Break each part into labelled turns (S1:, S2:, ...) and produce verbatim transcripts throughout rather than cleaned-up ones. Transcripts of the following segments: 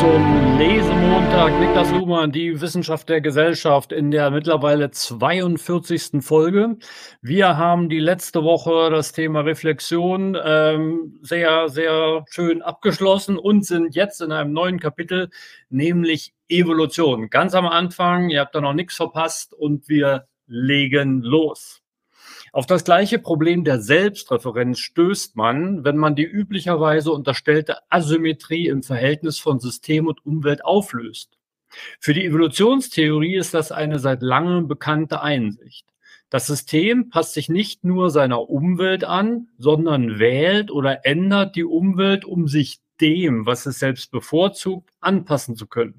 S1: zum Lesemontag. Niklas Luhmann, die Wissenschaft der Gesellschaft in der mittlerweile zweiundvierzigsten Folge. Wir haben die letzte Woche das Thema Reflexion ähm, sehr, sehr schön abgeschlossen und sind jetzt in einem neuen Kapitel, nämlich Evolution. Ganz am Anfang, ihr habt da noch nichts verpasst und wir legen los. Auf das gleiche Problem der Selbstreferenz stößt man, wenn man die üblicherweise unterstellte Asymmetrie im Verhältnis von System und Umwelt auflöst. Für die Evolutionstheorie ist das eine seit langem bekannte Einsicht. Das System passt sich nicht nur seiner Umwelt an, sondern wählt oder ändert die Umwelt, um sich dem, was es selbst bevorzugt, anpassen zu können.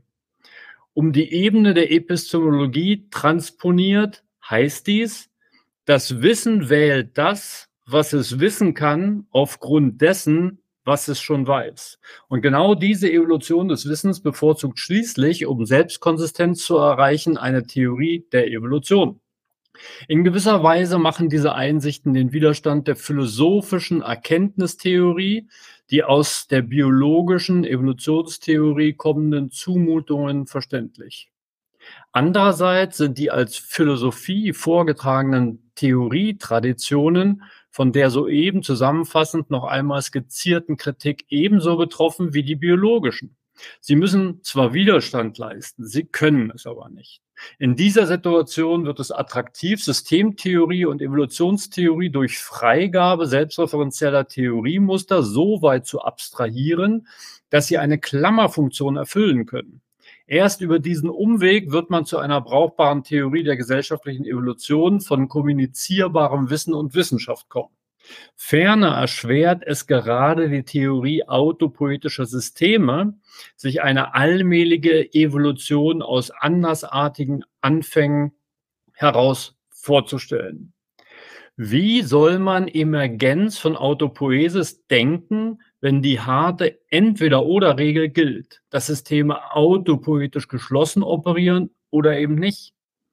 S1: Um die Ebene der Epistemologie transponiert, heißt dies: Das Wissen wählt das, was es wissen kann, aufgrund dessen, was es schon weiß. Und genau diese Evolution des Wissens bevorzugt schließlich, um Selbstkonsistenz zu erreichen, eine Theorie der Evolution. In gewisser Weise machen diese Einsichten den Widerstand der philosophischen Erkenntnistheorie, die aus der biologischen Evolutionstheorie kommenden Zumutungen verständlich. Andererseits sind die als Philosophie vorgetragenen Theorietraditionen von der soeben zusammenfassend noch einmal skizzierten Kritik ebenso betroffen wie die biologischen. Sie müssen zwar Widerstand leisten, sie können es aber nicht. In dieser Situation wird es attraktiv, Systemtheorie und Evolutionstheorie durch Freigabe selbstreferenzieller Theoriemuster so weit zu abstrahieren, dass sie eine Klammerfunktion erfüllen können. Erst über diesen Umweg wird man zu einer brauchbaren Theorie der gesellschaftlichen Evolution von kommunizierbarem Wissen und Wissenschaft kommen. Ferner erschwert es gerade die Theorie autopoetischer Systeme, sich eine allmählige Evolution aus andersartigen Anfängen heraus vorzustellen. Wie soll man Emergenz von Autopoiesis denken, wenn die harte Entweder-oder-Regel gilt, dass Systeme autopoetisch geschlossen operieren oder eben nicht?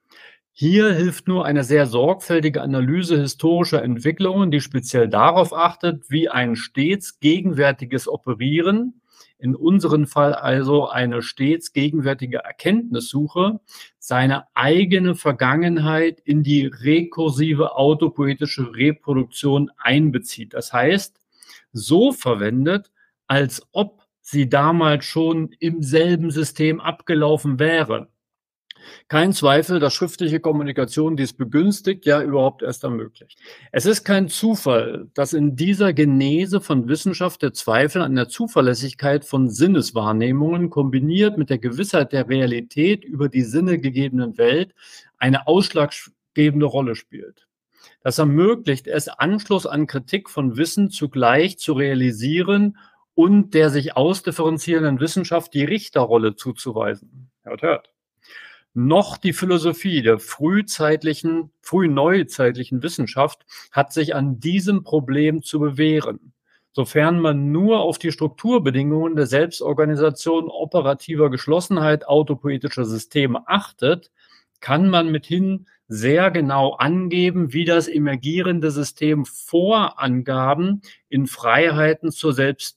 S1: Hier hilft nur eine sehr sorgfältige Analyse historischer Entwicklungen, die speziell darauf achtet, wie ein stets gegenwärtiges Operieren, in unserem Fall also eine stets gegenwärtige Erkenntnissuche, seine eigene Vergangenheit in die rekursive autopoetische Reproduktion einbezieht. Das heißt, so verwendet, als ob sie damals schon im selben System abgelaufen wäre. Kein Zweifel, dass schriftliche Kommunikation dies begünstigt, ja überhaupt erst ermöglicht. Es ist kein Zufall, dass in dieser Genese von Wissenschaft der Zweifel an der Zuverlässigkeit von Sinneswahrnehmungen kombiniert mit der Gewissheit der Realität über die Sinne gegebenen Welt eine ausschlaggebende Rolle spielt. Das ermöglicht es, Anschluss an Kritik von Wissen zugleich zu realisieren und der sich ausdifferenzierenden Wissenschaft die Richterrolle zuzuweisen. Hört, hört. Noch die Philosophie der frühzeitlichen, frühneuzeitlichen Wissenschaft hat sich an diesem Problem zu bewähren. Sofern man nur auf die Strukturbedingungen der Selbstorganisation operativer Geschlossenheit autopoetischer Systeme achtet, kann man mithin sehr genau angeben, wie das emergierende System Vorangaben in Freiheiten zur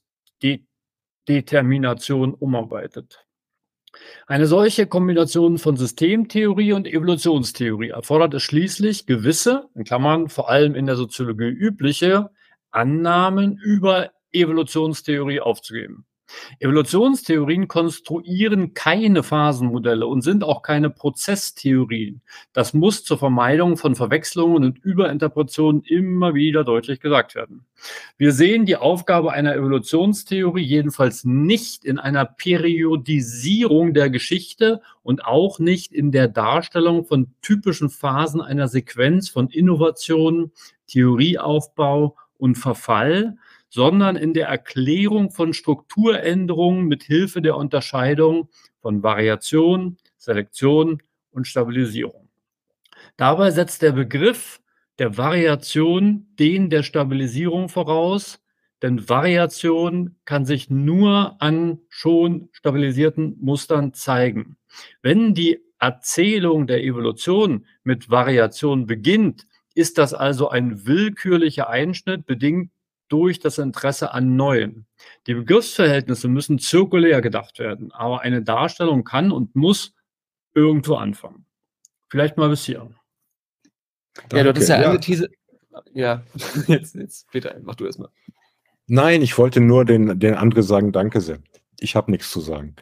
S1: Selbstdetermination umarbeitet. Eine solche Kombination von Systemtheorie und Evolutionstheorie erfordert es schließlich gewisse, in Klammern vor allem in der Soziologie übliche, Annahmen über Evolutionstheorie aufzugeben. Evolutionstheorien konstruieren keine Phasenmodelle und sind auch keine Prozesstheorien. Das muss zur Vermeidung von Verwechslungen und Überinterpretationen immer wieder deutlich gesagt werden. Wir sehen die Aufgabe einer Evolutionstheorie jedenfalls nicht in einer Periodisierung der Geschichte und auch nicht in der Darstellung von typischen Phasen einer Sequenz von Innovation, Theorieaufbau und Verfall, sondern in der Erklärung von Strukturänderungen mit Hilfe der Unterscheidung von Variation, Selektion und Stabilisierung. Dabei setzt der Begriff der Variation den der Stabilisierung voraus, denn Variation kann sich nur an schon stabilisierten Mustern zeigen. Wenn die Erzählung der Evolution mit Variation beginnt, ist das also ein willkürlicher Einschnitt, bedingt durch das Interesse an Neuem. Die Begriffsverhältnisse müssen zirkulär gedacht werden, aber eine Darstellung kann und muss irgendwo anfangen. Vielleicht mal bis hier.
S2: Ja, du hattest ja
S3: Danke, ja.
S2: angeteasert. Ja, jetzt, jetzt, Peter, mach du erst mal.
S3: Nein, ich wollte nur den, den anderen sagen, danke sehr. Ich habe nichts zu sagen.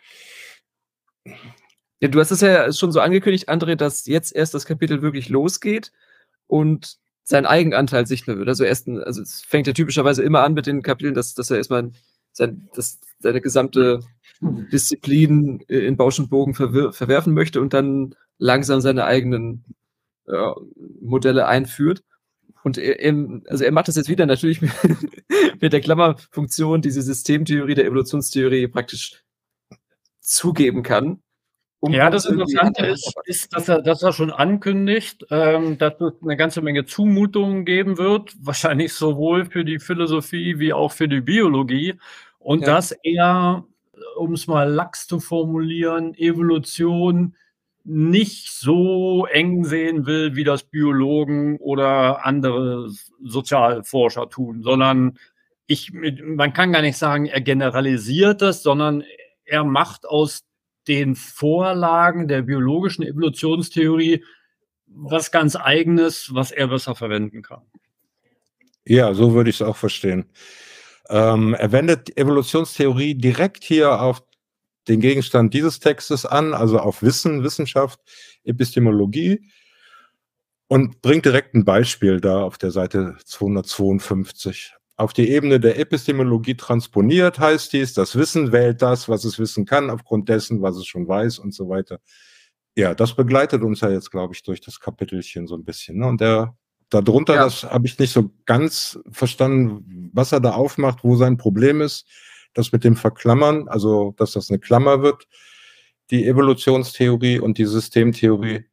S2: Ja, du hast es ja schon so angekündigt, André, dass jetzt erst das Kapitel wirklich losgeht und sein Eigenanteil sichtbar wird. Also erst, also es fängt ja typischerweise immer an mit den Kapiteln, dass, dass er erstmal sein, dass seine gesamte Disziplin in Bausch und Bogen verwir verwerfen möchte und dann langsam seine eigenen ja, Modelle einführt. Und er, er, also er macht das jetzt wieder natürlich mit, mit der Klammerfunktion, diese Systemtheorie der Evolutionstheorie praktisch zugeben kann.
S1: Um ja, das Interessante ist, ist, dass er, dass er schon ankündigt, ähm, dass es eine ganze Menge Zumutungen geben wird, wahrscheinlich sowohl für die Philosophie wie auch für die Biologie. Und ja. dass er, um es mal lax zu formulieren, Evolution nicht so eng sehen will, wie das Biologen oder andere Sozialforscher tun, sondern ich, man kann gar nicht sagen, er generalisiert das, sondern er macht aus den Vorlagen der biologischen Evolutionstheorie was ganz Eigenes, was er besser verwenden kann.
S3: Ja, so würde ich es auch verstehen. Ähm, er wendet Evolutionstheorie direkt hier auf den Gegenstand dieses Textes an, also auf Wissen, Wissenschaft, Epistemologie, und bringt direkt ein Beispiel da auf der Seite zweihundertzweiundfünfzig. Auf die Ebene der Epistemologie transponiert, heißt dies, das Wissen wählt das, was es wissen kann, aufgrund dessen, was es schon weiß und so weiter. Ja, das begleitet uns ja jetzt, glaube ich, durch das Kapitelchen so ein bisschen. Ne? Und der darunter, ja. das habe ich nicht so ganz verstanden, was er da aufmacht, wo sein Problem ist. Das mit dem Verklammern, also dass das eine Klammer wird, die Evolutionstheorie und die Systemtheorie.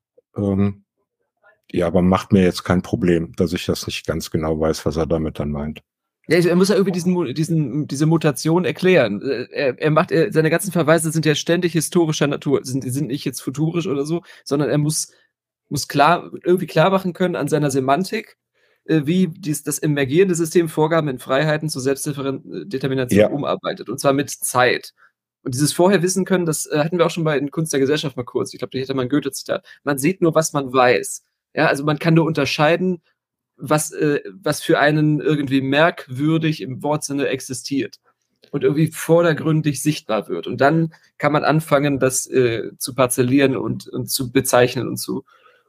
S3: Ähm, ja, aber macht mir jetzt kein Problem, dass ich das nicht ganz genau weiß, was er damit dann meint.
S2: Ja, er muss ja irgendwie diesen, diesen, diese Mutation erklären. Er, er macht, er, seine ganzen Verweise sind ja ständig historischer Natur. Sind, sind nicht jetzt futurisch oder so, sondern er muss, muss klar, irgendwie klar machen können an seiner Semantik, wie dies, das emergierende System Vorgaben in Freiheiten zur Selbstdetermination ja. umarbeitet. Und zwar mit Zeit. Und dieses vorher wissen können, das äh, hatten wir auch schon bei in Kunst der Gesellschaft mal kurz. Ich glaube, da hätte man Goethe-Zitat. Man sieht nur, was man weiß. Ja, also man kann nur unterscheiden, was, äh, was für einen irgendwie merkwürdig im Wortsinne existiert und irgendwie vordergründig sichtbar wird. Und dann kann man anfangen, das äh, zu parzellieren und, und zu bezeichnen und zu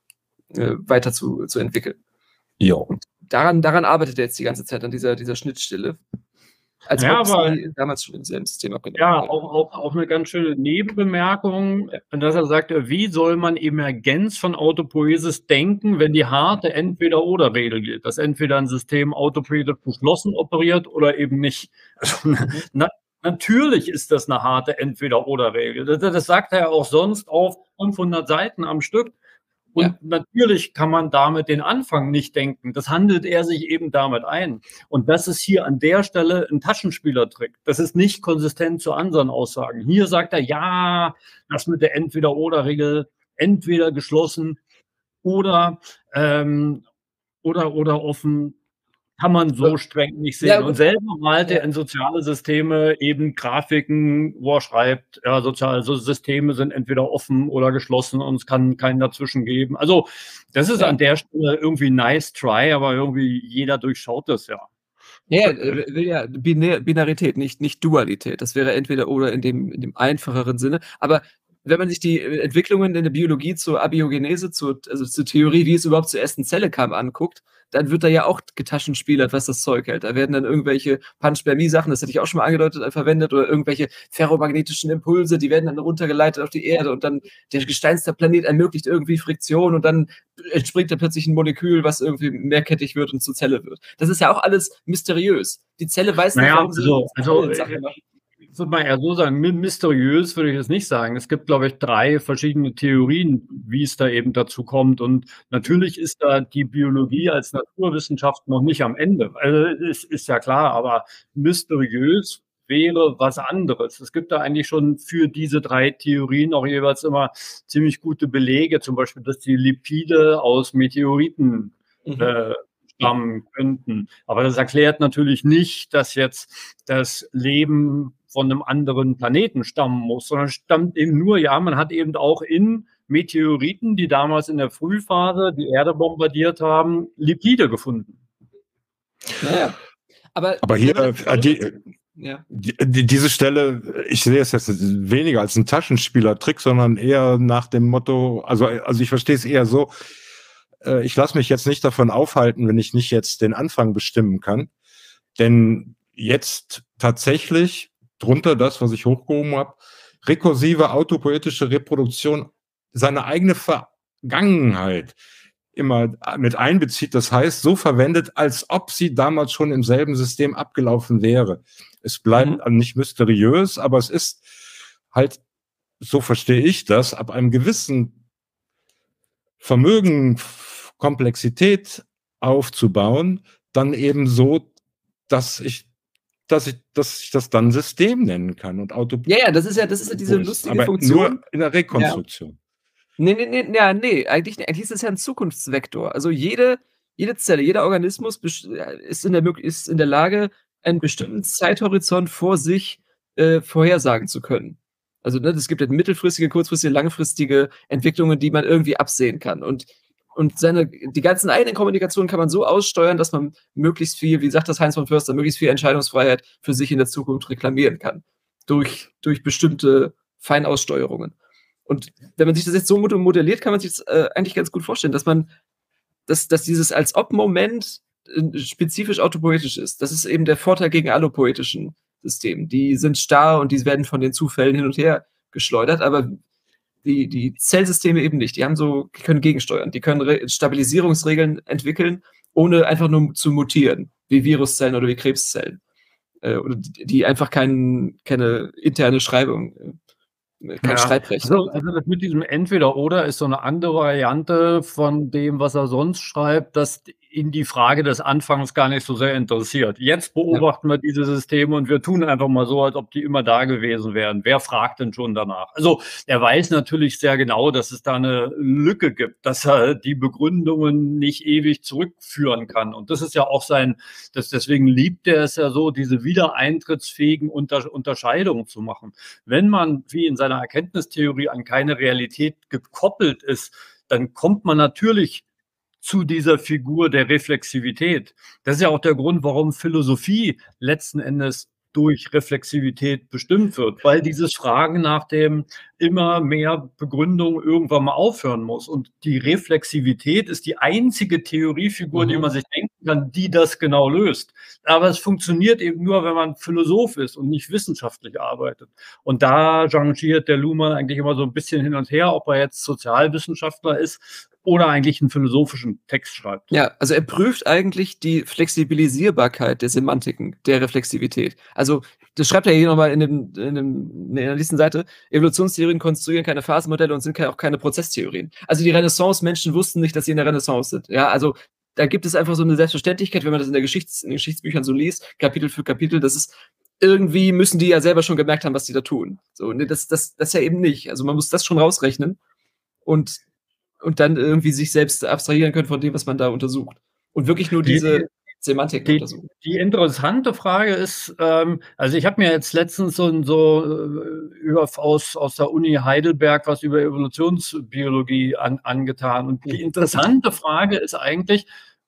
S2: äh, weiter zu, zu entwickeln.
S3: Ja.
S2: Und daran, daran arbeitet er jetzt die ganze Zeit, an dieser, dieser Schnittstelle. Als
S1: ja,
S2: ob
S1: aber
S2: sie damals schon im selben System abgenommen
S1: ja, auch, auch, auch eine ganz schöne Nebenbemerkung, dass er sagt, wie soll man Emergenz von Autopoiesis denken, wenn die harte Entweder-oder-Regel gilt, dass entweder ein System autopoietisch geschlossen operiert oder eben nicht. Also, na, natürlich ist das eine harte Entweder-oder-Regel. Das, das sagt er ja auch sonst auf fünfhundert Seiten am Stück. Und ja. natürlich kann man damit den Anfang nicht denken. Das handelt er sich eben damit ein. Und das ist hier an der Stelle ein Taschenspielertrick. Das ist nicht konsistent zu anderen Aussagen. Hier sagt er, ja, das mit der Entweder-oder-Regel, entweder geschlossen oder, ähm, oder, oder offen, kann man so streng nicht sehen. Ja, und selber malt er in soziale Systeme eben Grafiken, wo er schreibt, ja, soziale Systeme sind entweder offen oder geschlossen und es kann keinen dazwischen geben. Also das ist ja. an der Stelle irgendwie nice try, aber irgendwie jeder durchschaut das ja.
S2: Ja, will ja Binär, Binarität, nicht, nicht Dualität. Das wäre entweder oder in dem, in dem einfacheren Sinne. Aber wenn man sich die Entwicklungen in der Biologie zur Abiogenese, zur, also zur Theorie, wie es überhaupt zur ersten Zelle kam, anguckt, dann wird da ja auch getaschenspielert, was das Zeug hält. Da werden dann irgendwelche Panspermie-Sachen, das hätte ich auch schon mal angedeutet, verwendet, oder irgendwelche ferromagnetischen Impulse, die werden dann runtergeleitet auf die Erde und dann der gesteinste Planet ermöglicht irgendwie Friktion und dann entspringt da plötzlich ein Molekül, was irgendwie mehrkettig wird und zur Zelle wird. Das ist ja auch alles mysteriös. Die Zelle weiß
S1: naja,
S2: nicht, warum sie
S1: also, also,
S2: Sachen macht.
S1: Ich würde mal eher so sagen, mysteriös würde ich es nicht sagen. Es gibt, glaube ich, drei verschiedene Theorien, wie es da eben dazu kommt. Und natürlich ist da die Biologie als Naturwissenschaft noch nicht am Ende. Also ist, ist ja klar, aber mysteriös wäre was anderes. Es gibt da eigentlich schon für diese drei Theorien auch jeweils immer ziemlich gute Belege, zum Beispiel, dass die Lipide aus Meteoriten mhm. äh, stammen könnten. Aber das erklärt natürlich nicht, dass jetzt das Leben von einem anderen Planeten stammen muss, sondern stammt eben nur, ja, man hat eben auch in Meteoriten, die damals in der Frühphase die Erde bombardiert haben, Lipide gefunden.
S2: Naja. Aber,
S3: Aber hier, äh, die,
S2: ja.
S3: die, die, diese Stelle, ich sehe es jetzt weniger als ein Taschenspielertrick, sondern eher nach dem Motto, also, also ich verstehe es eher so, äh, ich lasse mich jetzt nicht davon aufhalten, wenn ich nicht jetzt den Anfang bestimmen kann. Denn jetzt tatsächlich drunter das, was ich hochgehoben habe, rekursive autopoetische Reproduktion, seine eigene Vergangenheit immer mit einbezieht, das heißt, so verwendet, als ob sie damals schon im selben System abgelaufen wäre. Es bleibt mhm. nicht mysteriös, aber es ist halt, so verstehe ich das, ab einem gewissen Vermögen, Komplexität aufzubauen, dann eben so, dass ich dass ich, dass ich das dann System nennen kann und Auto.
S2: Ja, ja, das ist ja, das ist ja diese lustige
S3: aber
S2: Funktion.
S3: Nur in der Rekonstruktion.
S2: Ja. Nee, nee, nee, ja, nee, eigentlich, eigentlich ist es ja ein Zukunftsvektor. Also jede, jede Zelle, jeder Organismus ist in der, ist in der Lage, einen bestimmten Zeithorizont vor sich äh, vorhersagen zu können. Also ne, es gibt ja mittelfristige, kurzfristige, langfristige Entwicklungen, die man irgendwie absehen kann. Und, und seine, die ganzen eigenen Kommunikationen kann man so aussteuern, dass man möglichst viel, wie sagt das Heinz von Förster, möglichst viel Entscheidungsfreiheit für sich in der Zukunft reklamieren kann. Durch, durch bestimmte Feinaussteuerungen. Und wenn man sich das jetzt so modelliert, kann man sich das äh, eigentlich ganz gut vorstellen, dass man, dass, dass dieses Als-Ob-Moment äh, spezifisch autopoetisch ist. Das ist eben der Vorteil gegen allopoetischen Systemen. Die sind starr und die werden von den Zufällen hin und her geschleudert, aber die, die Zellsysteme eben nicht. Die haben so, die können gegensteuern. Die können Re- Stabilisierungsregeln entwickeln, ohne einfach nur zu mutieren, wie Viruszellen oder wie Krebszellen. Äh, oder die, die einfach kein, keine interne Schreibung äh, kein
S1: ja,
S2: Schreibrecht.
S1: Also, also das mit diesem Entweder-Oder ist so eine andere Variante von dem, was er sonst schreibt, das ihn die Frage des Anfangs gar nicht so sehr interessiert. Jetzt beobachten ja. wir diese Systeme und wir tun einfach mal so, als ob die immer da gewesen wären. Wer fragt denn schon danach? Also er weiß natürlich sehr genau, dass es da eine Lücke gibt, dass er die Begründungen nicht ewig zurückführen kann. Und das ist ja auch sein, das, deswegen liebt er es ja so, diese wiedereintrittsfähigen Unter, Unterscheidungen zu machen. Wenn man, wie in seiner Erkenntnistheorie, an keine Realität gekoppelt ist, dann kommt man natürlich zu dieser Figur der Reflexivität. Das ist ja auch der Grund, warum Philosophie letzten Endes durch Reflexivität bestimmt wird, weil dieses Fragen nach dem immer mehr Begründung irgendwann mal aufhören muss. Und die Reflexivität ist die einzige Theoriefigur, mhm. die man sich denken kann, die das genau löst. Aber es funktioniert eben nur, wenn man Philosoph ist und nicht wissenschaftlich arbeitet. Und da changiert der Luhmann eigentlich immer so ein bisschen hin und her, ob er jetzt Sozialwissenschaftler ist oder eigentlich einen philosophischen Text schreibt.
S2: Ja, also er prüft eigentlich die Flexibilisierbarkeit der Semantiken, der Reflexivität. Also das schreibt er hier nochmal in, dem, in, dem, in der nächsten Seite. Evolutionstheorien konstruieren keine Phasenmodelle und sind auch keine Prozesstheorien. Also die Renaissance-Menschen wussten nicht, dass sie in der Renaissance sind. Ja, also da gibt es einfach so eine Selbstverständlichkeit, wenn man das in, der Geschichts-, in den Geschichtsbüchern so liest, Kapitel für Kapitel, das ist irgendwie müssen die ja selber schon gemerkt haben, was die da tun. So, ne, das, das, das ja eben nicht. Also man muss das schon rausrechnen und und dann irgendwie sich selbst abstrahieren können von dem, was man da untersucht. Und wirklich nur diese die, Semantik
S1: die,
S2: untersuchen.
S1: Die interessante Frage ist, ähm, also ich habe mir jetzt letztens so, so äh, über, aus, aus der Uni Heidelberg was über Evolutionsbiologie an, angetan. Und die interessante Frage ist eigentlich,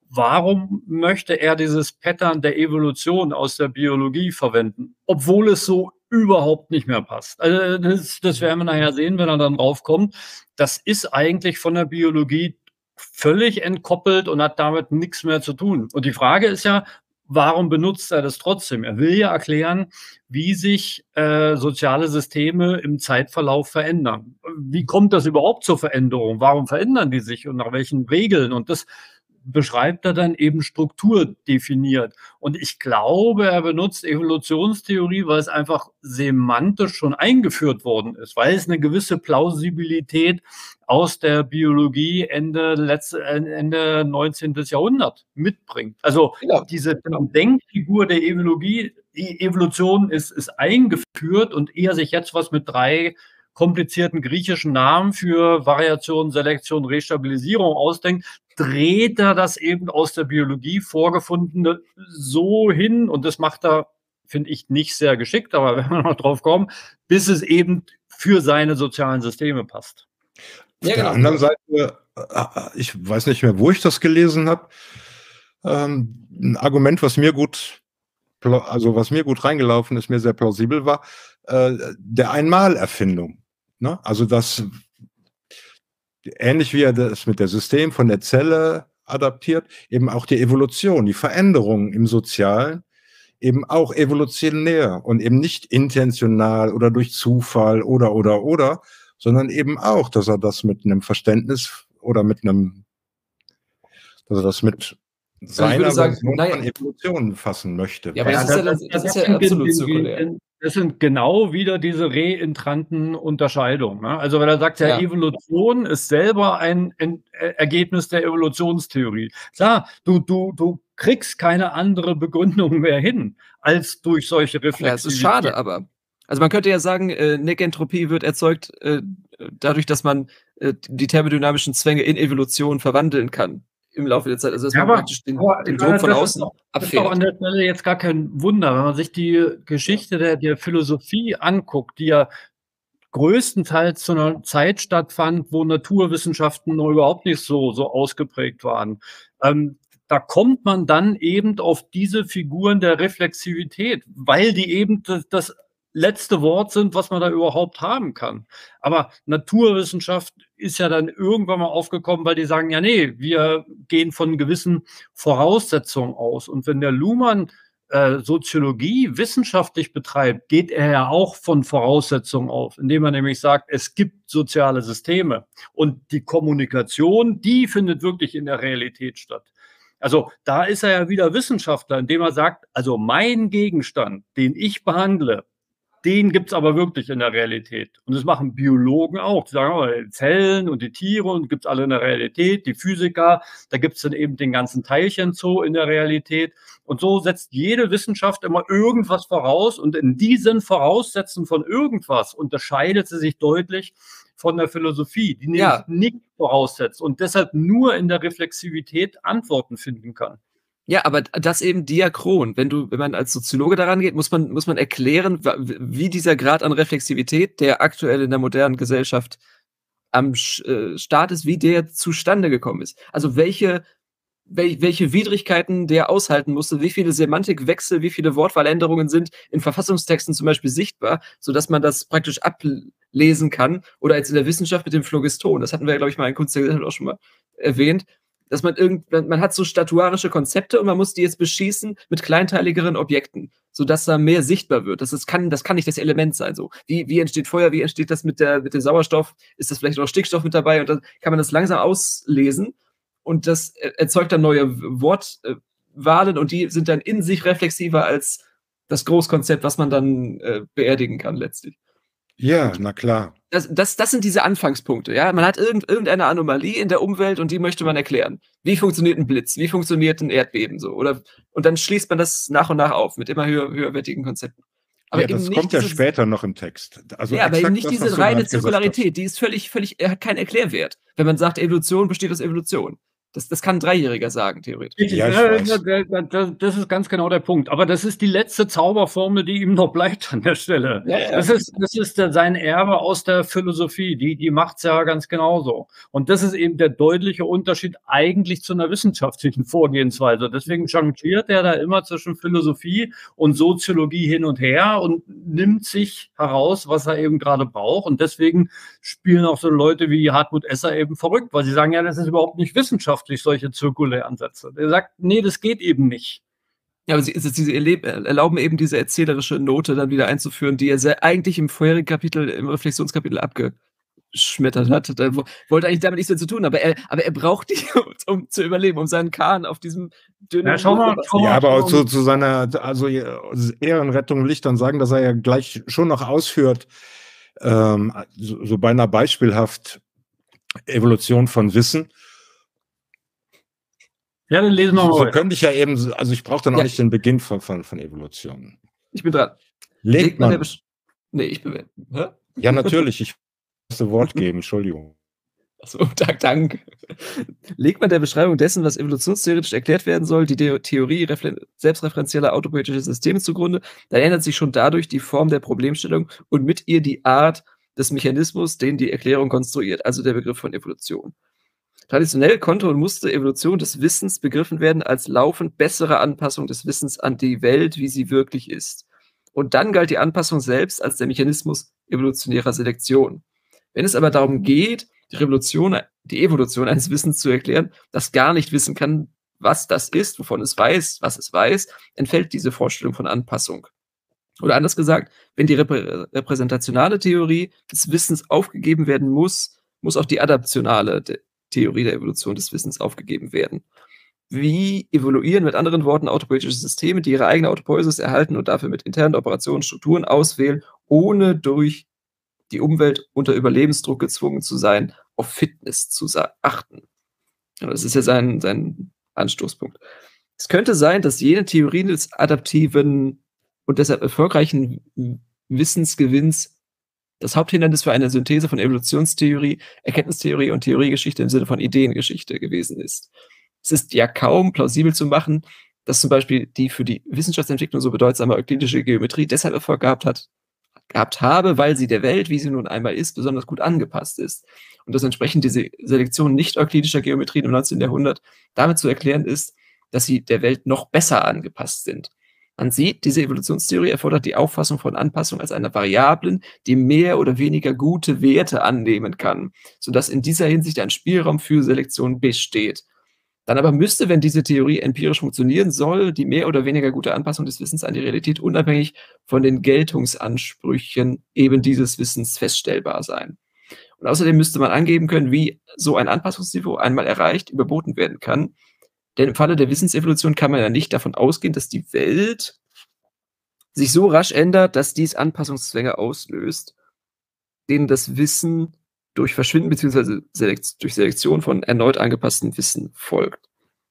S1: warum möchte er dieses Pattern der Evolution aus der Biologie verwenden, obwohl es so überhaupt nicht mehr passt. Also das, das werden wir nachher sehen, wenn er dann draufkommt. Das ist eigentlich von der Biologie völlig entkoppelt und hat damit nichts mehr zu tun. Und die Frage ist ja, warum benutzt er das trotzdem? Er will ja erklären, wie sich äh, soziale Systeme im Zeitverlauf verändern. Wie kommt das überhaupt zur Veränderung? Warum verändern die sich und nach welchen Regeln? Und das beschreibt er dann eben strukturdefiniert. Und ich glaube, er benutzt Evolutionstheorie, weil es einfach semantisch schon eingeführt worden ist, weil es eine gewisse Plausibilität aus der Biologie Ende, letzte, Ende neunzehnten. Jahrhundert mitbringt. Also ja, diese genau. Denkfigur der Evolugie, die Evolution ist, ist eingeführt und eher sich jetzt was mit drei komplizierten griechischen Namen für Variation, Selektion, Restabilisierung ausdenkt, dreht er das eben aus der Biologie vorgefundene so hin, und das macht er, finde ich, nicht sehr geschickt, aber wenn wir noch drauf kommen, bis es eben für seine sozialen Systeme passt.
S3: Auf ja, der genau. anderen Seite, ich weiß nicht mehr, wo ich das gelesen habe, ähm, ein Argument, was mir gut, also was mir gut reingelaufen ist, mir sehr plausibel war, äh, der Einmalerfindung. Ne? Also das, ähnlich wie er das mit der System von der Zelle adaptiert, eben auch die Evolution, die Veränderungen im Sozialen, eben auch evolutionär und eben nicht intentional oder durch Zufall oder, oder, oder, sondern eben auch, dass er das mit einem Verständnis oder mit einem, dass er das mit seiner
S2: sagen,
S3: Version
S2: naja,
S3: von Evolution fassen möchte.
S2: Ja, aber das, ja, ist, ja, das, das, das ist ja absolut zirkulär.
S1: Das sind genau wieder diese reintranten Unterscheidungen. Ne? Also wenn er sagt, ja, ja, Evolution ist selber ein, ein Ergebnis der Evolutionstheorie. Klar, du, du, du kriegst keine andere Begründung mehr hin, als durch solche Reflexionen.
S2: Ja, das ist schade, aber. Also man könnte ja sagen, äh, Negentropie wird erzeugt äh, dadurch, dass man äh, die thermodynamischen Zwänge in Evolution verwandeln kann im Laufe der Zeit. Also dass
S1: ja,
S2: man
S1: aber,
S2: praktisch den,
S1: aber,
S2: den Druck von außen
S1: ist
S2: abfährt.
S1: Das ist doch an der Stelle jetzt gar kein Wunder, wenn man sich die Geschichte der, der Philosophie anguckt, die ja größtenteils zu einer Zeit stattfand, wo Naturwissenschaften noch überhaupt nicht so, so ausgeprägt waren. Ähm, da kommt man dann eben auf diese Figuren der Reflexivität, weil die eben das, das letzte Wort sind, was man da überhaupt haben kann. Aber Naturwissenschaft ist ja dann irgendwann mal aufgekommen, weil die sagen, ja nee, wir gehen von gewissen Voraussetzungen aus. Und wenn der Luhmann äh, Soziologie wissenschaftlich betreibt, geht er ja auch von Voraussetzungen auf, indem er nämlich sagt, es gibt soziale Systeme. Und die Kommunikation, die findet wirklich in der Realität statt. Also da ist er ja wieder Wissenschaftler, indem er sagt, also mein Gegenstand, den ich behandle, den gibt es aber wirklich in der Realität. Und das machen Biologen auch. Die sagen, oh, die Zellen und die Tiere und gibt es alle in der Realität. Die Physiker, da gibt es dann eben den ganzen Teilchenzoo in der Realität. Und so setzt jede Wissenschaft immer irgendwas voraus. Und in diesen Voraussetzungen von irgendwas unterscheidet sie sich deutlich von der Philosophie, die nämlich ja. nicht voraussetzt und deshalb nur in der Reflexivität Antworten finden kann.
S2: Ja, aber das eben diachron. Wenn du, wenn man als Soziologe daran geht, muss man, muss man erklären, wie dieser Grad an Reflexivität, der aktuell in der modernen Gesellschaft am Start ist, wie der zustande gekommen ist. Also welche, wel, welche Widrigkeiten der aushalten musste, wie viele Semantikwechsel, wie viele Wortwahländerungen sind in Verfassungstexten zum Beispiel sichtbar, sodass man das praktisch ablesen kann. Oder als in der Wissenschaft mit dem Phlogiston. Das hatten wir, glaube ich, mal in Kunst der Gesellschaft auch schon mal erwähnt. Dass man irgend, man hat so statuarische Konzepte und man muss die jetzt beschießen mit kleinteiligeren Objekten, sodass da mehr sichtbar wird. Das ist, kann, das kann nicht das Element sein. So. Wie, wie entsteht Feuer, wie entsteht das mit, der, mit dem Sauerstoff? Ist das vielleicht noch Stickstoff mit dabei? Und dann kann man das langsam auslesen und das erzeugt dann neue Wortwahlen und die sind dann in sich reflexiver als das Großkonzept, was man dann äh, beerdigen kann letztlich.
S3: Ja, na klar.
S2: Das, das, das sind diese Anfangspunkte. Ja, man hat irgend, irgendeine Anomalie in der Umwelt und die möchte man erklären. Wie funktioniert ein Blitz? Wie funktioniert ein Erdbeben? So oder und dann schließt man das nach und nach auf mit immer höher, höherwertigen Konzepten.
S3: Aber ja, das kommt dieses, ja später noch im Text.
S2: Also ja, aber eben nicht das, diese reine Zirkularität. Die ist völlig, völlig, hat keinen Erklärwert. Wenn man sagt, Evolution besteht aus Evolution. Das, das kann ein Dreijähriger sagen, theoretisch.
S1: Ja, das ist ganz genau der Punkt. Aber das ist die letzte Zauberformel, die ihm noch bleibt an der Stelle. Ja, ja. Das ist, das ist der, sein Erbe aus der Philosophie. Die, die macht es ja ganz genauso. Und das ist eben der deutliche Unterschied eigentlich zu einer wissenschaftlichen Vorgehensweise. Deswegen changiert er da immer zwischen Philosophie und Soziologie hin und her und nimmt sich heraus, was er eben gerade braucht. Und deswegen spielen auch so Leute wie Hartmut Esser eben verrückt, weil sie sagen, ja, das ist überhaupt nicht wissenschaftlich. Durch solche Zirkuläransätze. Er sagt, nee, das geht eben nicht.
S2: Ja, aber sie, sie erlauben eben diese erzählerische Note dann wieder einzuführen, die er sehr eigentlich im vorherigen Kapitel, im Reflexionskapitel abgeschmettert hat. Er wollte eigentlich damit nichts mehr zu tun, aber er, aber er braucht die, um zu überleben, um seinen Kahn auf diesem dünnen...
S3: Ja, schau mal, schau mal, ja, aber auch zu, zu seiner also Ehrenrettung will ich dann sagen, dass er ja gleich schon noch ausführt, ähm, so, so beinahe beispielhaft Evolution von Wissen.
S1: Ja, dann lesen wir mal.
S3: So könnte ich ja eben, also ich brauche dann auch ja. nicht den Beginn von, von, von Evolution.
S2: Ich bin dran.
S3: Legt man.
S2: Nee, ich bin. Hä?
S3: Ja, natürlich. Ich das Wort geben, Entschuldigung.
S2: Achso, Dank, Dank. Legt man der Beschreibung dessen, was evolutionstheoretisch erklärt werden soll, die The Theorie selbstreferenzieller autopoetischer Systeme zugrunde, dann ändert sich schon dadurch die Form der Problemstellung und mit ihr die Art des Mechanismus, den die Erklärung konstruiert, also der Begriff von Evolution. Traditionell konnte und musste Evolution des Wissens begriffen werden als laufend bessere Anpassung des Wissens an die Welt, wie sie wirklich ist. Und dann galt die Anpassung selbst als der Mechanismus evolutionärer Selektion. Wenn es aber darum geht, die Revolution, die Evolution eines Wissens zu erklären, das gar nicht wissen kann, was das ist, wovon es weiß, was es weiß, entfällt diese Vorstellung von Anpassung. Oder anders gesagt, wenn die reprä repräsentationale Theorie des Wissens aufgegeben werden muss, muss auch die adaptionale de Theorie der Evolution des Wissens aufgegeben werden. Wie evoluieren mit anderen Worten autopoetische Systeme, die ihre eigene Autopoiesis erhalten und dafür mit internen Operationen Strukturen auswählen, ohne durch die Umwelt unter Überlebensdruck gezwungen zu sein, auf Fitness zu achten. Das ist ja sein, sein Anstoßpunkt. Es könnte sein, dass jene Theorien des adaptiven und deshalb erfolgreichen Wissensgewinns das Haupthindernis für eine Synthese von Evolutionstheorie, Erkenntnistheorie und Theoriegeschichte im Sinne von Ideengeschichte gewesen ist. Es ist ja kaum plausibel zu machen, dass zum Beispiel die für die Wissenschaftsentwicklung so bedeutsame euklidische Geometrie deshalb Erfolg gehabt hat, gehabt habe, weil sie der Welt, wie sie nun einmal ist, besonders gut angepasst ist. Und dass entsprechend diese Selektion nicht-euklidischer Geometrien im neunzehnten Jahrhundert damit zu erklären ist, dass sie der Welt noch besser angepasst sind. Man sieht, diese Evolutionstheorie erfordert die Auffassung von Anpassung als einer Variablen, die mehr oder weniger gute Werte annehmen kann, sodass in dieser Hinsicht ein Spielraum für Selektion besteht. Dann aber müsste, wenn diese Theorie empirisch funktionieren soll, die mehr oder weniger gute Anpassung des Wissens an die Realität unabhängig von den Geltungsansprüchen eben dieses Wissens feststellbar sein. Und außerdem müsste man angeben können, wie so ein Anpassungsniveau einmal erreicht überboten werden kann. Denn im Falle der Wissensevolution kann man ja nicht davon ausgehen, dass die Welt sich so rasch ändert, dass dies Anpassungszwänge auslöst, denen das Wissen durch Verschwinden bzw. Selekt durch Selektion von erneut angepassten Wissen folgt.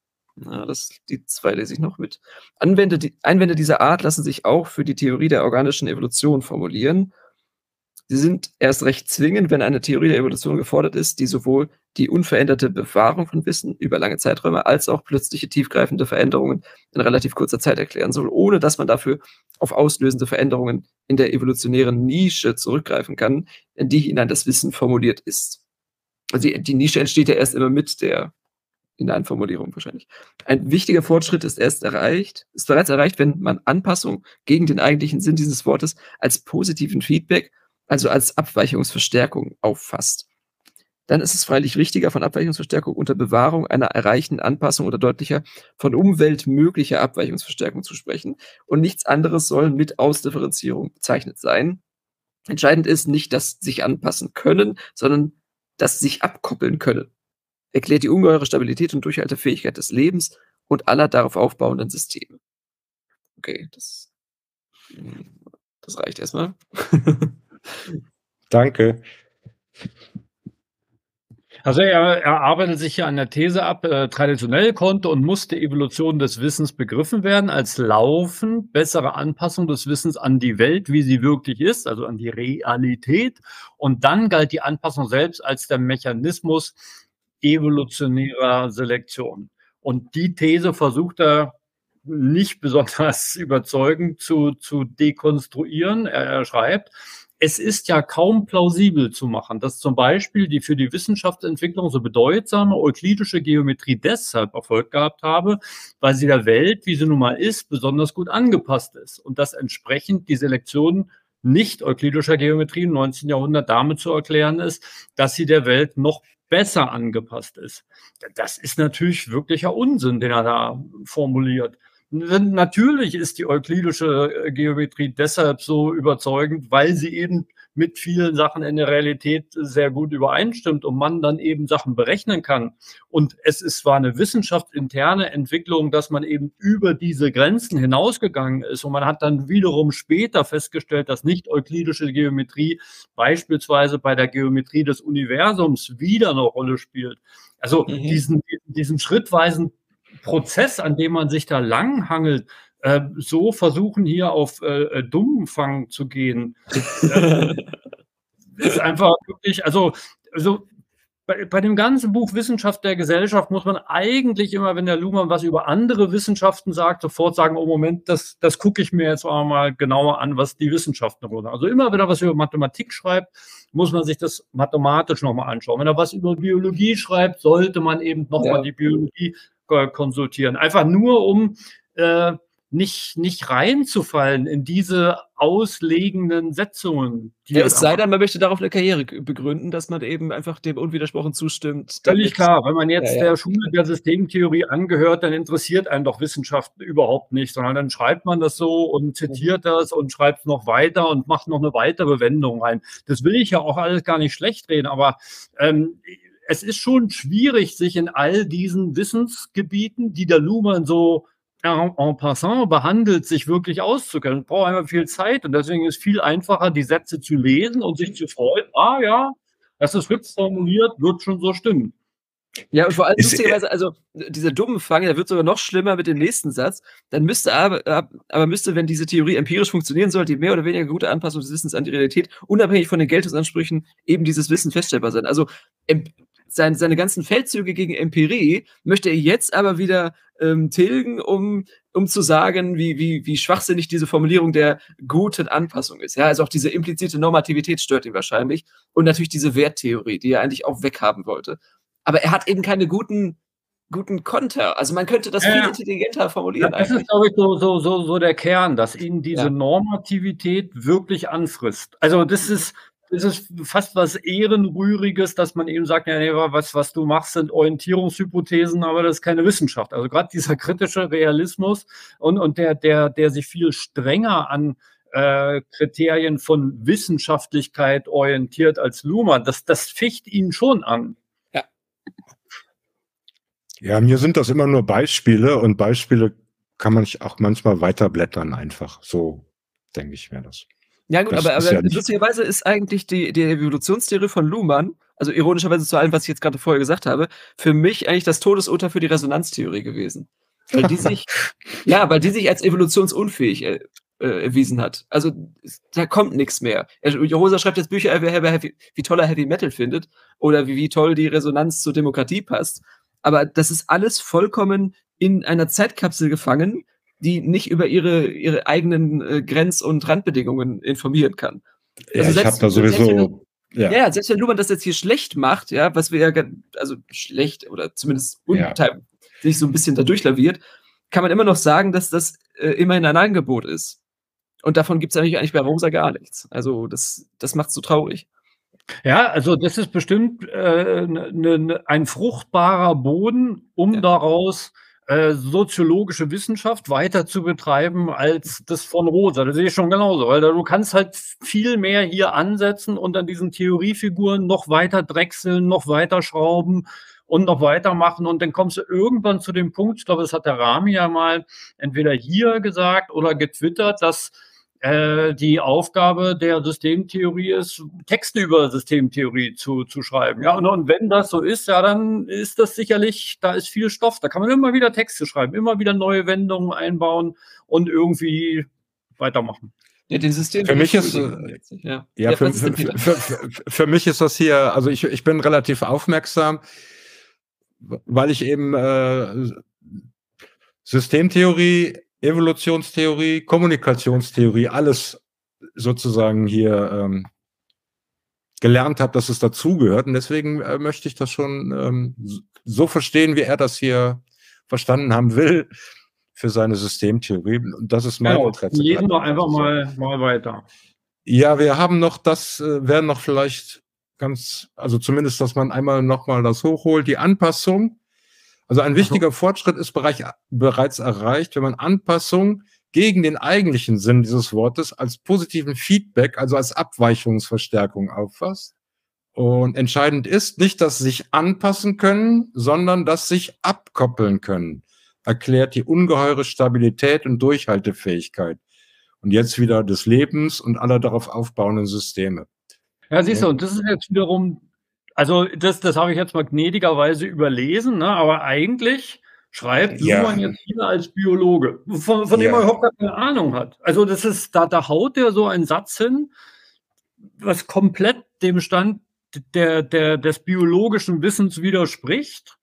S2: Na, das, die zwei lese ich noch mit. Anwender, die, Einwände dieser Art lassen sich auch für die Theorie der organischen Evolution formulieren. Sie sind erst recht zwingend, wenn eine Theorie der Evolution gefordert ist, die sowohl die unveränderte Bewahrung von Wissen über lange Zeiträume als auch plötzliche tiefgreifende Veränderungen in relativ kurzer Zeit erklären soll, ohne dass man dafür auf auslösende Veränderungen in der evolutionären Nische zurückgreifen kann, in die hinein das Wissen formuliert ist. Also die, die Nische entsteht ja erst immer mit der Hineinformulierung wahrscheinlich. Ein wichtiger Fortschritt ist erst erreicht, ist bereits erreicht, wenn man Anpassung gegen den eigentlichen Sinn dieses Wortes als positiven Feedback, also als Abweichungsverstärkung auffasst. Dann ist es freilich richtiger, von Abweichungsverstärkung unter Bewahrung einer erreichten Anpassung oder deutlicher von umweltmöglicher Abweichungsverstärkung zu sprechen. Und nichts anderes soll mit Ausdifferenzierung bezeichnet sein. Entscheidend ist nicht das sich anpassen können, sondern das sich abkoppeln können. Erklärt die ungeheure Stabilität und Durchhaltefähigkeit des Lebens und aller darauf aufbauenden Systeme. Okay, das, das reicht erstmal.
S3: Danke.
S1: Also er, er arbeitet sich hier an der These ab, äh, traditionell konnte und musste Evolution des Wissens begriffen werden als laufend bessere Anpassung des Wissens an die Welt, wie sie wirklich ist, also an die Realität. Und dann galt die Anpassung selbst als der Mechanismus evolutionärer Selektion. Und die These versucht er nicht besonders überzeugend zu, zu dekonstruieren. Er, er schreibt, es ist ja kaum plausibel zu machen, dass zum Beispiel die für die Wissenschaftsentwicklung so bedeutsame euklidische Geometrie deshalb Erfolg gehabt habe, weil sie der Welt, wie sie nun mal ist, besonders gut angepasst ist und dass entsprechend die Selektion nicht euklidischer Geometrie im neunzehnten Jahrhundert damit zu erklären ist, dass sie der Welt noch besser angepasst ist. Das ist natürlich wirklicher Unsinn, den er da formuliert. Natürlich ist die euklidische Geometrie deshalb so überzeugend, weil sie eben mit vielen Sachen in der Realität sehr gut übereinstimmt und man dann eben Sachen berechnen kann. Und es ist zwar eine wissenschaftsinterne Entwicklung, dass man eben über diese Grenzen hinausgegangen ist und man hat dann wiederum später festgestellt, dass nicht euklidische Geometrie beispielsweise bei der Geometrie des Universums wieder eine Rolle spielt. Also mhm. diesen, diesen schrittweisen Prozess, an dem man sich da langhangelt, äh, so versuchen hier auf äh, Dummfang zu gehen. äh, ist einfach wirklich, also, also bei, bei dem ganzen Buch Wissenschaft der Gesellschaft muss man eigentlich immer, wenn der Luhmann was über andere Wissenschaften sagt, sofort sagen, oh Moment, das, das gucke ich mir jetzt auch mal genauer an, was die Wissenschaften darüber sagen. Also immer, wenn er was über Mathematik schreibt, muss man sich das mathematisch nochmal anschauen. Wenn er was über Biologie schreibt, sollte man eben nochmal
S2: Ja.
S1: die Biologie äh, konsultieren. Einfach nur, um äh, nicht, nicht reinzufallen in diese auslegenden Setzungen. Die
S2: Ja,
S1: er
S2: es
S1: da
S2: sei
S1: macht.
S2: denn, man möchte darauf eine Karriere g- begründen, dass man eben einfach dem unwidersprochen zustimmt.
S1: Völlig
S2: damit-
S1: klar, wenn man jetzt
S2: Ja, ja.
S1: der Schule der Systemtheorie angehört, dann interessiert einen doch Wissenschaft überhaupt nicht, sondern dann schreibt man das so und zitiert das und schreibt es noch weiter und macht noch eine weitere Wendung rein. Das will ich ja auch alles gar nicht schlecht reden, aber ähm, es ist schon schwierig, sich in all diesen Wissensgebieten, die der Luhmann so en, en passant behandelt, sich wirklich auszukennen. Es braucht einfach viel Zeit und deswegen ist es viel einfacher, die Sätze zu lesen und sich zu freuen, ah ja, das ist hübsch formuliert, wird schon so stimmen.
S2: Ja, und vor allem
S3: Ist-
S2: lustigerweise, also dieser dumme Fang, der wird sogar noch schlimmer mit dem nächsten Satz. Dann müsste aber, aber müsste, wenn diese Theorie empirisch funktionieren soll, die mehr oder weniger gute Anpassung des Wissens an die Realität, unabhängig von den Geltungsansprüchen, eben dieses Wissen feststellbar sein. Also em- sein, seine ganzen Feldzüge gegen Empirie möchte er jetzt aber wieder ähm, tilgen, um, um zu sagen, wie, wie, wie schwachsinnig diese Formulierung der guten Anpassung ist. Ja, also auch diese implizite Normativität stört ihn wahrscheinlich. Und natürlich diese Werttheorie, die er eigentlich auch weghaben wollte. Aber er hat eben keine guten, guten Konter. Also man könnte das
S1: Ja,
S2: viel
S1: ja.
S2: intelligenter formulieren
S1: Das ist,
S2: eigentlich.
S1: glaube ich, so, so, so, so der Kern, dass ihn diese
S2: Ja.
S1: Normativität wirklich anfrisst. Also das ist, das ist fast was Ehrenrühriges, dass man eben sagt, ja, nee, was, was du machst, sind Orientierungshypothesen, aber das ist keine Wissenschaft. Also gerade dieser kritische Realismus und, und der, der, der sich viel strenger an äh, Kriterien von Wissenschaftlichkeit orientiert als Luhmann, das, das ficht ihn schon an.
S3: Ja, mir sind das immer nur Beispiele und Beispiele kann man auch manchmal weiterblättern einfach. So denke ich mir das.
S2: Ja gut,
S3: Das
S2: aber,
S3: ist
S2: aber
S3: ja nicht-
S2: lustigerweise ist eigentlich die, die Evolutionstheorie von Luhmann, also ironischerweise zu allem, was ich jetzt gerade vorher gesagt habe, für mich eigentlich das Todesurteil für die Resonanztheorie gewesen. Weil die sich, ja, weil die sich als evolutionsunfähig äh, äh, erwiesen hat. Also da kommt nichts mehr. Er- Rosa schreibt jetzt Bücher, wie, wie, wie toll er Heavy Metal findet oder wie, wie toll die Resonanz zur Demokratie passt. Aber das ist alles vollkommen in einer Zeitkapsel gefangen, die nicht über ihre, ihre eigenen äh, Grenz- und Randbedingungen informieren kann.
S3: Ja,
S2: Also
S3: ich
S2: selbst-
S3: habe da
S2: selbst wenn
S3: sowieso. Ja.
S2: Ja, ja, selbst wenn Luhmann das jetzt hier schlecht macht, ja, was wir ja, ge- also schlecht oder zumindest
S3: Ja.
S2: unteil, sich so ein bisschen da durchlaviert, kann man immer noch sagen, dass das äh, immerhin ein Angebot ist. Und davon gibt es eigentlich, eigentlich bei Rosa gar nichts. Also das, das macht es so traurig.
S1: Ja, also das ist bestimmt äh, ne, ne, ein fruchtbarer Boden, um
S2: Ja.
S1: daraus äh, soziologische Wissenschaft weiter zu betreiben als das von Rosa. Das sehe ich schon genauso, weil du kannst halt viel mehr hier ansetzen und an diesen Theoriefiguren noch weiter drechseln, noch weiter schrauben und noch weitermachen und dann kommst du irgendwann zu dem Punkt, ich glaube, das hat der Rami ja mal entweder hier gesagt oder getwittert, dass äh, die Aufgabe der Systemtheorie ist, Texte über Systemtheorie zu, zu schreiben. Ja, und, und wenn das so ist, ja, dann ist das sicherlich, da ist viel Stoff. Da kann man immer wieder Texte schreiben, immer wieder neue Wendungen einbauen und irgendwie weitermachen.
S2: Ja, den System.
S3: Für mich ist,
S2: ja.
S3: Ja,
S2: Ja,
S3: für,
S2: was ist denn,
S3: für,
S2: Peter?
S3: für, für, für mich ist das hier, also ich, ich bin relativ aufmerksam, weil ich eben äh, Systemtheorie, Evolutionstheorie, Kommunikationstheorie, alles sozusagen hier ähm, gelernt habe, dass es dazugehört. Und deswegen äh, möchte ich das schon ähm, so verstehen, wie er das hier verstanden haben will für seine Systemtheorie. Und das ist mein
S1: Genau,
S3: Interesse.
S1: lesen wir einfach mal, mal weiter.
S3: Ja, wir haben noch das, äh, werden noch vielleicht ganz, also zumindest, dass man einmal nochmal das hochholt, die Anpassung. Also ein wichtiger Fortschritt ist bereich, bereits erreicht, wenn man Anpassung gegen den eigentlichen Sinn dieses Wortes als positiven Feedback, also als Abweichungsverstärkung auffasst. Und entscheidend ist nicht das sich anpassen können, sondern das sich abkoppeln können, erklärt die ungeheure Stabilität und Durchhaltefähigkeit. Und jetzt wieder des Lebens und aller darauf aufbauenden Systeme.
S1: Ja, siehst du, und das ist jetzt wiederum, also das, das habe ich jetzt mal gnädigerweise überlesen, ne? Aber eigentlich schreibt
S3: Ja.
S1: Luhmann jetzt hier als Biologe, von, von dem
S3: Ja.
S1: er überhaupt keine Ahnung hat. Also das ist, da, da haut er so einen Satz hin, was komplett dem Stand der, der, des biologischen Wissens widerspricht.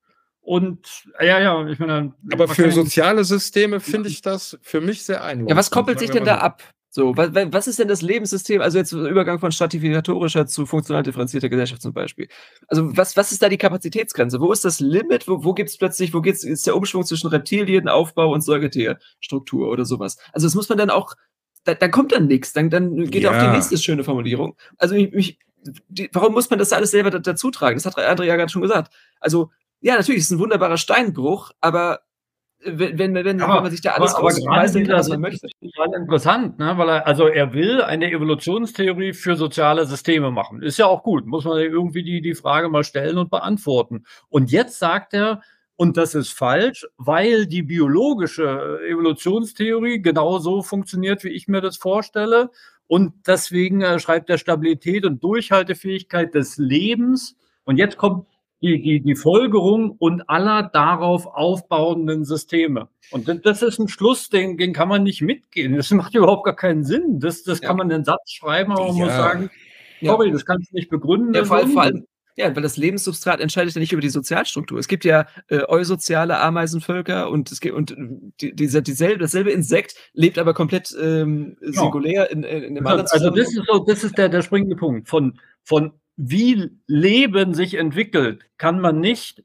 S1: Und ja, ja, ich meine.
S3: Aber für soziale Systeme finde ich das für mich sehr einleuchtend.
S2: Ja, was koppelt sich denn da ab? So, was, was ist denn das Lebenssystem? Also jetzt Übergang von stratifikatorischer zu funktional differenzierter Gesellschaft zum Beispiel. Also was, was ist da die Kapazitätsgrenze? Wo ist das Limit? Wo, wo gibt es plötzlich, wo geht's, ist der Umschwung zwischen Reptilien, Aufbau und Säugetierstruktur oder sowas? Also das muss man dann auch, da, dann kommt dann nichts, dann, dann geht er
S3: Ja.
S2: auf die nächste schöne Formulierung. Also ich, mich, die, warum muss man das alles selber da, dazu tragen? Das hat André ja gerade schon gesagt. Also ja, natürlich, es ist ein wunderbarer Steinbruch, aber wenn, wenn, wenn,
S1: Aber-
S2: wenn man sich da alles
S1: aber, aber gerade
S2: ausmeißeln kann,
S1: dieser
S2: was man
S1: Satz
S2: möchte.
S1: ist total interessant, ne? Weil er, also er will eine Evolutionstheorie für soziale Systeme machen. Ist ja auch gut, muss man irgendwie die, die Frage mal stellen und beantworten. Und jetzt sagt er, und das ist falsch, weil die biologische Evolutionstheorie genauso funktioniert, wie ich mir das vorstelle. Und deswegen äh, schreibt er Stabilität und Durchhaltefähigkeit des Lebens. Und jetzt kommt die, die, die Folgerung und aller darauf aufbauenden Systeme. Und das- das ist ein Schluss, den, den kann man nicht mitgehen. Das macht überhaupt gar keinen Sinn. Das, das
S2: Ja.
S1: kann man in einen Satz schreiben, aber man
S3: Ja.
S1: muss sagen,
S2: Ja.
S1: sorry, das kannst du nicht begründen.
S2: Ja,
S1: das
S2: vor,
S1: ist
S2: allem, vor
S1: Unsinn.
S2: allem, ja, weil das Lebenssubstrat entscheidet ja nicht über die Sozialstruktur. Es gibt ja äh, eusoziale Ameisenvölker und es gibt und die, dieser, dieselbe, dasselbe Insekt lebt aber komplett ähm, singulär in, in, in einem anderen
S1: Also das
S2: Zusammenhang.
S1: ist so, das ist der, der springende Punkt. Von, von wie Leben sich entwickelt, kann man nicht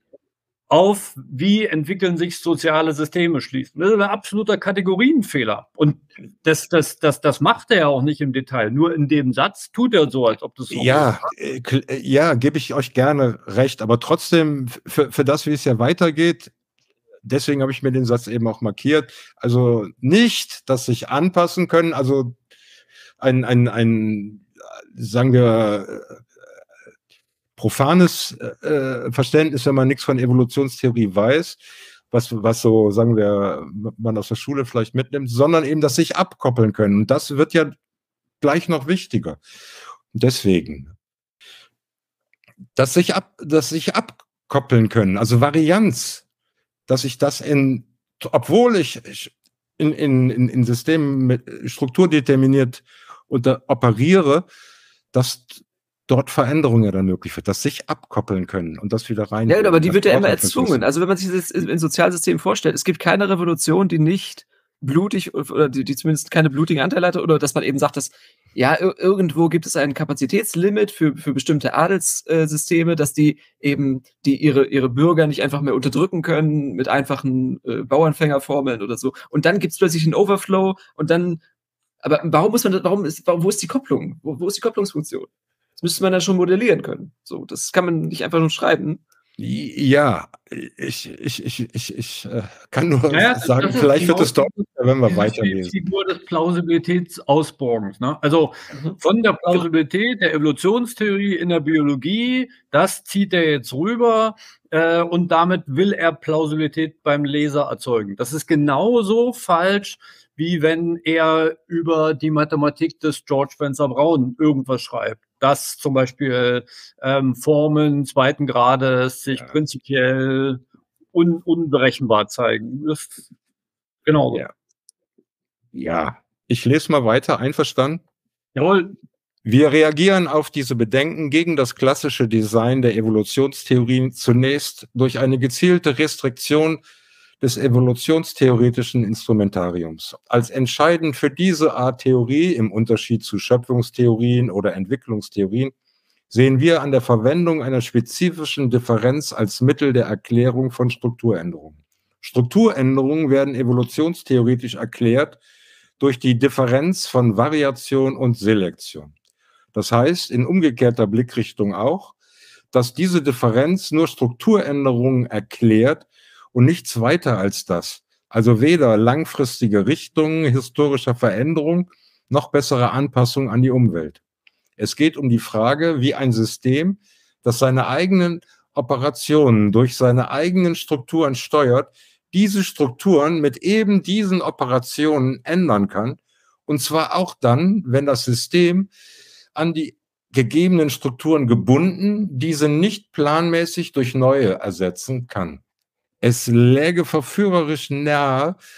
S1: auf wie entwickeln sich soziale Systeme schließen. Das ist ein absoluter Kategorienfehler. Und das, das, das, das macht er ja auch nicht im Detail. Nur in dem Satz tut er so, als ob das so
S3: Ja, äh, kl- äh, ja, gebe ich euch gerne recht, aber trotzdem für, für das, wie es ja weitergeht, deswegen habe ich mir den Satz eben auch markiert. Also nicht, dass sich anpassen können, also ein, ein, ein sagen wir, äh, profanes äh, Verständnis, wenn man nichts von Evolutionstheorie weiß, was, was so, sagen wir, man aus der Schule vielleicht mitnimmt, sondern eben das sich abkoppeln können. Und das wird ja gleich noch wichtiger. Und deswegen, dass sich ab, dass sich abkoppeln können, also Varianz, dass ich das in, obwohl ich in, in, in, in Systemen mit strukturdeterminiert unter operiere, dass dort Veränderungen ja dann möglich wird, dass sich abkoppeln können und das wieder rein.
S2: Ja, aber die
S3: das
S2: wird ja
S3: braucht
S2: immer
S3: man für
S2: erzwungen.
S3: System.
S2: Also wenn man sich das in Sozialsystemen vorstellt, es gibt keine Revolution, die nicht blutig oder die, die zumindest keine blutigen Anteile hatte oder dass man eben sagt, dass ja, ir- irgendwo gibt es ein Kapazitätslimit für, für bestimmte Adelssysteme, dass die eben die ihre, ihre Bürger nicht einfach mehr unterdrücken können mit einfachen äh, Bauernfängerformeln oder so. Und dann gibt es plötzlich einen Overflow und dann, aber warum muss man das, warum ist, warum, wo ist die Kopplung? Wo, wo ist die Kopplungsfunktion? Das müsste man dann schon modellieren können. So, das kann man nicht einfach nur schreiben.
S3: Ja, ich, ich, ich, ich, ich äh, kann nur
S1: Ja, ja, das-
S3: sagen,
S1: das ist
S3: vielleicht wird
S1: genau
S3: es deutlicher, wenn wir
S1: Diese
S3: weiterlesen.
S1: Figur des Plausibilitätsausborgens. Ne? Also
S2: Mhm.
S1: von der Plausibilität der Evolutionstheorie in der Biologie, das zieht er jetzt rüber äh, und damit will er Plausibilität beim Leser erzeugen. Das ist genauso falsch, wie wenn er über die Mathematik des George Spencer Brown irgendwas schreibt. Dass zum Beispiel ähm, Formen zweiten Grades sich
S3: Ja.
S1: prinzipiell un unberechenbar zeigen. Das, genau.
S3: Ja. Ja, ich lese mal weiter, einverstanden?
S1: Jawohl.
S3: Wir reagieren auf diese Bedenken gegen das klassische Design der Evolutionstheorien zunächst durch eine gezielte Restriktion des evolutionstheoretischen Instrumentariums. Als entscheidend für diese Art Theorie, im Unterschied zu Schöpfungstheorien oder Entwicklungstheorien, sehen wir an der Verwendung einer spezifischen Differenz als Mittel der Erklärung von Strukturänderungen. Strukturänderungen werden evolutionstheoretisch erklärt durch die Differenz von Variation und Selektion. Das heißt, in umgekehrter Blickrichtung auch, dass diese Differenz nur Strukturänderungen erklärt und nichts weiter als das. Also weder langfristige Richtungen historischer Veränderung noch bessere Anpassung an die Umwelt. Es geht um die Frage, wie ein System, das seine eigenen Operationen durch seine eigenen Strukturen steuert, diese Strukturen mit eben diesen Operationen ändern kann. Und zwar auch dann, wenn das System an die gegebenen Strukturen gebunden, diese nicht planmäßig durch neue ersetzen kann. Es läge verführerisch nahe,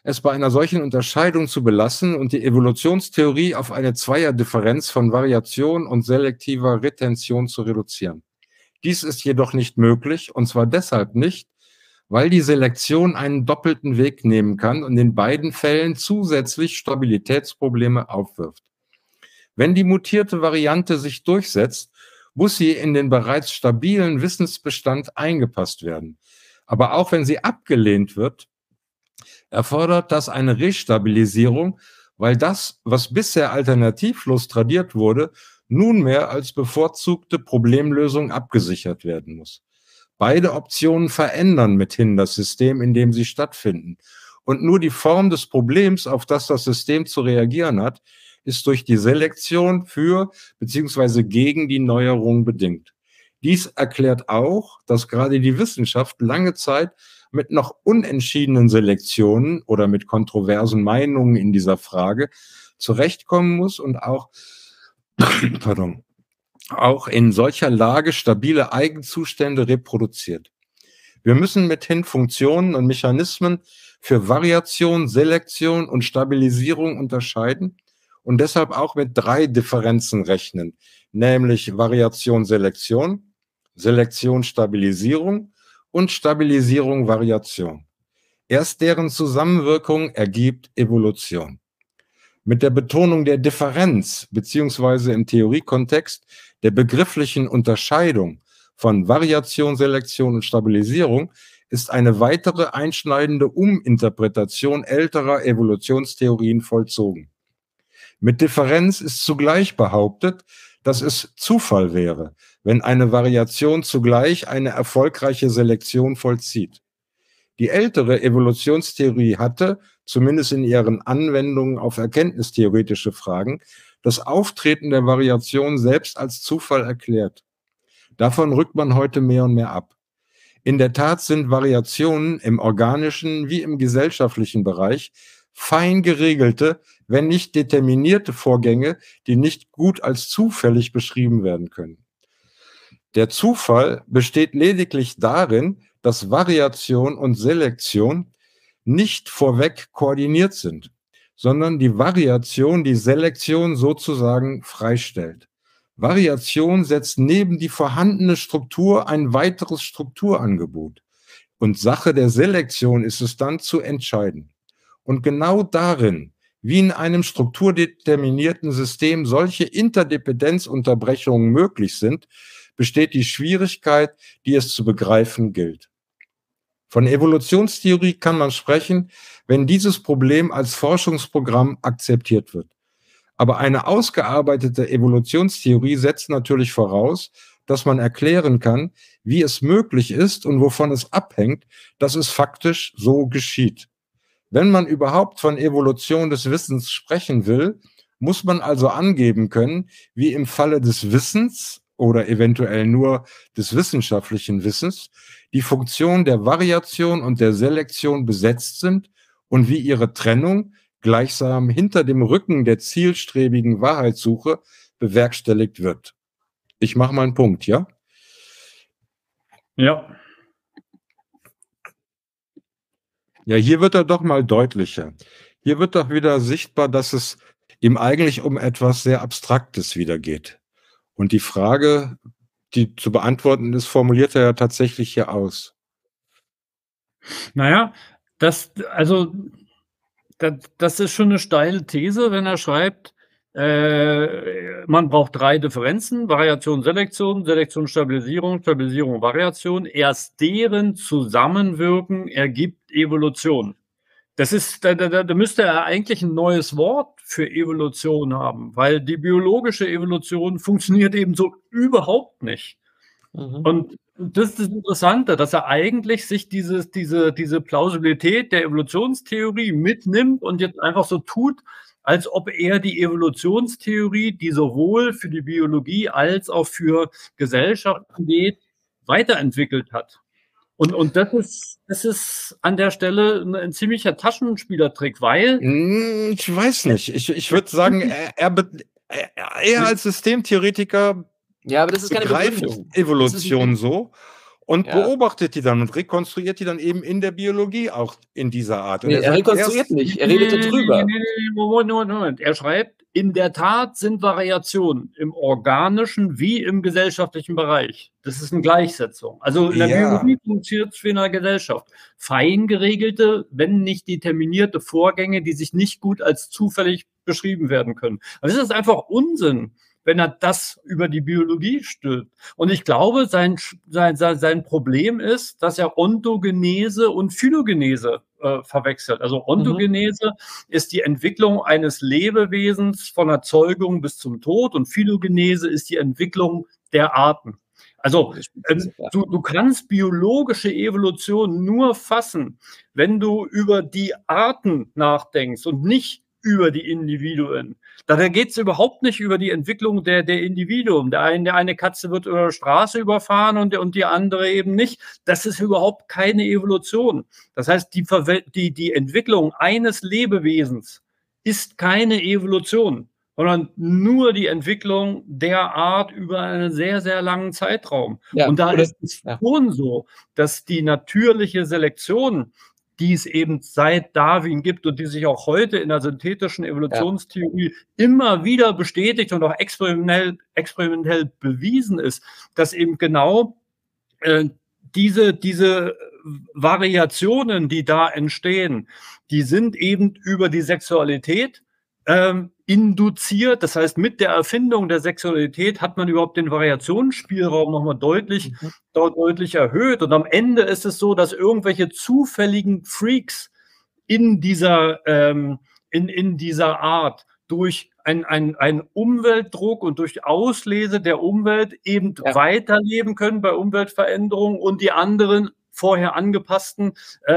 S3: es bei einer solchen Unterscheidung zu belassen und die Evolutionstheorie auf eine Zweierdifferenz von Variation und selektiver Retention zu reduzieren. Dies ist jedoch nicht möglich, und zwar deshalb nicht, weil die Selektion einen doppelten Weg nehmen kann und in beiden Fällen zusätzlich Stabilitätsprobleme aufwirft. Wenn die mutierte Variante sich durchsetzt, muss sie in den bereits stabilen Wissensbestand eingepasst werden. Aber auch wenn sie abgelehnt wird, erfordert das eine Restabilisierung, weil das, was bisher alternativlos tradiert wurde, nunmehr als bevorzugte Problemlösung abgesichert werden muss. Beide Optionen verändern mithin das System, in dem sie stattfinden. Und nur die Form des Problems, auf das das System zu reagieren hat, ist durch die Selektion für bzw. gegen die Neuerung bedingt. Dies erklärt auch, dass gerade die Wissenschaft lange Zeit mit noch unentschiedenen Selektionen oder mit kontroversen Meinungen in dieser Frage zurechtkommen muss und auch, pardon, auch in solcher Lage stabile Eigenzustände reproduziert. Wir müssen mithin Funktionen und Mechanismen für Variation, Selektion und Stabilisierung unterscheiden und deshalb auch mit drei Differenzen rechnen, nämlich Variation, Selektion, Selektion, Stabilisierung und Stabilisierung, Variation. Erst deren Zusammenwirkung ergibt Evolution. Mit der Betonung der Differenz beziehungsweise im Theoriekontext der begrifflichen Unterscheidung von Variation, Selektion und Stabilisierung ist eine weitere einschneidende Uminterpretation älterer Evolutionstheorien vollzogen. Mit Differenz ist zugleich behauptet, dass es Zufall wäre, wenn eine Variation zugleich eine erfolgreiche Selektion vollzieht. Die ältere Evolutionstheorie hatte, zumindest in ihren Anwendungen auf erkenntnistheoretische Fragen, das Auftreten der Variation selbst als Zufall erklärt. Davon rückt man heute mehr und mehr ab. In der Tat sind Variationen im organischen wie im gesellschaftlichen Bereich fein geregelte, wenn nicht determinierte Vorgänge, die nicht gut als zufällig beschrieben werden können. Der Zufall besteht lediglich darin, dass Variation und Selektion nicht vorweg koordiniert sind, sondern die Variation die Selektion sozusagen freistellt. Variation setzt neben die vorhandene Struktur ein weiteres Strukturangebot. Und Sache der Selektion ist es dann zu entscheiden. Und genau darin, wie in einem strukturdeterminierten System solche Interdependenzunterbrechungen möglich sind, besteht die Schwierigkeit, die es zu begreifen gilt. Von Evolutionstheorie kann man sprechen, wenn dieses Problem als Forschungsprogramm akzeptiert wird. Aber eine ausgearbeitete Evolutionstheorie setzt natürlich voraus, dass man erklären kann, wie es möglich ist und wovon es abhängt, dass es faktisch so geschieht. Wenn man überhaupt von Evolution des Wissens sprechen will, muss man also angeben können, wie im Falle des Wissens oder eventuell nur des wissenschaftlichen Wissens die Funktion der Variation und der Selektion besetzt sind und wie ihre Trennung gleichsam hinter dem Rücken der zielstrebigen Wahrheitssuche bewerkstelligt wird. Ich mache mal einen Punkt, ja?
S1: Ja.
S3: Ja, hier wird er doch mal deutlicher. Hier wird doch wieder sichtbar, dass es ihm eigentlich um etwas sehr Abstraktes wieder geht. Und die Frage, die zu beantworten ist, formuliert er ja tatsächlich hier aus.
S1: Naja, das, also, das, das ist schon eine steile These, wenn er schreibt, äh, man braucht drei Differenzen, Variation, Selektion, Selektion, Stabilisierung, Stabilisierung, Variation. Erst deren Zusammenwirken ergibt Evolution. Das ist, da, da, da müsste er eigentlich ein neues Wort für Evolution haben, weil die biologische Evolution funktioniert eben so überhaupt nicht. Mhm. Und das ist das Interessante, dass er eigentlich sich dieses, diese, diese Plausibilität der Evolutionstheorie mitnimmt und jetzt einfach so tut, als ob er die Evolutionstheorie, die sowohl für die Biologie als auch für Gesellschaften geht, weiterentwickelt hat. Und, und das ist, das ist an der Stelle ein, ein ziemlicher Taschenspielertrick, weil...
S3: Ich weiß nicht. Ich, ich würde sagen, er, er, er als Systemtheoretiker
S2: ja, aber das ist keine
S3: begreift
S2: Begründung.
S3: Evolution so. und
S2: Ja.
S3: beobachtet die dann und rekonstruiert die dann eben in der Biologie auch in dieser Art. Und
S2: Nee,
S3: er
S2: er
S3: sagt
S2: rekonstruiert
S3: erst,
S2: nicht, er redet darüber.
S1: Nee, nee, nee, Moment, Moment, Moment. Er schreibt, in der Tat sind Variationen im organischen wie im gesellschaftlichen Bereich. Das ist eine Gleichsetzung. Also in der
S3: Ja.
S1: Biologie funktioniert es wie in der Gesellschaft. Fein geregelte, wenn nicht determinierte Vorgänge, die sich nicht gut als zufällig beschrieben werden können. Aber das ist einfach Unsinn, wenn er das über die Biologie stülpt. Und ich glaube, sein, sein, sein Problem ist, dass er Ontogenese und Phylogenese äh, verwechselt. Also Ontogenese mhm. ist die Entwicklung eines Lebewesens von Erzeugung bis zum Tod und Phylogenese ist die Entwicklung der Arten. Also ähm, du, du kannst biologische Evolution nur fassen, wenn du über die Arten nachdenkst und nicht über die Individuen. Da geht es überhaupt nicht über die Entwicklung der, der Individuen. Der eine, der eine Katze wird über die Straße überfahren und, und die andere eben nicht. Das ist überhaupt keine Evolution. Das heißt, die, die, die Entwicklung eines Lebewesens ist keine Evolution, sondern nur die Entwicklung der Art über einen sehr, sehr langen Zeitraum. Ja, und da ist es ja. schon so, dass die natürliche Selektion, die es eben seit Darwin gibt und die sich auch heute in der synthetischen Evolutionstheorie ja. immer wieder bestätigt und auch experimentell, experimentell bewiesen ist, dass eben genau äh, diese, diese Variationen, die da entstehen, die sind eben über die Sexualität ähm, induziert. Das heißt, mit der Erfindung der Sexualität hat man überhaupt den Variationsspielraum nochmal deutlich, mhm. deutlich erhöht. Und am Ende ist es so, dass irgendwelche zufälligen Freaks in dieser, ähm, in, in dieser Art durch ein, ein, ein Umweltdruck und durch Auslese der Umwelt eben ja. weiterleben können bei Umweltveränderungen und die anderen vorher angepassten äh,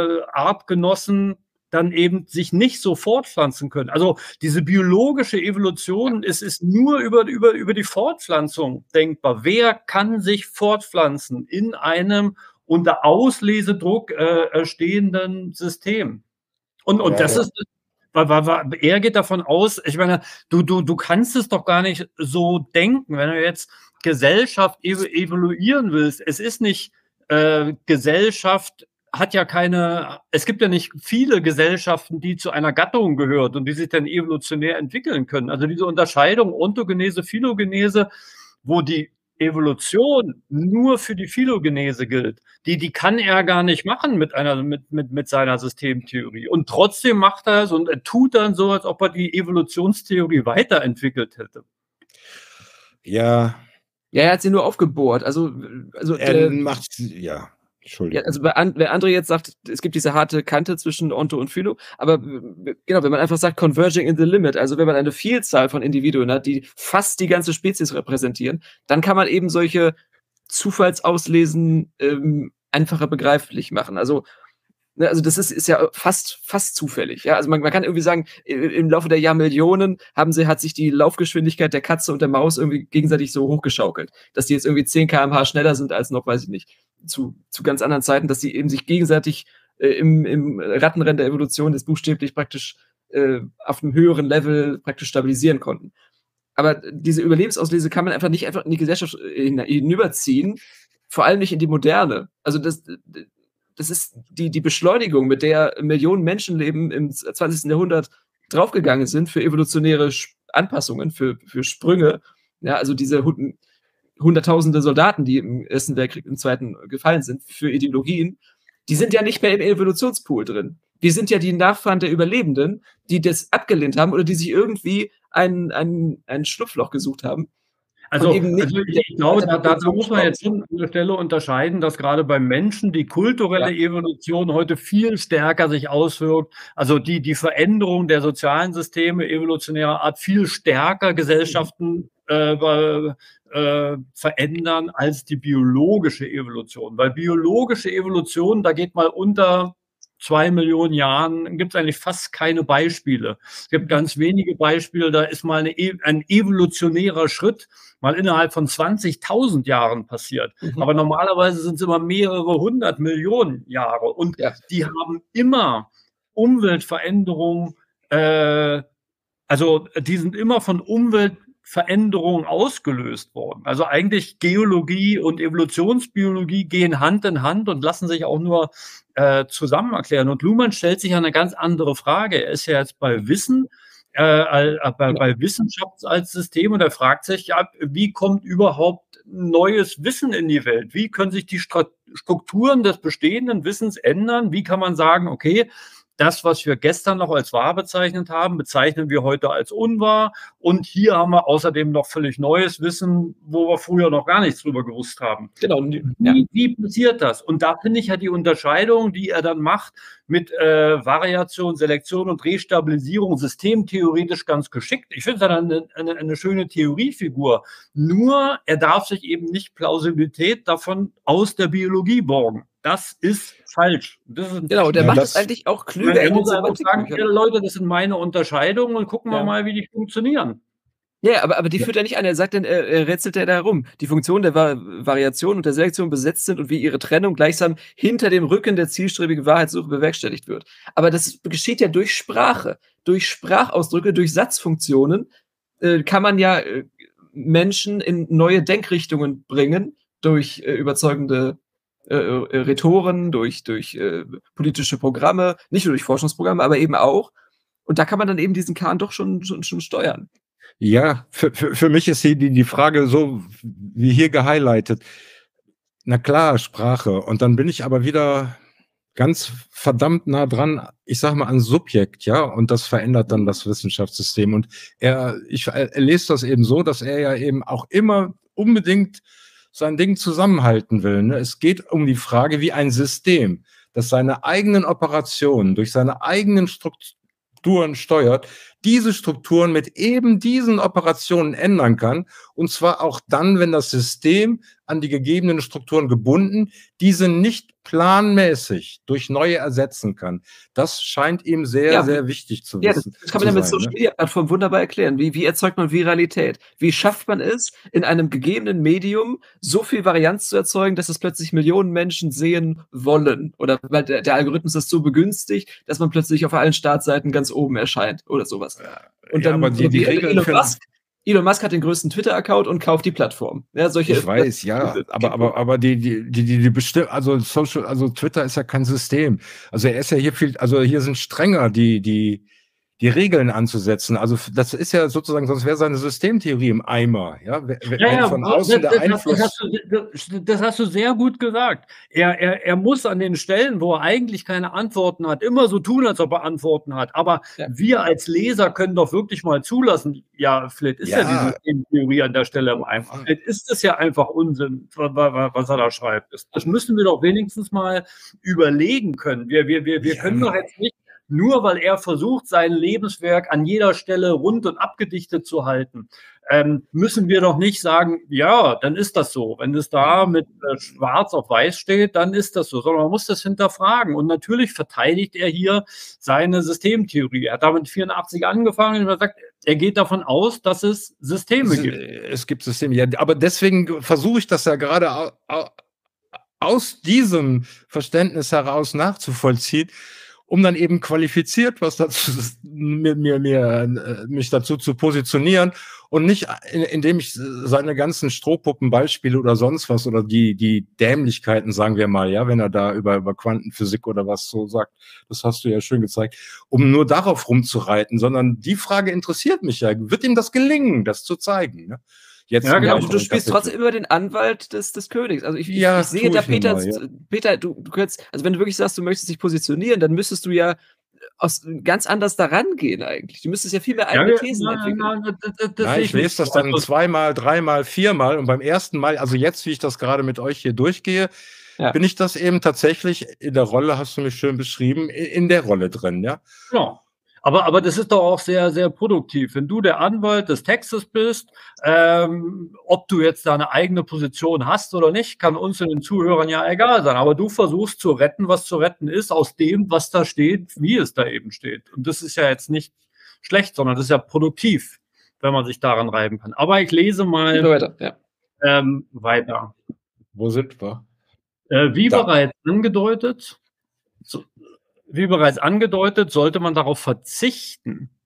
S1: Artgenossen dann eben sich nicht so fortpflanzen können. Also diese biologische Evolution ist, ist nur über, über, über die Fortpflanzung denkbar. Wer kann sich fortpflanzen in einem unter Auslesedruck äh, stehenden System? Und, und ja, das ja. ist, weil, weil, weil er geht davon aus, ich meine, du, du, du kannst es doch gar nicht so denken, wenn du jetzt Gesellschaft ev evaluieren willst. Es ist nicht äh, Gesellschaft, hat ja keine, es gibt ja nicht viele Gesellschaften, die zu einer Gattung gehört und die sich dann evolutionär entwickeln können. Also diese Unterscheidung Ontogenese, Phylogenese, wo die Evolution nur für die Phylogenese gilt, die, die kann er gar nicht machen mit einer, mit, mit, mit seiner Systemtheorie. Und trotzdem macht er es und er tut dann so, als ob er die Evolutionstheorie weiterentwickelt hätte.
S3: Ja.
S2: Ja, er hat sie nur aufgebohrt. Also, also
S3: er
S2: der,
S3: macht, ja. Entschuldigung.
S2: Ja, also bei an, wer André jetzt sagt, es gibt diese harte Kante zwischen Onto und Phylo, aber genau, wenn man einfach sagt, converging in the limit, also wenn man eine Vielzahl von Individuen hat, die fast die ganze Spezies repräsentieren, dann kann man eben solche Zufallsauslesen ähm, einfacher begreiflich machen. Also, ne, also das ist, ist ja fast, fast zufällig. Ja, also man, man kann irgendwie sagen, im Laufe der Jahrmillionen haben sie, hat sich die Laufgeschwindigkeit der Katze und der Maus irgendwie gegenseitig so hochgeschaukelt, dass die jetzt irgendwie zehn Kilometer pro Stunde schneller sind als noch, weiß ich nicht, zu, zu ganz anderen Zeiten, dass sie eben sich gegenseitig äh, im, im Rattenrennen der Evolution das buchstäblich praktisch äh, auf einem höheren Level praktisch stabilisieren konnten. Aber diese Überlebensauslese kann man einfach nicht einfach in die Gesellschaft hinüberziehen, vor allem nicht in die Moderne. Also das, das ist die, die Beschleunigung, mit der Millionen Menschenleben im zwanzigsten Jahrhundert draufgegangen sind für evolutionäre Anpassungen, für, für Sprünge. Ja, also diese hunderttausende Soldaten, die im Ersten Weltkrieg, im Zweiten gefallen sind, für Ideologien, die sind ja nicht mehr im Evolutionspool drin. Wir sind ja die Nachfahren der Überlebenden, die das abgelehnt haben oder die sich irgendwie ein, ein, ein Schlupfloch gesucht haben.
S1: Also, also ich glaube, da, da muss man jetzt an der Stelle unterscheiden, dass gerade bei Menschen die kulturelle ja. Evolution heute viel stärker sich auswirkt, also die, die Veränderung der sozialen Systeme evolutionärer Art viel stärker Gesellschaften äh, äh, verändern als die biologische Evolution. Weil biologische Evolution, da geht mal unter zwei Millionen Jahren gibt es eigentlich fast keine Beispiele. Es gibt ganz wenige Beispiele, da ist mal eine, ein evolutionärer Schritt mal innerhalb von zwanzigtausend Jahren passiert. Mhm. Aber normalerweise sind es immer mehrere hundert Millionen Jahre. Und ja. die haben immer Umweltveränderungen, äh, also die sind immer von Umwelt Veränderungen ausgelöst worden. Also eigentlich Geologie und Evolutionsbiologie gehen Hand in Hand und lassen sich auch nur äh, zusammen erklären. Und Luhmann stellt sich eine ganz andere Frage. Er ist ja jetzt bei Wissen, äh, bei, bei Wissenschaft als System, und er fragt sich, ja, wie kommt überhaupt neues Wissen in die Welt? Wie können sich die Strukturen des bestehenden Wissens ändern? Wie kann man sagen, okay, das, was wir gestern noch als wahr bezeichnet haben, bezeichnen wir heute als unwahr. Und hier haben wir außerdem noch völlig neues Wissen, wo wir früher noch gar nichts drüber gewusst haben.
S2: Genau.
S1: Wie, ja. wie passiert das? Und da finde ich ja die Unterscheidung, die er dann macht, mit äh, Variation, Selektion und Restabilisierung systemtheoretisch ganz geschickt. Ich finde es eine, eine, eine schöne Theoriefigur. Nur, er darf sich eben nicht Plausibilität davon aus der Biologie borgen. Das ist falsch. Das ist
S2: genau, der
S3: ja,
S2: macht
S3: das
S2: es eigentlich auch klüger.
S1: Er muss einfach sagen, ja, Leute, das sind meine Unterscheidungen und gucken
S2: ja.
S1: wir mal, wie die funktionieren.
S2: Ja, aber, aber die führt er nicht an. Er sagt dann, er, er rätselt er da herum. Die Funktionen der Va Variation und der Selektion besetzt sind und wie ihre Trennung gleichsam hinter dem Rücken der zielstrebigen Wahrheitssuche bewerkstelligt wird. Aber das geschieht ja durch Sprache, durch Sprachausdrücke, durch Satzfunktionen äh, kann man ja äh, Menschen in neue Denkrichtungen bringen, durch äh, überzeugende äh, Rhetoren, durch, durch äh, politische Programme, nicht nur durch Forschungsprogramme, aber eben auch. Und da kann man dann eben diesen Kahn doch schon, schon, schon steuern.
S3: Ja, für, für, für mich ist die, die Frage so wie hier gehighlightet. Na klar, Sprache. Und dann bin ich aber wieder ganz verdammt nah dran, ich sag mal, an Subjekt, ja, und das verändert dann das Wissenschaftssystem. Und er, ich er lese das eben so, dass er ja eben auch immer unbedingt sein Ding zusammenhalten will. Ne? Es geht um die Frage, wie ein System, das seine eigenen Operationen durch seine eigenen Strukturen steuert, diese Strukturen mit eben diesen Operationen ändern kann, und zwar auch dann, wenn das System an die gegebenen Strukturen gebunden, diese nicht planmäßig durch neue ersetzen kann. Das scheint ihm sehr, ja, sehr wichtig zu
S2: ja,
S3: wissen.
S2: Das kann man ja mit Social Media Plattformen wunderbar erklären. Wie, wie erzeugt man Viralität? Wie schafft man es, in einem gegebenen Medium so viel Varianz zu erzeugen, dass es plötzlich Millionen Menschen sehen wollen? Oder weil der, der Algorithmus das so begünstigt, dass man plötzlich auf allen Startseiten ganz oben erscheint oder sowas. Und dann
S3: ja, aber die, die Regeln
S2: Elon Musk, Elon Musk hat den größten Twitter-Account und kauft die Plattform. Ja, solche,
S3: ich weiß, ja, aber, aber, aber die, die, die, die, die bestimmt, also Social, also Twitter ist ja kein System. Also er ist ja hier viel, also hier sind strenger die, die, die Regeln anzusetzen. Also das ist ja sozusagen, sonst wäre seine Systemtheorie im Eimer. Ja, wenn
S1: ja, ja,
S3: von außen
S1: das,
S3: der
S1: das,
S3: Einfluss.
S1: Das hast, du, das hast du sehr gut gesagt. Er, er, er muss an den Stellen, wo er eigentlich keine Antworten hat, immer so tun, als ob er Antworten hat. Aber ja, wir als Leser können doch wirklich mal zulassen, ja, vielleicht ist ja, ja die Systemtheorie an der Stelle im Eimer. Vielleicht ist es ja einfach Unsinn, was er da schreibt. Das müssen wir doch wenigstens mal überlegen können. Wir, wir, wir, wir ja. können doch jetzt nicht, nur weil er versucht, sein Lebenswerk an jeder Stelle rund und abgedichtet zu halten, ähm, müssen wir doch nicht sagen, ja, dann ist das so. Wenn es da mit äh, schwarz auf weiß steht, dann ist das so. Sondern man muss das hinterfragen. Und natürlich verteidigt er hier seine Systemtheorie. Er hat damit vierundachtzig angefangen und er sagt, er geht davon aus, dass es Systeme
S3: es,
S1: gibt.
S3: Es gibt Systeme, ja. Aber deswegen versuche ich das ja gerade aus diesem Verständnis heraus nachzuvollziehen, um dann eben qualifiziert was dazu, mir, mir, mir, mich dazu zu positionieren und nicht, indem ich seine ganzen Strohpuppenbeispiele oder sonst was oder die, die Dämlichkeiten, sagen wir mal, ja, wenn er da über, über Quantenphysik oder was so sagt, das hast du ja schön gezeigt, um nur darauf rumzureiten, sondern die Frage interessiert mich ja. Wird ihm das gelingen, das zu zeigen, ne?
S2: Jetzt ja, genau. Du spielst trotzdem immer den Anwalt des, des Königs. Also ich, ja, ich, ich sehe da Peter, mal, ja. Peter, du, du könntest, also wenn du wirklich sagst, du möchtest dich positionieren, dann müsstest du ja aus, ganz anders daran gehen eigentlich. Du müsstest ja viel mehr eigene ja, Thesen na, entwickeln.
S3: Na, na, das, das na, ich lese das dann zweimal, dreimal, viermal und beim ersten Mal, also jetzt, wie ich das gerade mit euch hier durchgehe, ja. bin ich das eben tatsächlich in der Rolle, hast du mich schön beschrieben, in der Rolle drin, ja.
S1: Ja. Aber, aber das ist doch auch sehr, sehr produktiv. Wenn du der Anwalt des Textes bist, ähm, ob du jetzt deine eigene Position hast oder nicht, kann uns und den Zuhörern ja egal sein. Aber du versuchst zu retten, was zu retten ist, aus dem, was da steht, wie es da eben steht. Und das ist ja jetzt nicht schlecht, sondern das ist ja produktiv, wenn man sich daran reiben kann. Aber ich lese mal
S2: weiter. Ja.
S1: Ähm, weiter.
S3: Wo sind wir?
S1: Äh, wie da. bereits angedeutet, so, Wie bereits angedeutet, sollte man darauf verzichten,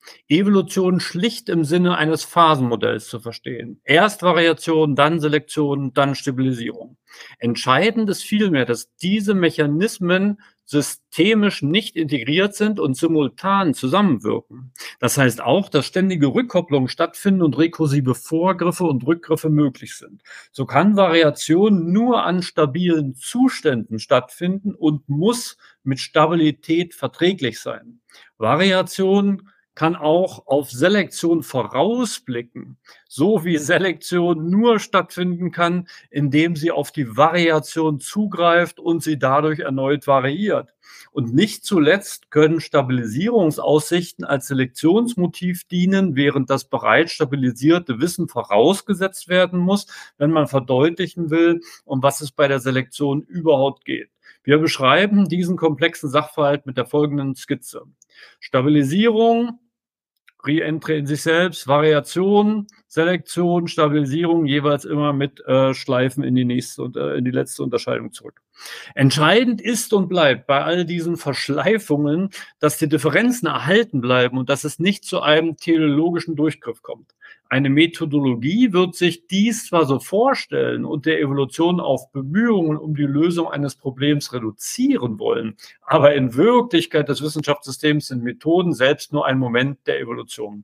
S1: Evolution schlicht im Sinne eines Phasenmodells zu verstehen. Erst Variation, dann Selektion, dann Stabilisierung. Entscheidend ist vielmehr, dass diese Mechanismen systemisch nicht integriert sind und simultan zusammenwirken. Das heißt auch, dass ständige Rückkopplungen stattfinden und rekursive Vorgriffe und Rückgriffe möglich sind. So kann Variation nur an stabilen Zuständen stattfinden und muss mit Stabilität verträglich sein. Variation kann auch auf Selektion vorausblicken, so wie Selektion nur stattfinden kann, indem sie auf die Variation zugreift und sie dadurch erneut variiert. Und nicht zuletzt können Stabilisierungsaussichten als Selektionsmotiv dienen, während das bereits stabilisierte Wissen vorausgesetzt werden muss, wenn man verdeutlichen will, um was es bei der Selektion überhaupt geht. Wir beschreiben diesen komplexen Sachverhalt mit der folgenden Skizze. Stabilisierung, Re-Entry in sich selbst, Variation, Selektion, Stabilisierung, jeweils immer mit äh, Schleifen in die nächste und äh, in die letzte Unterscheidung zurück. Entscheidend ist und bleibt bei all diesen Verschleifungen, dass die Differenzen erhalten bleiben und dass es nicht zu einem teleologischen Durchgriff kommt. Eine Methodologie wird sich dies zwar so vorstellen und der Evolution auf Bemühungen um die Lösung eines Problems reduzieren wollen, aber in Wirklichkeit des Wissenschaftssystems sind Methoden selbst nur ein Moment der Evolution.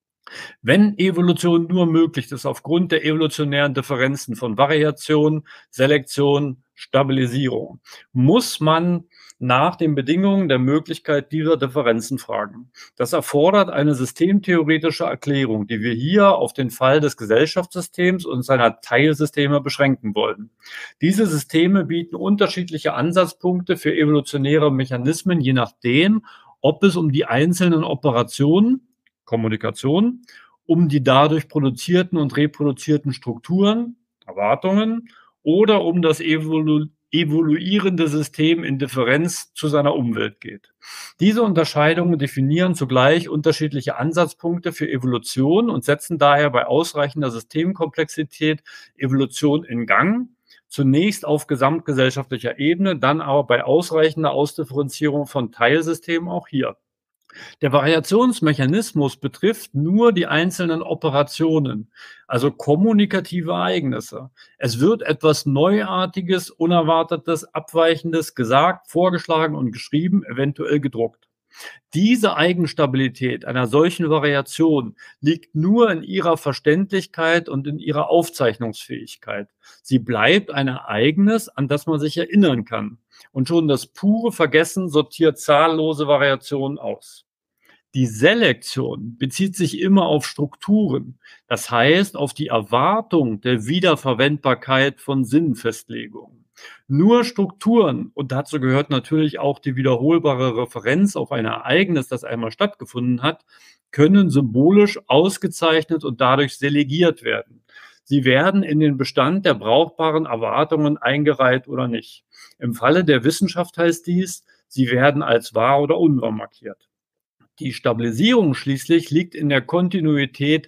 S1: Wenn Evolution nur möglich ist aufgrund der evolutionären Differenzen von Variation, Selektion, Stabilisierung, muss man nach den Bedingungen der Möglichkeit dieser Differenzen fragen. Das erfordert eine systemtheoretische Erklärung, die wir hier auf den Fall des Gesellschaftssystems und seiner Teilsysteme beschränken wollen. Diese Systeme bieten unterschiedliche Ansatzpunkte für evolutionäre Mechanismen, je nachdem, ob es um die einzelnen Operationen, Kommunikation, um die dadurch produzierten und reproduzierten Strukturen, Erwartungen oder um das evolu evoluierende System in Differenz zu seiner Umwelt geht. Diese Unterscheidungen definieren zugleich unterschiedliche Ansatzpunkte für Evolution und setzen daher bei ausreichender Systemkomplexität Evolution in Gang, zunächst auf gesamtgesellschaftlicher Ebene, dann aber bei ausreichender Ausdifferenzierung von Teilsystemen auch hier. Der Variationsmechanismus betrifft nur die einzelnen Operationen, also kommunikative Ereignisse. Es wird etwas Neuartiges, Unerwartetes, Abweichendes gesagt, vorgeschlagen und geschrieben, eventuell gedruckt. Diese Eigenstabilität einer solchen Variation liegt nur in ihrer Verständlichkeit und in ihrer Aufzeichnungsfähigkeit. Sie bleibt ein Ereignis, an das man sich erinnern kann. Und schon das pure Vergessen sortiert zahllose Variationen aus. Die Selektion bezieht sich immer auf Strukturen, das heißt auf die Erwartung der Wiederverwendbarkeit von Sinnfestlegungen. Nur Strukturen, und dazu gehört natürlich auch die wiederholbare Referenz auf ein Ereignis, das einmal stattgefunden hat, können symbolisch ausgezeichnet und dadurch selegiert werden. Sie werden in den Bestand der brauchbaren Erwartungen eingereiht oder nicht. Im Falle der Wissenschaft heißt dies, sie werden als wahr oder unwahr markiert. Die Stabilisierung schließlich liegt in der Kontinuität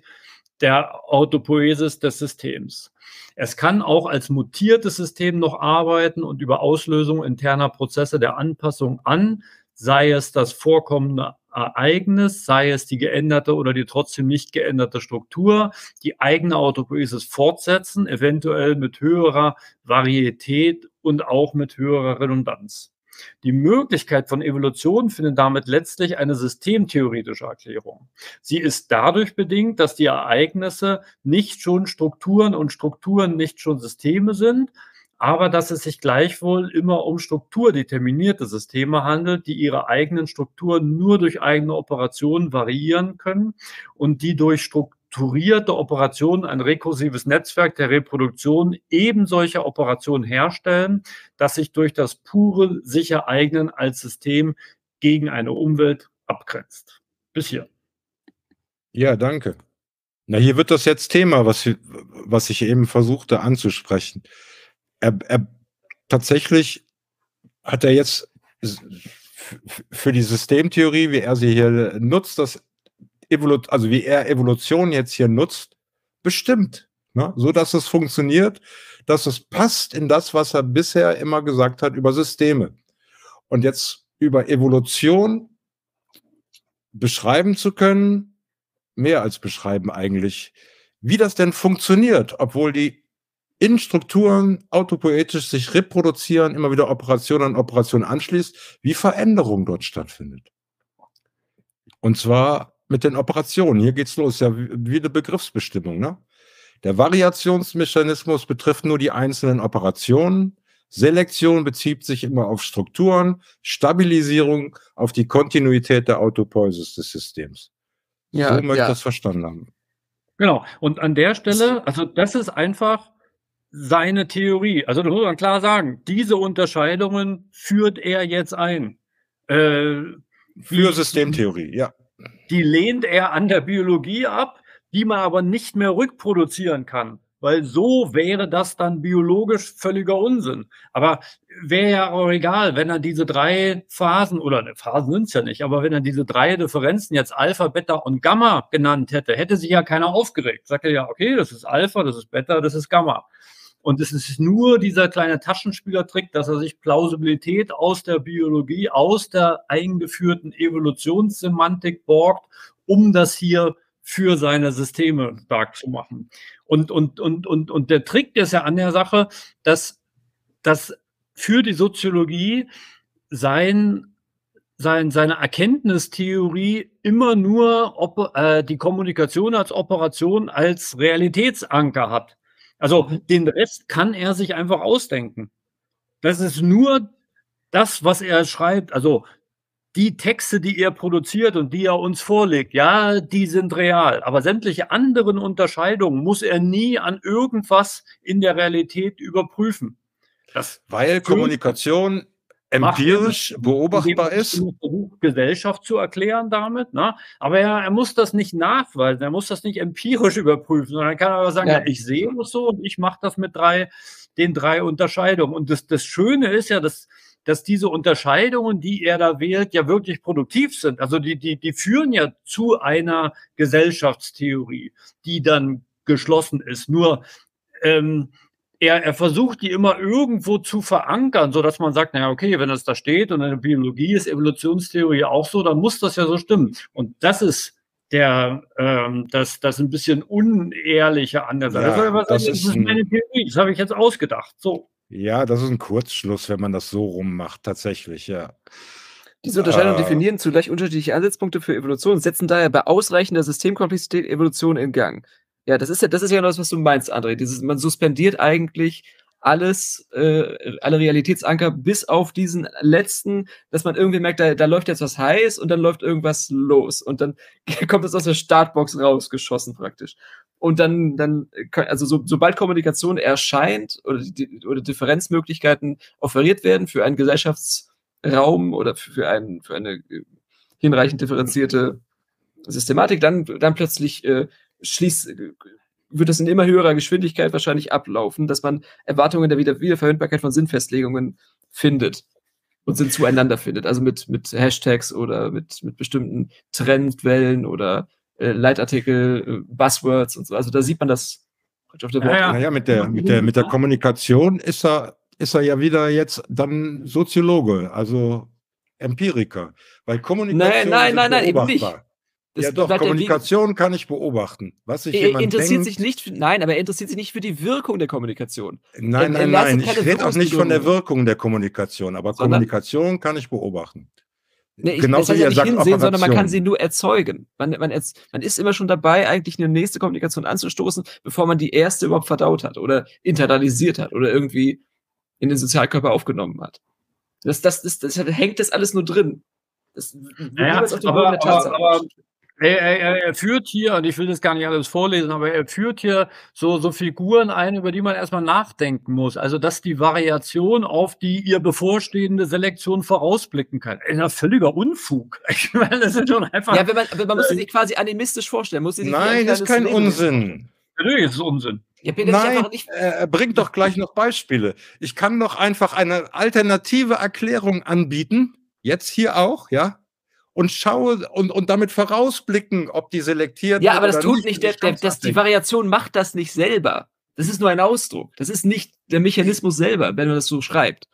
S1: der Autopoiesis des Systems. Es kann auch als mutiertes System noch arbeiten und über Auslösung interner Prozesse der Anpassung an, sei es das vorkommende Ereignis, sei es die geänderte oder die trotzdem nicht geänderte Struktur, die eigene Autopoiesis fortsetzen, eventuell mit höherer Varietät und auch mit höherer Redundanz. Die Möglichkeit von Evolution findet damit letztlich eine systemtheoretische Erklärung. Sie ist dadurch bedingt, dass die Ereignisse nicht schon Strukturen und Strukturen nicht schon Systeme sind, aber dass es sich gleichwohl immer um strukturdeterminierte Systeme handelt, die ihre eigenen Strukturen nur durch eigene Operationen variieren können und die durch strukturierte Operationen ein rekursives Netzwerk der Reproduktion eben solcher Operationen herstellen, das sich durch das pure Sich-Ereignen als System gegen eine Umwelt abgrenzt. Bis hier.
S3: Ja, danke. Na, hier wird das jetzt Thema, was, was ich eben versuchte anzusprechen. Er, er, tatsächlich hat er jetzt für die Systemtheorie, wie er sie hier nutzt, das Evolu also wie er Evolution jetzt hier nutzt, bestimmt, ne? So dass es funktioniert, dass es passt in das, was er bisher immer gesagt hat über Systeme. Und jetzt über Evolution beschreiben zu können, mehr als beschreiben eigentlich, wie das denn funktioniert, obwohl die Innenstrukturen autopoetisch sich reproduzieren, immer wieder Operation an Operation anschließt, wie Veränderung dort stattfindet. Und zwar mit den Operationen. Hier geht's los, ja wie, wie eine Begriffsbestimmung, ne? Der Variationsmechanismus betrifft nur die einzelnen Operationen. Selektion bezieht sich immer auf Strukturen, Stabilisierung auf die Kontinuität der Autopoiesis des Systems.
S2: Ja,
S3: so möchte ich
S2: ja.
S3: das verstanden haben.
S1: Genau. Und an der Stelle, also das ist einfach seine Theorie. Also da muss man klar sagen, diese Unterscheidungen führt er jetzt ein. Äh,
S3: Für Systemtheorie, ja.
S1: Die lehnt er an der Biologie ab, die man aber nicht mehr rückproduzieren kann. Weil so wäre das dann biologisch völliger Unsinn. Aber wäre ja auch egal, wenn er diese drei Phasen, oder ne, Phasen sind es ja nicht, aber wenn er diese drei Differenzen jetzt Alpha, Beta und Gamma genannt hätte, hätte sich ja keiner aufgeregt. Sagt er ja, okay, das ist Alpha, das ist Beta, das ist Gamma. Und es ist nur dieser kleine Taschenspielertrick, dass er sich Plausibilität aus der Biologie, aus der eingeführten Evolutionssemantik borgt, um das hier für seine Systeme stark zu machen. Und, und, und, und, und der Trick ist ja an der Sache, dass, dass für die Soziologie sein, sein, seine Erkenntnistheorie immer nur op, äh, die Kommunikation als Operation als Realitätsanker hat. Also den Rest kann er sich einfach ausdenken. Das ist nur das, was er schreibt. Also die Texte, die er produziert und die er uns vorlegt, ja, die sind real. Aber sämtliche anderen Unterscheidungen muss er nie an irgendwas in der Realität überprüfen.
S3: Das Weil Kommunikation empirisch beobachtbar ist.
S1: Versucht, Gesellschaft zu erklären damit, ne? Aber er, er muss das nicht nachweisen, er muss das nicht empirisch überprüfen, sondern kann aber sagen, ja. Ja, ich sehe das so und ich mache das mit drei, den drei Unterscheidungen. Und das, das Schöne ist ja, dass, dass diese Unterscheidungen, die er da wählt, ja wirklich produktiv sind. Also die, die, die führen ja zu einer Gesellschaftstheorie, die dann geschlossen ist. Nur ähm, Er, er versucht, die immer irgendwo zu verankern, so dass man sagt, naja, okay, wenn das da steht und in der Biologie ist Evolutionstheorie auch so, dann muss das ja so stimmen. Und das ist der, ähm, das, das ein bisschen unehrliche an der Seite.
S3: Ja,
S1: das,
S3: das,
S1: das
S3: ist
S1: ist meine Theorie, das habe ich jetzt ausgedacht. So.
S3: Ja, das ist ein Kurzschluss, wenn man das so rummacht, tatsächlich, ja.
S2: Diese Unterscheidung äh, definieren zugleich unterschiedliche Ansatzpunkte für Evolution und setzen daher bei ausreichender Systemkomplexität Evolution in Gang. Ja, das ist ja, das ist ja das, was du meinst, André. Dieses, man suspendiert eigentlich alles, äh, alle Realitätsanker bis auf diesen letzten, dass man irgendwie merkt, da, da läuft jetzt was heiß und dann läuft irgendwas los und dann kommt es aus der Startbox rausgeschossen praktisch. Und dann, dann, also so, sobald Kommunikation erscheint oder, die, oder Differenzmöglichkeiten offeriert werden für einen Gesellschaftsraum oder für, einen, für eine hinreichend differenzierte Systematik, dann, dann plötzlich äh, schließt, wird es in immer höherer Geschwindigkeit wahrscheinlich ablaufen, dass man Erwartungen der Wieder Wiederverwendbarkeit von Sinnfestlegungen findet und Sinn zueinander findet. Also mit, mit Hashtags oder mit, mit bestimmten Trendwellen oder äh, Leitartikel, äh, Buzzwords und so. Also da sieht man das auf der
S3: Wort. Ja, naja, mit der, mit der, mit der Kommunikation ist er, ist er ja wieder jetzt dann Soziologe, also Empiriker. Weil Kommunikation
S2: nein, nein, nein, nein, eben nicht.
S3: Das ja doch, Kommunikation kann ich beobachten. Was sich
S2: er
S3: jemand
S2: interessiert
S3: denkt,
S2: sich nicht, für, nein, aber er interessiert sich nicht für die Wirkung der Kommunikation.
S3: Nein,
S2: er,
S3: nein, er nein, ich rede auch nicht von der Wirkung der Kommunikation, aber sondern, Kommunikation kann ich beobachten.
S2: Nee, ich, Genauso wie er nicht sagt, hinsehen, Operation. Sondern man kann sie nur erzeugen. Man, man, man ist immer schon dabei, eigentlich eine nächste Kommunikation anzustoßen, bevor man die erste überhaupt verdaut hat oder internalisiert hat oder irgendwie in den Sozialkörper aufgenommen hat. Das, das, das, das, das hängt das alles nur drin. Das,
S1: ja, auf dem aber, aber, aber Er, er, er führt hier, und ich will das gar nicht alles vorlesen, aber er führt hier so, so Figuren ein, über die man erstmal nachdenken muss. Also, dass die Variation auf die ihr bevorstehende Selektion vorausblicken kann. Ein völliger Unfug. Ich meine, das ist schon einfach.
S2: Ja, wenn man, aber man muss sich quasi animistisch vorstellen. Muss sich
S3: Nein, das ist kein Leben Unsinn.
S1: Natürlich ist es Unsinn.
S2: Ja, Peter,
S3: Nein, nicht er bringt doch gleich noch Beispiele. Ich kann doch einfach eine alternative Erklärung anbieten. Jetzt hier auch, ja? Und schaue und, und damit vorausblicken, ob die selektiert
S2: Ja, aber das tut nicht, der, der, das, die Variation macht das nicht selber. Das ist nur ein Ausdruck. Das ist nicht der Mechanismus selber, wenn man das so schreibt.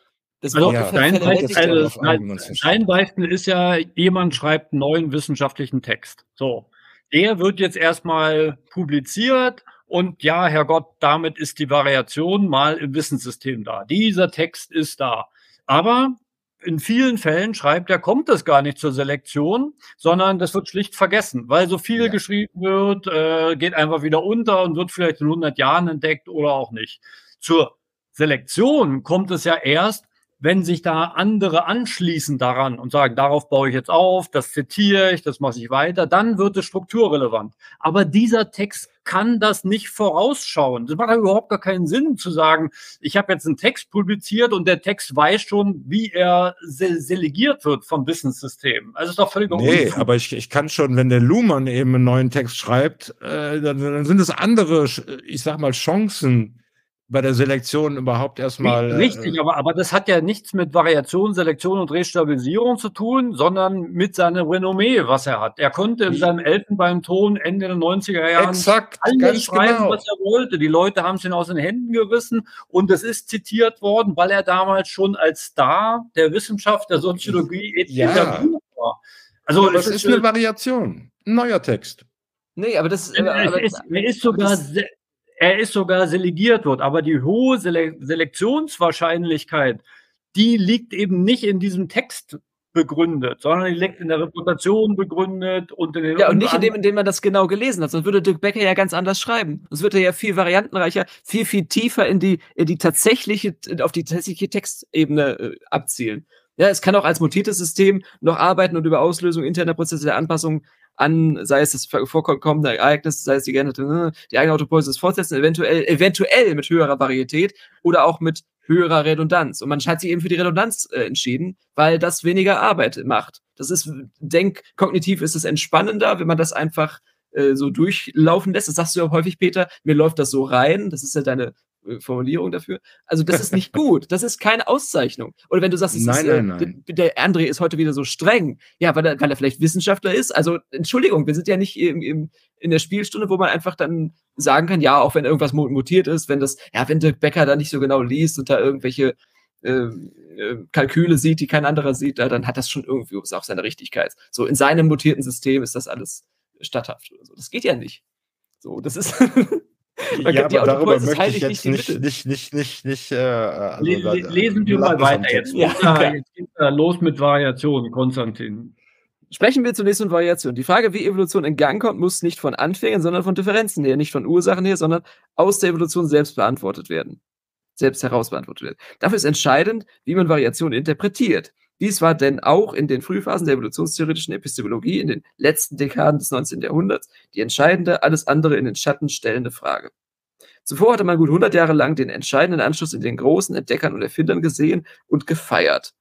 S2: Das
S1: Also,
S2: Wort
S1: dein
S2: verletzt
S1: Beispiel,
S2: ja
S4: darauf
S2: nicht.
S4: ein,
S1: dein,
S4: wie man's versteht.
S1: dein Beispiel ist ja, jemand schreibt einen neuen wissenschaftlichen Text. So. Der wird jetzt erstmal publiziert und ja, Herrgott, damit ist die Variation mal im Wissenssystem da. Dieser Text ist da. Aber in vielen Fällen schreibt er, kommt es gar nicht zur Selektion, sondern das wird schlicht vergessen, weil so viel
S4: Ja.
S1: geschrieben wird, äh, geht einfach wieder unter und wird vielleicht in hundert Jahren entdeckt oder auch nicht. Zur Selektion kommt es ja erst, wenn sich da andere anschließen daran und sagen, darauf baue ich jetzt auf, das zitiere ich, das mache ich weiter, dann wird es strukturrelevant. Aber dieser Text kann das nicht vorausschauen. Das macht ja überhaupt gar keinen Sinn zu sagen, ich habe jetzt einen Text publiziert und der Text weiß schon, wie er se selegiert wird vom Wissenssystem. Also ist doch völlig
S3: Nee,
S1: Unfug.
S3: aber ich, ich kann schon, wenn der Luhmann eben einen neuen Text schreibt, äh, dann, dann sind es andere, ich sag mal, Chancen bei der Selektion überhaupt erstmal.
S1: Richtig,
S3: äh,
S1: aber, aber das hat ja nichts mit Variation, Selektion und Restabilisierung zu tun, sondern mit seinem Renommee, was er hat. Er konnte in
S3: Wie-
S1: seinem Elfenbeinton Ende der neunziger Jahren
S3: Exakt,
S1: alles
S3: ganz
S1: schreiben,
S3: genau.
S1: was er wollte. Die Leute haben es ihn aus den Händen gerissen und es ist zitiert worden, weil er damals schon als Star der Wissenschaft, der Soziologie
S3: Ja.
S1: etabliert war. Also
S3: Aber
S1: es
S3: es ist eine Variation, ein neuer Text.
S2: Nee, aber das
S1: Er,
S2: aber,
S1: ist, er ist sogar,
S2: das-
S1: se- er ist sogar selegiert wird, aber die hohe Sele Selektionswahrscheinlichkeit, die liegt eben nicht in diesem Text begründet, sondern die liegt in der Reputation begründet und in den
S2: ja, und nicht in
S1: unter
S2: dem, in dem man das genau gelesen hat, sonst würde Dirk Becker ja ganz anders schreiben. Sonst würde er ja viel variantenreicher, viel, viel tiefer in die, in die tatsächliche, auf die tatsächliche Textebene äh, abzielen. Ja, es kann auch als mutiertes System noch arbeiten und über Auslösung interner Prozesse der Anpassung an, sei es das vorkommende Ereignis, sei es die geänderte, die eigene Autopoiesis fortsetzen, eventuell, eventuell mit höherer Varietät oder auch mit höherer Redundanz. Und man hat sich eben für die Redundanz äh, entschieden, weil das weniger Arbeit macht. Das ist, denk, kognitiv ist es entspannender, wenn man das einfach äh, so durchlaufen lässt. Das sagst du ja häufig, Peter, mir läuft das so rein. Das ist ja deine äh, Formulierung dafür. Also das ist nicht gut. Das ist keine Auszeichnung. Oder wenn du sagst, es
S3: Nein,
S2: ist, äh,
S3: nein, nein.
S2: Der, der André ist heute wieder so streng. Ja, weil er, weil er vielleicht Wissenschaftler ist. Also Entschuldigung, wir sind ja nicht im, im, in der Spielstunde, wo man einfach dann sagen kann, ja, auch wenn irgendwas mutiert ist, wenn das, ja, wenn Dirk Becker da nicht so genau liest und da irgendwelche äh, äh, Kalküle sieht, die kein anderer sieht, da, dann hat das schon irgendwie auch seine Richtigkeit. So, in seinem mutierten System ist das alles statthaft oder so. Das geht ja nicht. So, das ist. Man
S3: Ja,
S2: kann- die
S3: aber darüber
S2: Autopoiesis
S3: möchte
S2: halte
S3: ich
S2: ich
S3: jetzt
S2: nicht
S3: nicht,
S2: die Mitte.
S3: nicht, nicht, nicht, nicht, äh, also,
S1: Le
S3: da-
S1: le lesen wir
S3: lass
S1: mal
S3: es am
S1: weiter.
S3: Text.
S1: Jetzt
S2: Ja,
S1: geht's da,
S2: klar.
S1: jetzt geht's da los mit Variationen, Konstantin.
S2: Sprechen wir zunächst von Variation. Die Frage, wie Evolution in Gang kommt, muss nicht von Anfängen, sondern von Differenzen her, nicht von Ursachen her, sondern aus der Evolution selbst beantwortet werden. Selbst heraus beantwortet werden. Dafür ist entscheidend, wie man Variation interpretiert. Dies war denn auch in den Frühphasen der evolutionstheoretischen Epistemologie in den letzten Dekaden des neunzehnten Jahrhunderts die entscheidende, alles andere in den Schatten stellende Frage. Zuvor hatte man gut hundert Jahre lang den entscheidenden Anschluss in den großen Entdeckern und Erfindern gesehen und gefeiert.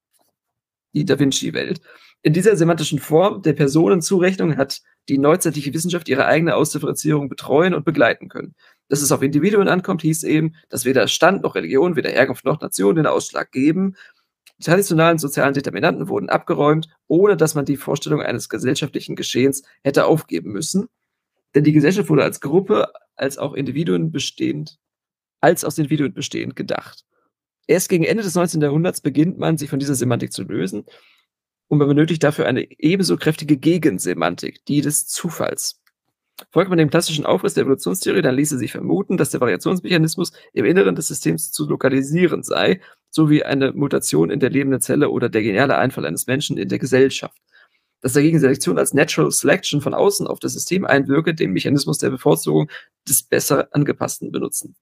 S2: Die Da Vinci-Welt. In dieser semantischen Form der Personenzurechnung hat die neuzeitliche Wissenschaft ihre eigene Ausdifferenzierung betreuen und begleiten können. Dass es auf Individuen ankommt, hieß eben, dass weder Stand noch Religion, weder Herkunft noch Nation den Ausschlag geben. Die traditionalen sozialen Determinanten wurden abgeräumt, ohne dass man die Vorstellung eines gesellschaftlichen Geschehens hätte aufgeben müssen. Denn die Gesellschaft wurde als Gruppe, als auch Individuen bestehend, als aus Individuen bestehend gedacht. Erst gegen Ende des neunzehnten Jahrhunderts beginnt man, sich von dieser Semantik zu lösen, und man benötigt dafür eine ebenso kräftige Gegensemantik, die des Zufalls. Folgt man dem klassischen Aufriss der Evolutionstheorie, dann ließe sich vermuten, dass der Variationsmechanismus im Inneren des Systems zu lokalisieren sei, sowie eine Mutation in der lebenden Zelle oder der geniale Einfall eines Menschen in der Gesellschaft. Dass dagegen Selektion als Natural Selection von außen auf das System einwirke, den Mechanismus der Bevorzugung des besser angepassten benutzen.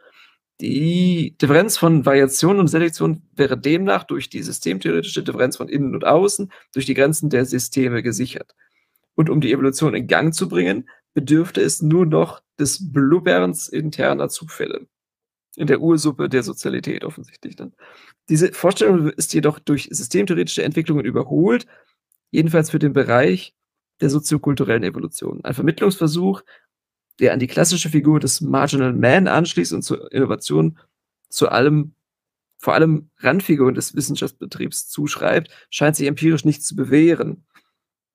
S2: Die Differenz von Variation und Selektion wäre demnach durch die systemtheoretische Differenz von innen und außen durch die Grenzen der Systeme gesichert. Und um die Evolution in Gang zu bringen, bedürfte es nur noch des Blubberns interner Zufälle. In der Ursuppe der Sozialität offensichtlich dann. Diese Vorstellung ist jedoch durch systemtheoretische Entwicklungen überholt, jedenfalls für den Bereich der soziokulturellen Evolution. Ein Vermittlungsversuch, der an die klassische Figur des Marginal Man anschließt und zur Innovation zu allem, vor allem Randfiguren des Wissenschaftsbetriebs zuschreibt, scheint sich empirisch nicht zu bewähren.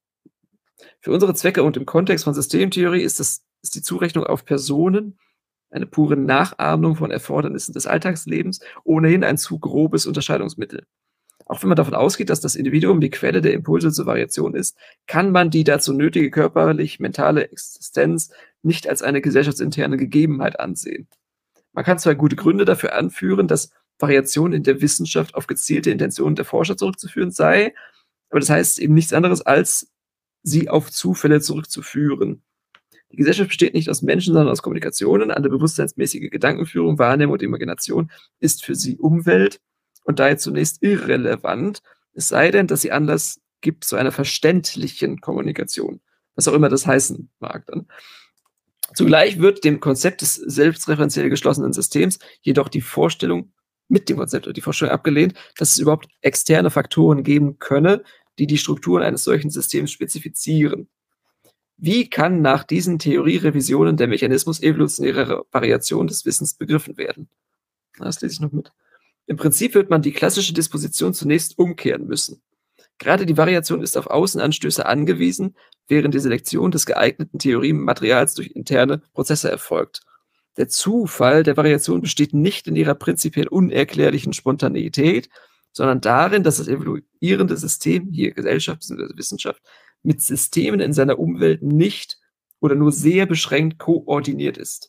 S2: Für unsere Zwecke und im Kontext von Systemtheorie ist, das, ist die Zurechnung auf Personen eine pure Nachahmung von Erfordernissen des Alltagslebens, ohnehin ein zu grobes Unterscheidungsmittel. Auch wenn man davon ausgeht, dass das Individuum die Quelle der Impulse zur Variation ist, kann man die dazu nötige körperlich-mentale Existenz nicht als eine gesellschaftsinterne Gegebenheit ansehen. Man kann zwar gute Gründe dafür anführen, dass Variation in der Wissenschaft auf gezielte Intentionen der Forscher zurückzuführen sei, aber das heißt eben nichts anderes, als sie auf Zufälle zurückzuführen. Die Gesellschaft besteht nicht aus Menschen, sondern aus Kommunikationen. Eine bewusstseinsmäßige Gedankenführung, Wahrnehmung und Imagination ist für sie Umwelt und daher zunächst irrelevant, es sei denn, dass sie Anlass gibt zu einer verständlichen Kommunikation, was auch immer das heißen mag dann. Zugleich wird dem Konzept des selbstreferenziell geschlossenen Systems jedoch die Vorstellung, mit dem Konzept oder die Vorstellung abgelehnt, dass es überhaupt externe Faktoren geben könne, die die Strukturen eines solchen Systems spezifizieren. Wie kann nach diesen Theorierevisionen der Mechanismus evolutionärer Variation des Wissens begriffen werden? Das lese ich noch mit. Im Prinzip wird man die klassische Disposition zunächst umkehren müssen. Gerade die Variation ist auf Außenanstöße angewiesen, während die Selektion des geeigneten Theoriematerials durch interne Prozesse erfolgt. Der Zufall der Variation besteht nicht in ihrer prinzipiell unerklärlichen Spontaneität, sondern darin, dass das evoluierende System, hier Gesellschaft bzw. Wissenschaft, mit Systemen in seiner Umwelt nicht oder nur sehr beschränkt koordiniert ist.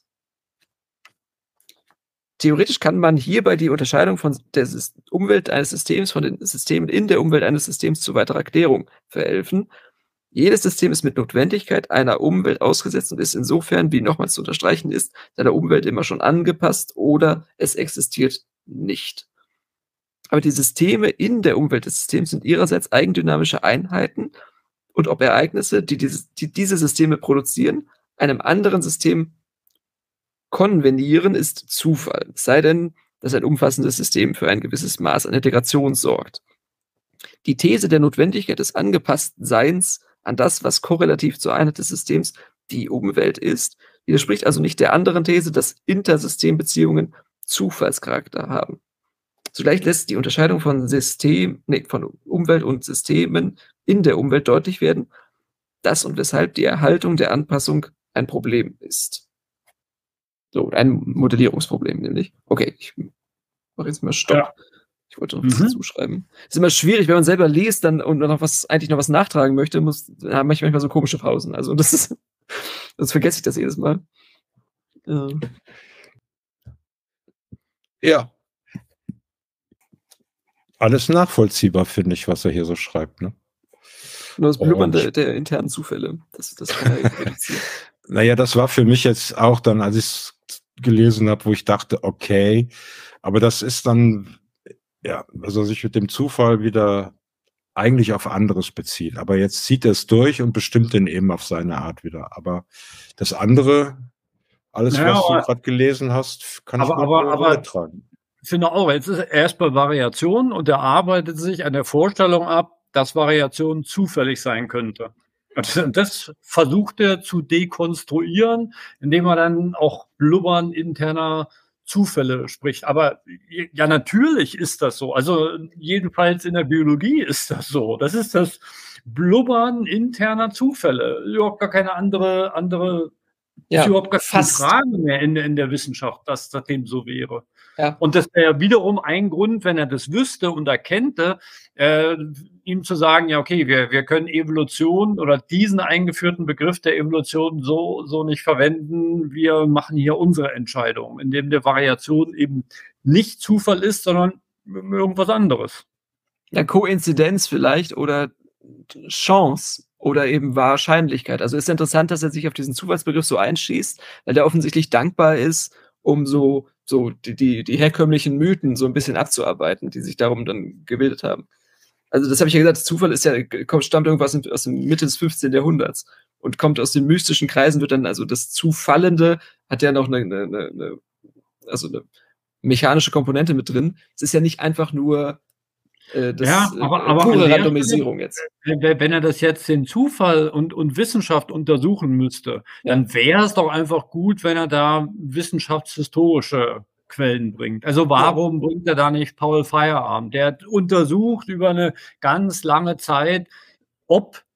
S2: Theoretisch kann man hierbei die Unterscheidung von der Umwelt eines Systems von den Systemen in der Umwelt eines Systems zu weiterer Erklärung verhelfen. Jedes System ist mit Notwendigkeit einer Umwelt ausgesetzt und ist insofern, wie nochmals zu unterstreichen ist, seiner Umwelt immer schon angepasst oder es existiert nicht. Aber die Systeme in der Umwelt des Systems sind ihrerseits eigendynamische Einheiten und ob Ereignisse, die, dieses, die diese Systeme produzieren, einem anderen System konvenieren, ist Zufall. Es sei denn, dass ein umfassendes System für ein gewisses Maß an Integration sorgt. Die These der Notwendigkeit des angepassten Seins an das, was korrelativ zur Einheit des Systems die Umwelt ist, widerspricht also nicht der anderen These, dass Intersystembeziehungen Zufallscharakter haben. Zugleich lässt die Unterscheidung von System, nee, von Umwelt und Systemen in der Umwelt deutlich werden, dass und weshalb die Erhaltung der Anpassung ein Problem ist. So, ein Modellierungsproblem nämlich. Okay, ich mache jetzt mal Stopp. Ja. Ich wollte noch was mhm. dazu schreiben. Ist immer schwierig, wenn man selber liest dann und noch was, eigentlich noch was nachtragen möchte, muss, da habe ich manchmal so komische Pausen. Also das ist, sonst vergesse ich das jedes Mal. Ja.
S3: ja. Alles nachvollziehbar, finde ich, was er hier so schreibt, ne?
S2: Nur das Blubbern der, der internen Zufälle. Das, das kann er reduzieren.
S3: Naja, das war für mich jetzt auch dann, als ich es gelesen habe, wo ich dachte, okay, aber das ist dann, ja, also sich mit dem Zufall wieder eigentlich auf anderes bezieht. Aber jetzt zieht er es durch und bestimmt den eben auf seine Art wieder. Aber das andere, alles, naja, was aber, du gerade gelesen hast, kann
S1: aber,
S3: ich
S1: aber, aber
S3: mittragen.
S1: Ich finde auch, jetzt ist er erst bei Variation und er arbeitet sich an der Vorstellung ab, dass Variation zufällig sein könnte. Und das versucht er zu dekonstruieren, indem er dann auch Blubbern interner Zufälle spricht. Aber ja, natürlich ist das so. Also jedenfalls in der Biologie ist das so. Das ist das Blubbern interner Zufälle. Überhaupt gar keine andere, andere
S2: ja,
S1: ist überhaupt gar keine Frage mehr in, in der Wissenschaft, dass das dem so wäre.
S2: Ja.
S1: Und das wäre wiederum ein Grund, wenn er das wüsste und erkennte, äh, ihm zu sagen, ja, okay, wir, wir können Evolution oder diesen eingeführten Begriff der Evolution so, so nicht verwenden. Wir machen hier unsere Entscheidung, indem der Variation eben nicht Zufall ist, sondern irgendwas anderes.
S2: Ja, Koinzidenz vielleicht oder Chance oder eben Wahrscheinlichkeit. Also ist interessant, dass er sich auf diesen Zufallsbegriff so einschießt, weil der offensichtlich dankbar ist, um so so die, die, die herkömmlichen Mythen so ein bisschen abzuarbeiten, die sich darum dann gebildet haben. Also das habe ich ja gesagt, Zufall ist ja, kommt, stammt irgendwas aus dem Mitte des fünfzehnten Jahrhunderts und kommt aus den mystischen Kreisen, wird dann, also das Zufallende hat ja noch eine, eine, eine also eine mechanische Komponente mit drin. Es ist ja nicht einfach nur äh, das
S1: ja, aber,
S2: äh,
S1: aber
S2: pure Randomisierung jetzt.
S1: Wenn er das jetzt den Zufall und, und Wissenschaft untersuchen müsste, ja. dann wäre es doch einfach gut, wenn er da wissenschaftshistorische Quellen bringt. Also warum ja. bringt er da nicht Paul Feyerabend? Der hat untersucht über eine ganz lange Zeit, ob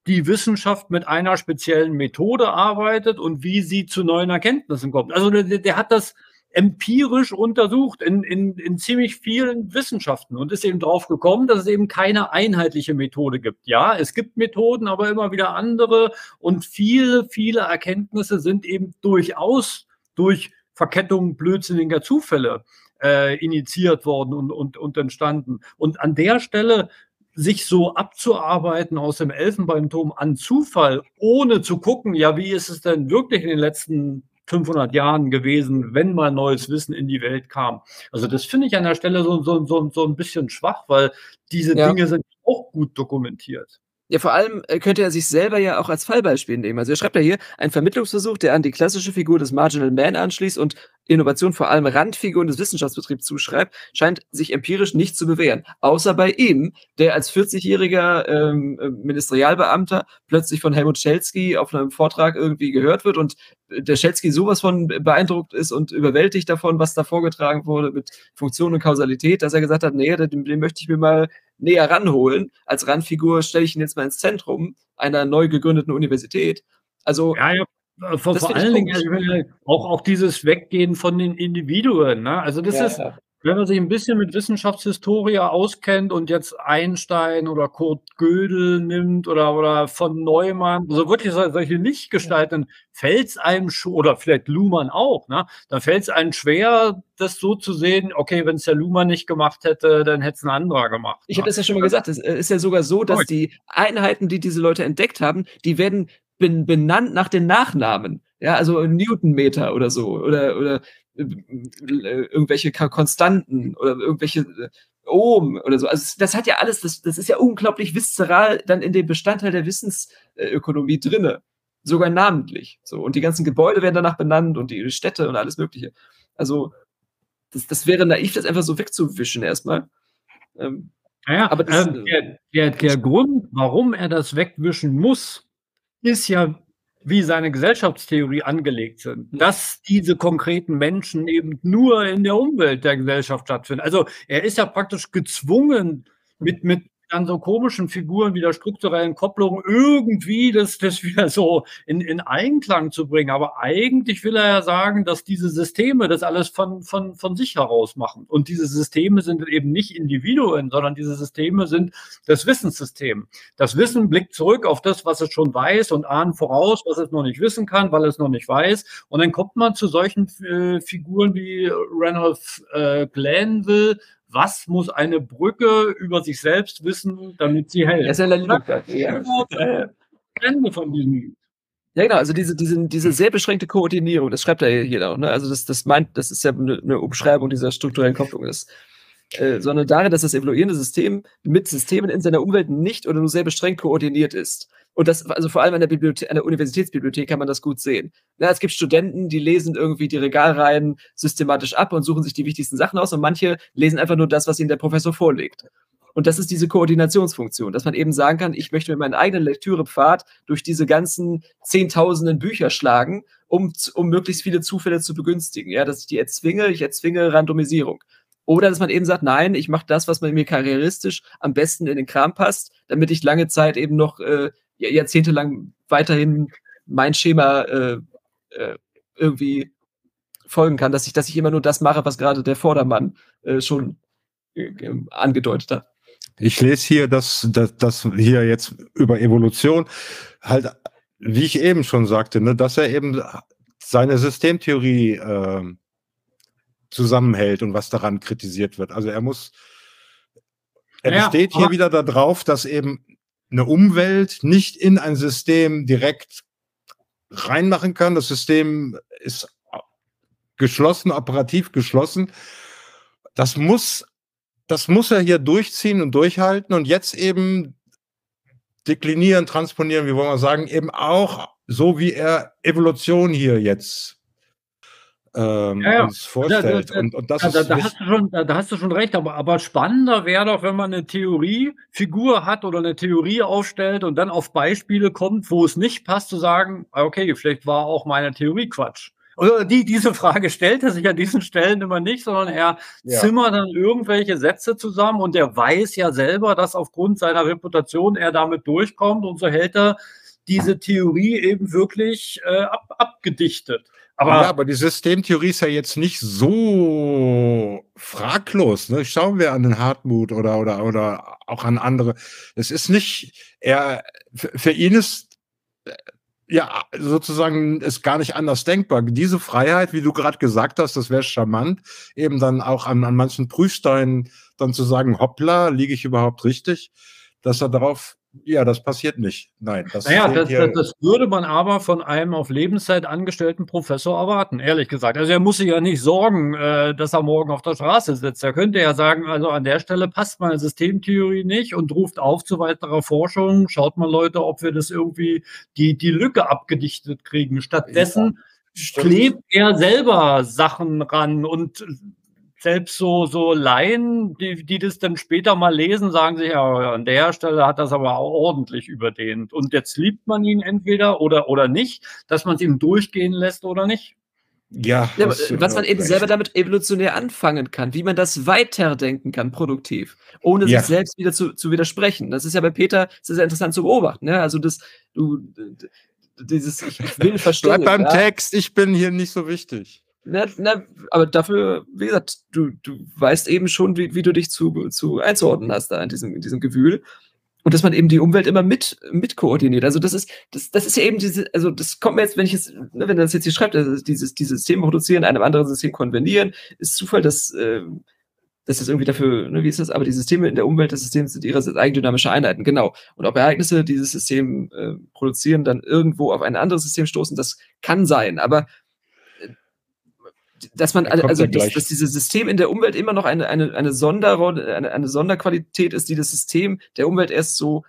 S1: die Wissenschaft mit einer speziellen Methode arbeitet und wie sie zu neuen Erkenntnissen kommt. Also der, der hat das empirisch untersucht in, in, in ziemlich vielen Wissenschaften und ist eben drauf gekommen, dass es eben keine einheitliche Methode gibt. Ja, es gibt Methoden, aber immer wieder andere und viele, viele Erkenntnisse sind eben durchaus durch Verkettung blödsinniger Zufälle äh, initiiert worden und, und, und entstanden. Und an der Stelle sich so abzuarbeiten aus dem Elfenbeinturm an Zufall, ohne zu gucken, ja, wie ist es denn wirklich in den letzten fünfhundert Jahren gewesen, wenn mal neues Wissen in die Welt kam. Also das finde ich an der Stelle so, so, so, so ein bisschen schwach, weil diese ja. Dinge sind auch gut dokumentiert.
S2: Ja, vor allem könnte er sich selber ja auch als Fallbeispiel nehmen. Also er schreibt ja hier, ein Vermittlungsversuch, der an die klassische Figur des Marginal Man anschließt und Innovation vor allem Randfiguren des Wissenschaftsbetriebs zuschreibt, scheint sich empirisch nicht zu bewähren. Außer bei ihm, der als vierzigjähriger ähm, Ministerialbeamter plötzlich von Helmut Schelsky auf einem Vortrag irgendwie gehört wird und der Schelsky sowas von beeindruckt ist und überwältigt davon, was da vorgetragen wurde mit Funktion und Kausalität, dass er gesagt hat, nee, den, den möchte ich mir mal näher ranholen. Als Randfigur stelle ich ihn jetzt mal ins Zentrum einer neu gegründeten Universität. Also
S1: ja, ja. Vor, vor allen Dingen also, auch, auch dieses Weggehen von den Individuen. Ne? Also das ja, ist, ja. wenn man sich ein bisschen mit Wissenschaftshistorie auskennt und jetzt Einstein oder Kurt Gödel nimmt oder, oder von Neumann, also wirklich solche Lichtgestalten, ja. fällt es einem schon, oder vielleicht Luhmann auch, ne? Da fällt es einem schwer, das so zu sehen, okay, wenn es der Luhmann nicht gemacht hätte, dann hätte es ein anderer gemacht.
S2: Ich ne? habe das ja schon mal gesagt, es ist ja sogar so, dass die Einheiten, die diese Leute entdeckt haben, die werden bin benannt nach den Nachnamen, ja, also Newtonmeter oder so, oder, oder äh, irgendwelche Konstanten oder irgendwelche äh, Ohm oder so. Also das hat ja alles, das, das ist ja unglaublich viszeral dann in dem Bestandteil der Wissensökonomie drinne, sogar namentlich. So, und die ganzen Gebäude werden danach benannt und die Städte und alles Mögliche. Also das, das wäre naiv, das einfach so wegzuwischen erstmal.
S1: Ähm, naja, aber das, ähm, der, der, der Grund, warum er das wegwischen muss, ist ja, wie seine Gesellschaftstheorie angelegt sind, dass diese konkreten Menschen eben nur in der Umwelt der Gesellschaft stattfinden. Also er ist ja praktisch gezwungen, mit, mit dann so komischen Figuren wie der strukturellen Kopplung irgendwie das, das wieder so in, in Einklang zu bringen. Aber eigentlich will er ja sagen, dass diese Systeme das alles von, von, von sich heraus machen. Und diese Systeme sind eben nicht Individuen, sondern diese Systeme sind das Wissenssystem. Das Wissen blickt zurück auf das, was es schon weiß und ahnt voraus, was es noch nicht wissen kann, weil es noch nicht weiß. Und dann kommt man zu solchen äh, Figuren wie Ranulph äh, Glanville. Was muss eine Brücke über sich selbst wissen, damit sie hält?
S2: Das ist ja
S1: ja. Ende von diesem.
S2: Ja, genau, also diese, diese, diese sehr beschränkte Koordinierung, das schreibt er hier auch, ne? Also das, das meint, das ist ja eine, eine Umschreibung dieser strukturellen Kopplung ist. Äh, sondern darin, dass das evoluierende System mit Systemen in seiner Umwelt nicht oder nur sehr beschränkt koordiniert ist. Und das, also vor allem an der Bibliothek, an der Universitätsbibliothek kann man das gut sehen. Na, es gibt Studenten, die lesen irgendwie die Regalreihen systematisch ab und suchen sich die wichtigsten Sachen aus und manche lesen einfach nur das, was ihnen der Professor vorlegt. Und das ist diese Koordinationsfunktion, dass man eben sagen kann, ich möchte mit meinem eigenen Lektürepfad durch diese ganzen zehntausenden Bücher schlagen, um, um möglichst viele Zufälle zu begünstigen. Ja, dass ich die erzwinge, ich erzwinge Randomisierung. Oder dass man eben sagt, nein, ich mache das, was mir karrieristisch am besten in den Kram passt, damit ich lange Zeit eben noch äh, jahrzehntelang weiterhin mein Schema äh, äh, irgendwie folgen kann, dass ich, dass ich immer nur das mache, was gerade der Vordermann äh, schon äh, angedeutet hat.
S3: Ich lese hier, dass, dass, dass hier jetzt über Evolution halt, wie ich eben schon sagte, ne, dass er eben seine Systemtheorie äh, zusammenhält und was daran kritisiert wird. Also er muss, er ja, besteht hier wieder darauf, dass eben eine Umwelt nicht in ein System direkt reinmachen kann. Das System ist geschlossen, operativ geschlossen. Das muss, das muss er hier durchziehen und durchhalten und jetzt eben deklinieren, transponieren, wie wollen wir sagen, eben auch so, wie er Evolution hier jetzt Ähm, ja, ja. uns vorstellt.
S1: Da, da,
S3: und, und das
S1: da,
S3: ist
S1: da, da, hast du schon, da, da hast du schon recht, aber, aber spannender wäre doch, wenn man eine Theoriefigur hat oder eine Theorie aufstellt und dann auf Beispiele kommt, wo es nicht passt, zu sagen, okay, vielleicht war auch meine Theorie Quatsch. Oder die, diese Frage stellt er sich an diesen Stellen immer nicht, sondern er
S3: Ja.
S1: zimmert dann irgendwelche Sätze zusammen und er weiß ja selber, dass aufgrund seiner Reputation er damit durchkommt und so hält er diese Theorie eben wirklich äh, ab, abgedichtet. Aber,
S3: ja, aber die Systemtheorie ist ja jetzt nicht so fraglos. Ne? Schauen wir an den Hartmut oder, oder, oder auch an andere. Es ist nicht, er, für, für ihn ist äh, ja sozusagen ist gar nicht anders denkbar. Diese Freiheit, wie du gerade gesagt hast, das wäre charmant, eben dann auch an, an manchen Prüfsteinen dann zu sagen, hoppla, liege ich überhaupt richtig? Dass er darauf, ja, das passiert nicht. Nein, das
S1: naja,
S3: fehlt
S1: das,
S3: hier.
S1: das, das würde man aber von einem auf Lebenszeit angestellten Professor erwarten, ehrlich gesagt. Also er muss sich ja nicht sorgen, äh, dass er morgen auf der Straße sitzt. Er könnte ja sagen, also an der Stelle passt meine Systemtheorie nicht und ruft auf zu weiterer Forschung. Schaut mal, Leute, ob wir das irgendwie die, die Lücke abgedichtet kriegen. Stattdessen
S3: Stimmt.
S1: klebt er selber Sachen ran und selbst so, so Laien, die, die das dann später mal lesen, sagen sich, ja, an der Stelle hat das aber auch ordentlich überdehnt. Und jetzt liebt man ihn entweder oder, oder nicht, dass man es ihm durchgehen lässt oder nicht.
S3: Ja,
S2: Ja, aber,
S3: hast du
S2: äh, was man eben
S3: recht.
S2: selber damit evolutionär anfangen kann, wie man das weiterdenken kann, produktiv, ohne
S3: Ja.
S2: sich selbst wieder zu, zu widersprechen. Das ist ja bei Peter, das ist ja interessant zu beobachten. Ne? Also das, du, d- dieses, ich, ich will verstehen.
S3: Bleib beim
S2: ja?
S3: Text, ich bin hier nicht so wichtig.
S2: Na, na, aber dafür, wie gesagt, du, du weißt eben schon, wie, wie du dich zu, zu einzuordnen hast da in diesem, in diesem Gewühl. Und dass man eben die Umwelt immer mit, mit koordiniert. Also das ist, das, das ist ja eben diese, also das kommt mir jetzt, wenn ich jetzt, ne, wenn er das jetzt hier schreibt, also dieses, dieses System produzieren, einem anderen System konvenieren, ist Zufall, dass, äh, dass das irgendwie dafür, ne, wie ist das, aber die Systeme in der Umwelt des Systems sind ihre eigendynamische Einheiten, genau. Und ob Ereignisse dieses System äh, produzieren, dann irgendwo auf ein anderes System stoßen, das kann sein, aber dass man,
S3: Da kommt
S2: also
S3: er
S2: dass,
S3: gleich.
S2: dass dieses System in der Umwelt immer noch eine, eine, eine Sonderrolle, eine, eine Sonderqualität ist, die das System der Umwelt erst so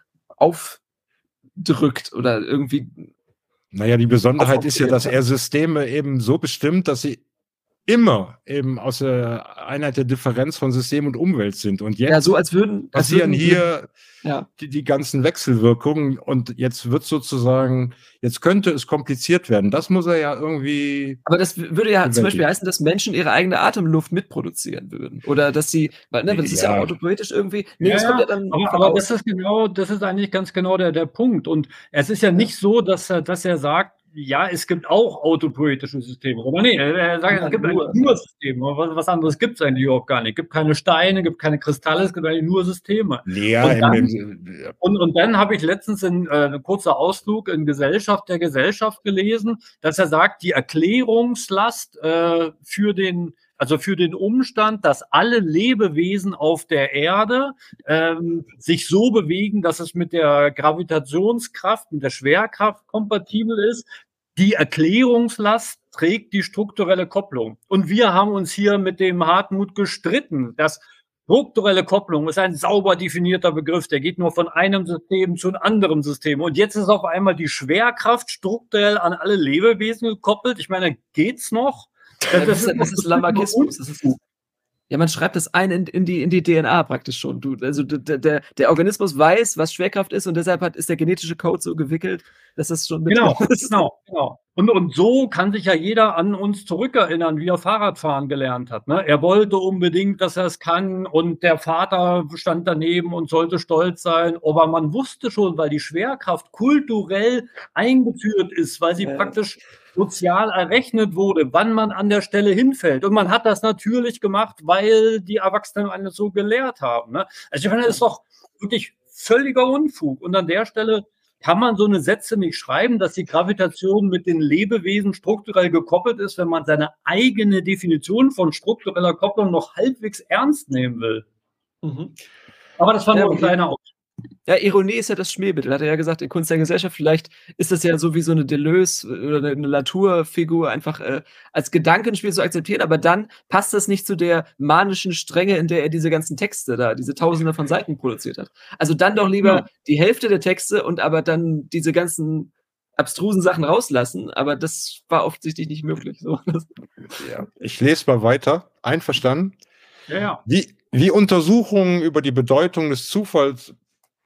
S2: aufdrückt oder irgendwie.
S3: Naja, die Besonderheit ist ja,
S2: Aufoptimiert
S3: dass
S2: kann.
S3: er Systeme eben so bestimmt, dass sie immer eben aus der Einheit der Differenz von System und Umwelt sind. Und jetzt
S2: Ja, so als würden, als
S3: passieren
S2: würden
S3: hier
S2: ja.
S3: die, die ganzen Wechselwirkungen und jetzt wird sozusagen, jetzt könnte es kompliziert werden. Das muss er ja irgendwie.
S2: Aber das w- würde ja zum
S3: Bewältigt.
S2: Beispiel heißen, dass Menschen ihre eigene Atemluft mitproduzieren würden. Oder dass sie, weil, ne, das ist ja
S3: Ja.
S2: auch autopoetisch irgendwie. Nee,
S1: Ja,
S2: das kommt ja
S1: ja,
S2: dann
S1: aber,
S2: von
S1: aber
S2: außen.
S1: das ist genau, das ist eigentlich ganz genau der, der Punkt. Und es ist ja nicht so, dass er, dass er sagt, ja, es gibt auch autopoetische Systeme. Aber nee, er er sagt,
S2: Ja,
S1: es gibt
S2: nur.
S1: eigentlich nur Systeme. Was, was anderes gibt es eigentlich überhaupt gar nicht. Es gibt keine Steine, es gibt keine Kristalle, es gibt eigentlich nur Systeme.
S3: Ja,
S1: Und
S3: im,
S1: dann-
S3: im,
S1: Und, und dann habe ich letztens in, äh, ein kurzer Ausflug in Gesellschaft der Gesellschaft gelesen, dass er sagt, die Erklärungslast äh, für den, also für den Umstand, dass alle Lebewesen auf der Erde ähm, sich so bewegen, dass es mit der Gravitationskraft, mit der Schwerkraft kompatibel ist, die Erklärungslast trägt die strukturelle Kopplung. Und wir haben uns hier mit dem Hartmut gestritten, dass strukturelle Kopplung ist ein sauber definierter Begriff, der geht nur von einem System zu einem anderen System. Und jetzt ist auf einmal die Schwerkraft strukturell an alle Lebewesen gekoppelt. Ich meine, geht's noch?
S2: Ja, das, ist, das ist Lamarckismus. Das ist, ja, man schreibt das ein in, in, die, in die D N A praktisch schon. Du, also der, der, der Organismus weiß, was Schwerkraft ist und deshalb hat, ist der genetische Code so gewickelt, dass das schon mit
S1: Genau,
S2: drin ist.
S1: genau, genau. Und, und so kann sich ja jeder an uns zurückerinnern, wie er Fahrradfahren gelernt hat. Ne? Er wollte unbedingt, dass er es kann und der Vater stand daneben und sollte stolz sein. Aber man wusste schon, weil die Schwerkraft kulturell eingeführt ist, weil sie
S2: Ja.
S1: praktisch sozial errechnet wurde, wann man an der Stelle hinfällt. Und man hat das natürlich gemacht, weil die Erwachsenen eines so gelehrt haben. Ne? Also ich meine, das ist doch wirklich völliger Unfug. Und an der Stelle kann man so eine Sätze nicht schreiben, dass die Gravitation mit den Lebewesen strukturell gekoppelt ist, wenn man seine eigene Definition von struktureller Kopplung noch halbwegs ernst nehmen will.
S2: Mhm.
S1: Aber das war
S2: Ja,
S1: nur ein
S2: okay.
S1: kleiner Ausdruck.
S2: Ja, Ironie ist ja das Schmähmittel, hat er ja gesagt, in Kunst der Gesellschaft. Vielleicht ist das ja so wie so eine Deleuze oder eine Latour-Figur einfach äh, als Gedankenspiel zu akzeptieren, aber dann passt das nicht zu der manischen Strenge, in der er diese ganzen Texte da, diese Tausende von Seiten produziert hat. Also dann doch lieber
S1: Ja.
S2: die Hälfte der Texte und aber dann diese ganzen abstrusen Sachen rauslassen, aber das war offensichtlich nicht möglich. So.
S3: Ja. Ich lese mal weiter. Einverstanden?
S1: Ja, ja.
S3: Wie, wie Untersuchungen über die Bedeutung des Zufalls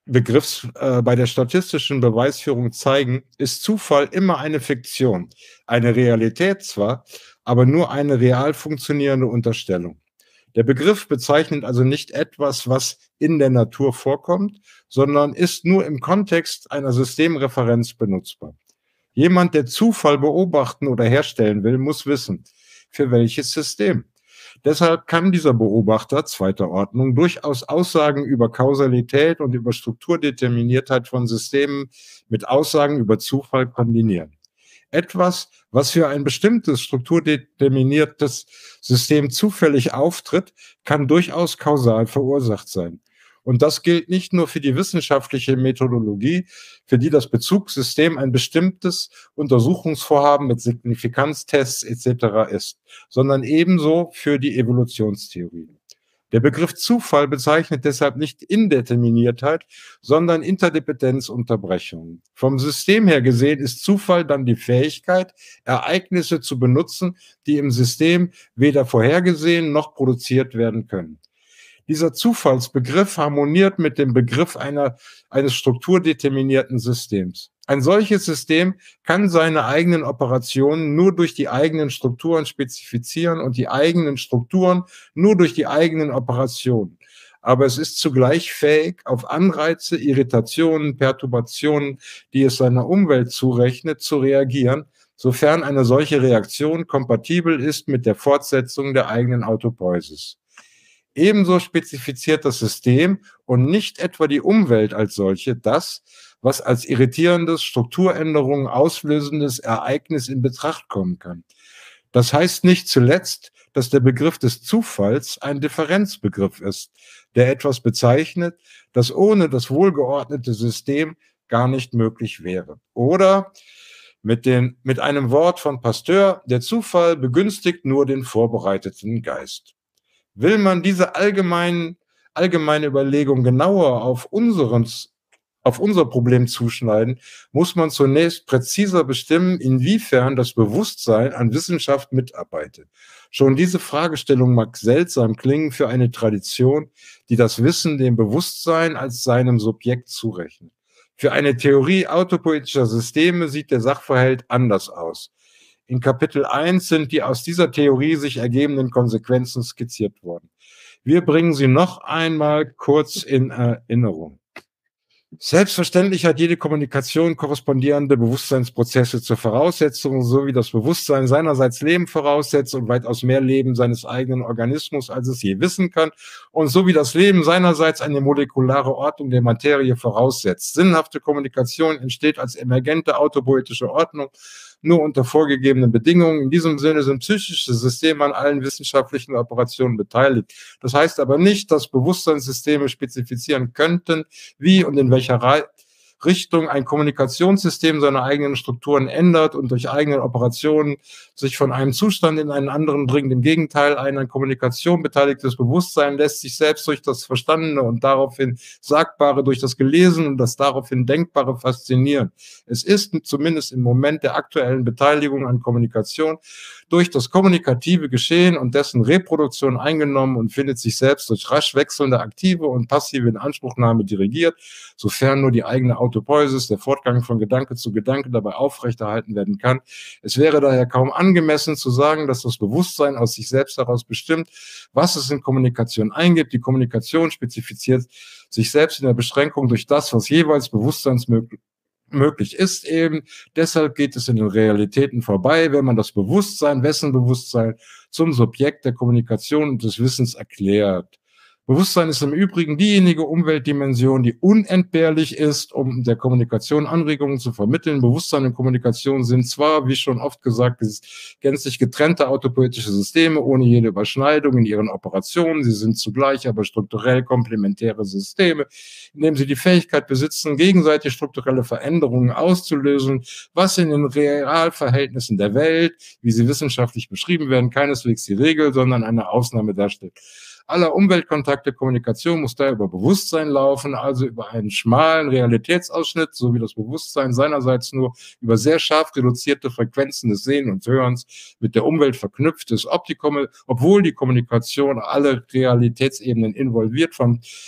S3: Begriffs äh, bei der statistischen Beweisführung zeigen, ist Zufall immer eine Fiktion, eine Realität zwar, aber nur eine real funktionierende Unterstellung. Der Begriff bezeichnet also nicht etwas, was in der Natur vorkommt, sondern ist nur im Kontext einer Systemreferenz benutzbar. Jemand, der Zufall beobachten oder herstellen will, muss wissen, für welches System. Deshalb kann dieser Beobachter zweiter Ordnung durchaus Aussagen über Kausalität und über Strukturdeterminiertheit von Systemen mit Aussagen über Zufall kombinieren. Etwas, was für ein bestimmtes strukturdeterminiertes System zufällig auftritt, kann durchaus kausal verursacht sein. Und das gilt nicht nur für die wissenschaftliche Methodologie, für die das Bezugssystem ein bestimmtes Untersuchungsvorhaben mit Signifikanztests et cetera ist, sondern ebenso für die Evolutionstheorie. Der Begriff Zufall bezeichnet deshalb nicht Indeterminiertheit, sondern Interdependenzunterbrechungen. Vom System her gesehen ist Zufall dann die Fähigkeit, Ereignisse zu benutzen, die im System weder vorhergesehen noch produziert werden können. Dieser Zufallsbegriff harmoniert mit dem Begriff einer, eines strukturdeterminierten Systems. Ein solches System kann seine eigenen Operationen nur durch die eigenen Strukturen spezifizieren und die eigenen Strukturen nur durch die eigenen Operationen. Aber es ist zugleich fähig, auf Anreize, Irritationen, Perturbationen, die es seiner Umwelt zurechnet, zu reagieren, sofern eine solche Reaktion kompatibel ist mit der Fortsetzung der eigenen Autopoiesis. Ebenso spezifiziert das System und nicht etwa die Umwelt als solche das, was als irritierendes, Strukturänderungen auslösendes Ereignis in Betracht kommen kann. Das heißt nicht zuletzt, dass der Begriff des Zufalls ein Differenzbegriff ist, der etwas bezeichnet, das ohne das wohlgeordnete System gar nicht möglich wäre. Oder mit, den, mit einem Wort von Pasteur, der Zufall begünstigt nur den vorbereiteten Geist. Will man diese allgemeinen, allgemeine Überlegung genauer auf, unserens, auf unser Problem zuschneiden, muss man zunächst präziser bestimmen, inwiefern das Bewusstsein an Wissenschaft mitarbeitet. Schon diese Fragestellung mag seltsam klingen für eine Tradition, die das Wissen dem Bewusstsein als seinem Subjekt zurechnet. Für eine Theorie autopoetischer Systeme sieht der Sachverhalt anders aus. In Kapitel eins sind die aus dieser Theorie sich ergebenden Konsequenzen skizziert worden. Wir bringen sie noch einmal kurz in Erinnerung. Selbstverständlich hat jede Kommunikation korrespondierende Bewusstseinsprozesse zur Voraussetzung, so wie das Bewusstsein seinerseits Leben voraussetzt und weitaus mehr Leben seines eigenen Organismus, als es je wissen kann, und so wie das Leben seinerseits eine molekulare Ordnung der Materie voraussetzt. Sinnhafte Kommunikation entsteht als emergente autopoetische Ordnung, nur unter vorgegebenen Bedingungen. In diesem Sinne sind psychische Systeme an allen wissenschaftlichen Operationen beteiligt. Das heißt aber nicht, dass Bewusstseinssysteme spezifizieren könnten, wie und in welcher Re- Richtung ein Kommunikationssystem seine eigenen Strukturen ändert und durch eigene Operationen sich von einem Zustand in einen anderen bringt. Im Gegenteil, ein an Kommunikation beteiligtes Bewusstsein lässt sich selbst durch das Verstandene und daraufhin Sagbare, durch das Gelesene und das daraufhin Denkbare faszinieren. Es ist zumindest im Moment der aktuellen Beteiligung an Kommunikation durch das kommunikative Geschehen und dessen Reproduktion eingenommen und findet sich selbst durch rasch wechselnde aktive und passive Inanspruchnahme dirigiert, sofern nur die eigene Autopoiesis, der Fortgang von Gedanke zu Gedanke, dabei aufrechterhalten werden kann. Es wäre daher kaum angemessen zu sagen, dass das Bewusstsein aus sich selbst heraus bestimmt, was es in Kommunikation eingibt. Die Kommunikation spezifiziert sich selbst in der Beschränkung durch das, was jeweils bewusstseinsmöglich möglich ist eben. Deshalb geht es in den Realitäten vorbei, wenn man das Bewusstsein, wessen Bewusstsein zum Subjekt der Kommunikation und des Wissens erklärt. Bewusstsein ist im Übrigen diejenige Umweltdimension, die unentbehrlich ist, um der Kommunikation Anregungen zu vermitteln. Bewusstsein und Kommunikation sind zwar, wie schon oft gesagt, gänzlich getrennte autopoetische Systeme ohne jede Überschneidung in ihren Operationen. Sie sind zugleich aber strukturell komplementäre Systeme, indem sie die Fähigkeit besitzen, gegenseitig strukturelle Veränderungen auszulösen, was in den Realverhältnissen der Welt, wie sie wissenschaftlich beschrieben werden, keineswegs die Regel, sondern eine Ausnahme darstellt. Aller Umweltkontakte, Kommunikation muss daher über Bewusstsein laufen, also über einen schmalen Realitätsausschnitt, so wie das Bewusstsein seinerseits nur über sehr scharf reduzierte Frequenzen des Sehen und Hörens mit der Umwelt verknüpft ist, ob die, obwohl die Kommunikation alle Realitätsebenen involviert, vom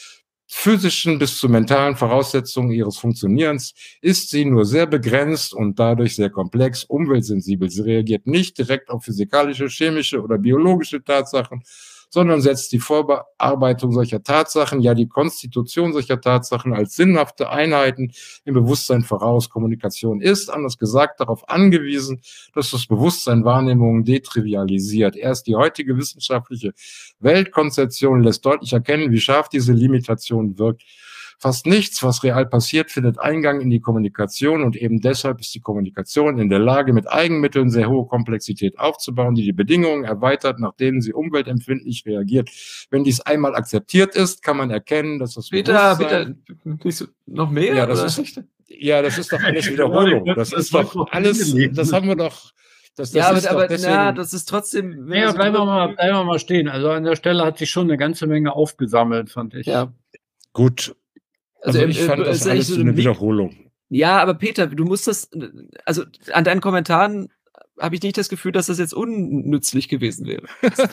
S3: physischen bis zu mentalen Voraussetzungen ihres Funktionierens ist sie nur sehr begrenzt und dadurch sehr komplex, umweltsensibel. Sie reagiert nicht direkt auf physikalische, chemische oder biologische Tatsachen, sondern setzt die Vorbearbeitung solcher Tatsachen, ja die Konstitution solcher Tatsachen als sinnhafte Einheiten im Bewusstsein voraus. Kommunikation ist, anders gesagt, darauf angewiesen, dass das Bewusstsein Wahrnehmungen detrivialisiert. Erst die heutige wissenschaftliche Weltkonzeption lässt deutlich erkennen, wie scharf diese Limitation wirkt. Fast nichts, was real passiert, findet Eingang in die Kommunikation und eben deshalb ist die Kommunikation in der Lage, mit Eigenmitteln sehr hohe Komplexität aufzubauen, die die Bedingungen erweitert, nach denen sie umweltempfindlich reagiert. Wenn dies einmal akzeptiert ist, kann man erkennen, dass das
S2: Peter, bitte, nicht so, noch mehr?
S3: Ja, das ist, ja, das ist doch alles Wiederholung. Das ist doch alles, das haben wir doch. Das, das
S2: ja, aber,
S3: ist
S2: aber
S3: deswegen,
S2: na, das ist trotzdem.
S1: Ja,
S2: so
S1: bleiben wir, mal, bleiben wir mal stehen. Also an der Stelle hat sich schon eine ganze Menge aufgesammelt, fand ich.
S2: Ja.
S3: Gut. Also, also ich fand äh, das alles so eine Wiederholung.
S2: Ja, aber Peter, du musst das, also an deinen Kommentaren habe ich nicht das Gefühl, dass das jetzt unnützlich gewesen wäre.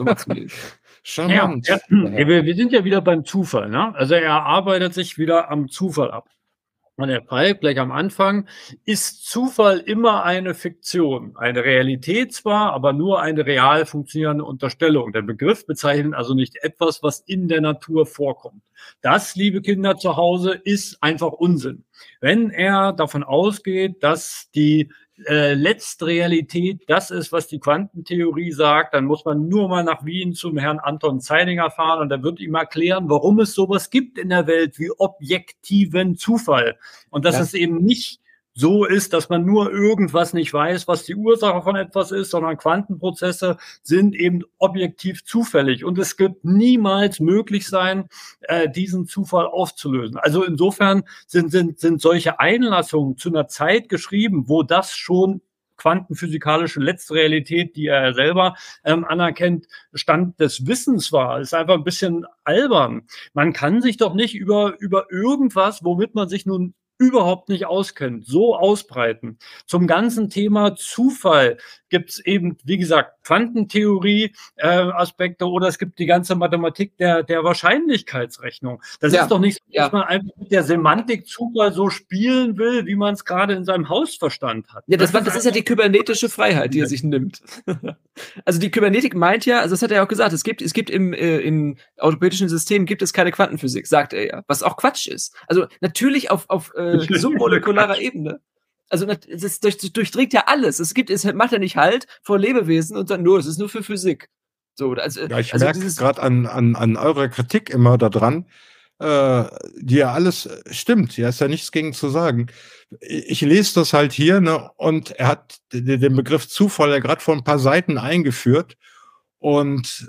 S1: Charmant. Ja, ja. Wir, wir sind ja wieder beim Zufall, ne? Also er arbeitet sich wieder am Zufall ab. Und der Fall gleich am Anfang, ist Zufall immer eine Fiktion. Eine Realität zwar, aber nur eine real funktionierende Unterstellung. Der Begriff bezeichnet also nicht etwas, was in der Natur vorkommt. Das, liebe Kinder zu Hause, ist einfach Unsinn. Wenn er davon ausgeht, dass die äh, letzte Realität das ist, was die Quantentheorie sagt, dann muss man nur mal nach Wien zum Herrn Anton Zeilinger fahren und er wird ihm erklären, warum es sowas gibt in der Welt wie objektiven Zufall. Und dass ja. es eben nicht so ist, dass man nur irgendwas nicht weiß, was die Ursache von etwas ist, sondern Quantenprozesse sind eben objektiv zufällig. Und es wird niemals möglich sein, äh, diesen Zufall aufzulösen. Also insofern sind, sind, sind solche Einlassungen zu einer Zeit geschrieben, wo das schon quantenphysikalische letzte Realität, die er selber ähm, anerkennt, Stand des Wissens war. Ist einfach ein bisschen albern. Man kann sich doch nicht über, über irgendwas, womit man sich nun überhaupt nicht auskennt, so ausbreiten. Zum ganzen Thema Zufall gibt es eben, wie gesagt, Quantentheorie-Aspekte äh, oder es gibt die ganze Mathematik der, der Wahrscheinlichkeitsrechnung. Das ja. ist doch nicht so, dass ja. man einfach mit der Semantik Zufall so spielen will, wie man es gerade in seinem Hausverstand hat.
S2: Ja, das, das, das ist ja die kybernetische Freiheit, die er sich nimmt. Also die Kybernetik meint ja, also das hat er ja auch gesagt, es gibt, es gibt im äh, in orthopädischen Systemen gibt es keine Quantenphysik, sagt er ja, was auch Quatsch ist. Also natürlich auf, auf äh, submolekularer Ebene. Also es durch, durchdringt ja alles. Es gibt, es macht ja nicht Halt vor Lebewesen und dann nur, es ist nur für Physik. So, also,
S3: ja, ich
S2: also
S3: merke gerade an, an, an eurer Kritik immer daran, äh, die ja alles stimmt. Ja, ist ja nichts gegen zu sagen. Ich lese das halt hier, ne, und er hat den Begriff Zufall ja gerade vor ein paar Seiten eingeführt und